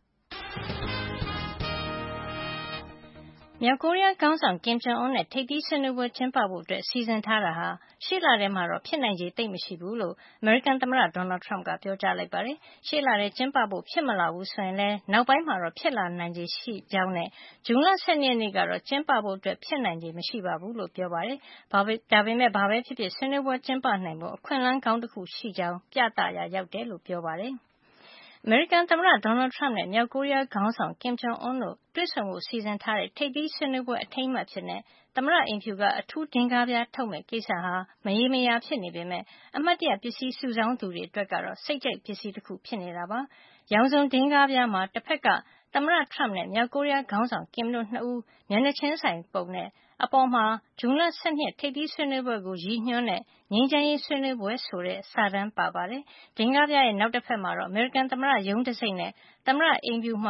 [SPEAKER 3] မြောက်ကိုရီးယားခေါင်းဆောင်ကင်ဂျုံအွန်းနဲ့ထိပ်သီးဆွေးနွေးပွဲကျင်းပဖို့အတွက်စီစဉ်ထားတာဟာရှေ့လထဲမှာတော့ဖြစ်နိုင်ခြေသိပ်မရှိဘူးလို့အမေရိကန်သမ္မတဒေါ်နယ်ထရမ့်ကပြောကြားလိုက်ပါတယ်။ရှေ့လထဲကျင်းပဖို့ဖြစ်မလာဘူးဆိုရင်လည်းနောက်ပိုင်းမှာတော့ဖြစ်လာနိုင်ခြေရှိကြောင်းနဲ့ဇွန်လ ၁၂ ရက်နေ့ကတော့ကျင်းပဖို့အတွက်ဖြစ်နိုင်ခြေမရှိပါဘူးလို့ပြောပါတယ်။ဒါပေမဲ့ဘာပဲဖြစ်ဖြစ်ဆွေးနွေးပွဲကျင်းပနိုင်ဖို့အခွင့်အလမ်းကောင်းတစ်ခုရှိကြောင်းပြသရာရောက်တယ်လို့ပြောပါတယ်။အမေရိကန်သမ္မတဒေါ်နယ်ထရမ့်နဲ့မြောက်ကိုရီးယားခေါင်းဆောင်ကင်ဂျုံအွန်းတို့တွေ့ဆုံဖို့စီစဉ်ထားတဲ့ထိပ်သီးဆွေးနွေးပွဲအထိမ်းအမှတ်အဖြစ်သမ္မတအိမ်ဖြူကအထူးဒင်္ဂါးပြားထုတ်မယ့်ကိစ္စဟာမရေမရာဖြစ်နေပေမဲ့အမှတ်တရပစ္စည်းစုဆောင်းသူတွေအတွက်ကတော့စိတ်ကြိုက်ပစ္စည်းတစ်ခုဖြစ်နေတာပါ။ရောင်စုံဒင်္ဂါးပြားမှာတစ်ဖက်ကသမ္မတထရမ့်နဲ့မြောက်ကိုရီးယားခေါင်းဆောင်ကင်တို့နှစ်ဦးမျက်နှာချင်းဆိုင်ပုံနဲ့အပေါ်မှာဇွန်လ ၁၂ ရက်ထိပ်သီးဆွေးနွေးပွဲကိုရည်ညွှန်းတဲ့ငြိမ်းချမ်းရေးဆွေးနွေးပွဲဆိုတဲ့စာတမ်းပါပါတယ်။ဒင်္ဂါးပြားရဲ့နောက်တစ်ဖက်မှာတော့အမေရိကန်သမ္မတရုံးတံဆိပ်နဲ့သမ္မတအိမ်ဖြူမှာ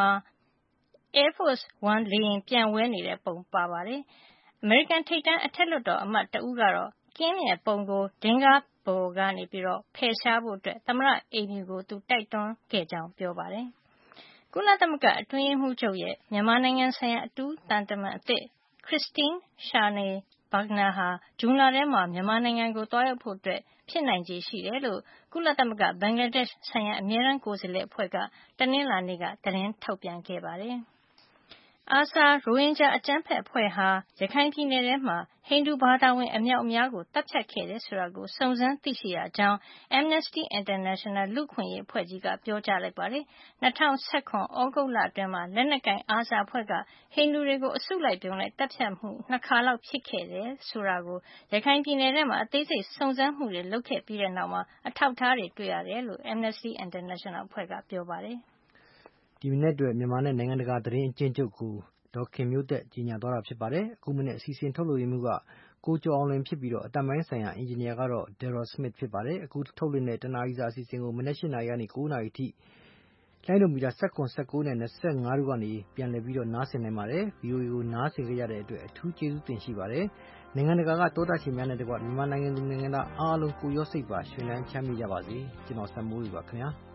[SPEAKER 3] Air Force One လေယာဉ်ပျံဝဲနေတဲ့ပုံပါပါတယ်။အမေရိကန်ထိပ်တန်းအထက်လွှတ်တော်အမတ်တဦးကတော့ကင်ရဲ့ပုံကိုဒင်္ဂါးပေါ်ကနေပြီးတော့ဖယ်ရှားဖို့အတွက်သမ္မတအိမ်ဖြူကိုသူတိုက်တွန်းခဲ့ကြောင်းပြောပါတယ်။ကုလသမဂ္ဂအတွင်းရေးမှူးချုပ်ရဲ့မြန်မာနိုင်ငံဆိုင်ရာအထူးသံတမန်အသစ် Christine Schraner Burgener ဟာဇွန်လထဲမှာမြန်မာနိုင်ငံကိုသွားရောက်ဖို့အတွက်ဖြစ်နိုင်ခြေရှိတယ်လို့ကုလသမဂ္ဂဘင်္ဂလားဒေ့ရှ်ဆိုင်ရာအမြဲတမ်းကိုယ်စားလှယ်အဖွဲ့ကတနင်္လာနေ့ကသတင်းထုတ်ပြန်ခဲ့ပါတယ်။အာဆာ ရိုဟင်ဂျာအကြမ်းဖက်အဖွဲ့ဟာရခိုင်ပြည်နယ်ထဲမှာဟိန္ဒူဘာသာဝင်အမြောက်အများကိုသတ်ဖြတ်ခဲ့တယ်ဆိုတာကိုစုံစမ်းသိရှိရကြောင်း Amnesty International လူ့အခွင့်အရေးအဖွဲ့ကြီးကပြောကြားလိုက်ပါတယ်။၂၀၁၇ သြဂုတ်လအတွင်းမှာလက်နက်ကိုင်အာဆာအဖွဲ့ကဟိန္ဒူတွေကိုအစုလိုက်အပြုံလိုက်သတ်ဖြတ်မှုနှစ်ခါလောက်ဖြစ်ခဲ့တယ်ဆိုတာကိုရခိုင်ပြည်နယ်ထဲမှာအသေးစိတ်စုံစမ်းမှုတွေလုပ်ခဲ့ပြီးတဲ့နောက်မှာအထောက်အထားတွေတွေ့ရတယ်လို့ Amnesty International အဖွဲ့ကပြောပါတယ်
[SPEAKER 2] ။ဒီမနေ့အတွက်မြန်မာနဲ့နိုင်ငံတကာသတင်းအကျဉ်းချုပ်ကိုဒေါက်ခင်မျိုးသက်ကြီးညာသွားတာဖြစ်ပါတယ်။အခုမနေ့အစီအစဉ်ထုတ်လို့ရမှုကကိုကျော်အောင်လွင်ဖြစ်ပြီးတော့အတန်ပိုင်းဆိုင်ရာအင်ဂျင်နီယာကတော့ Daryl Smith ဖြစ်ပါတယ်။အခုထုတ်လွှင့်တဲ့တနာရီစာအစီအစဉ်ကိုမနေ့၈နာရီကနေ၉နာရီထိလိုင်းဒိုမီတာ၁၇ ၁၉နဲ့၂၅တို့ကနေပြန်လည်ပြီးတော့နားဆင်နိုင်ပါတယ်။ V O A ကိုနားဆင်ကြရတဲ့အတွက်အထူးကျေးဇူးတင်ရှိပါတယ်။နိုင်ငံတကာကတောတာရှင်များနဲ့တကွမြန်မာနိုင်ငံသူနိုင်ငံသားအားလုံးကိုရောစိတ်ပါရှင်လန်းချမ်းမြေ့ကြပါစေ။ကျွန်တော်စံမိုးယူပါခင်ဗျာ။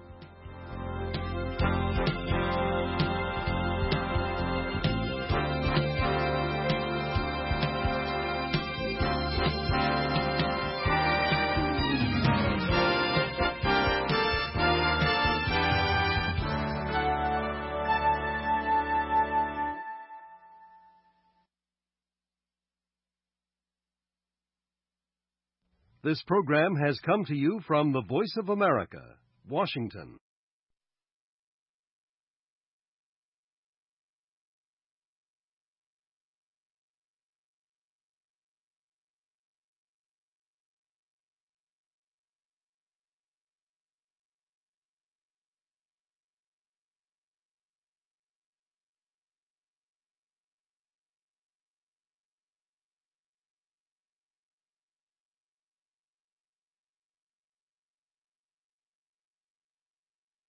[SPEAKER 1] This program has come to you from the Voice of America, Washington.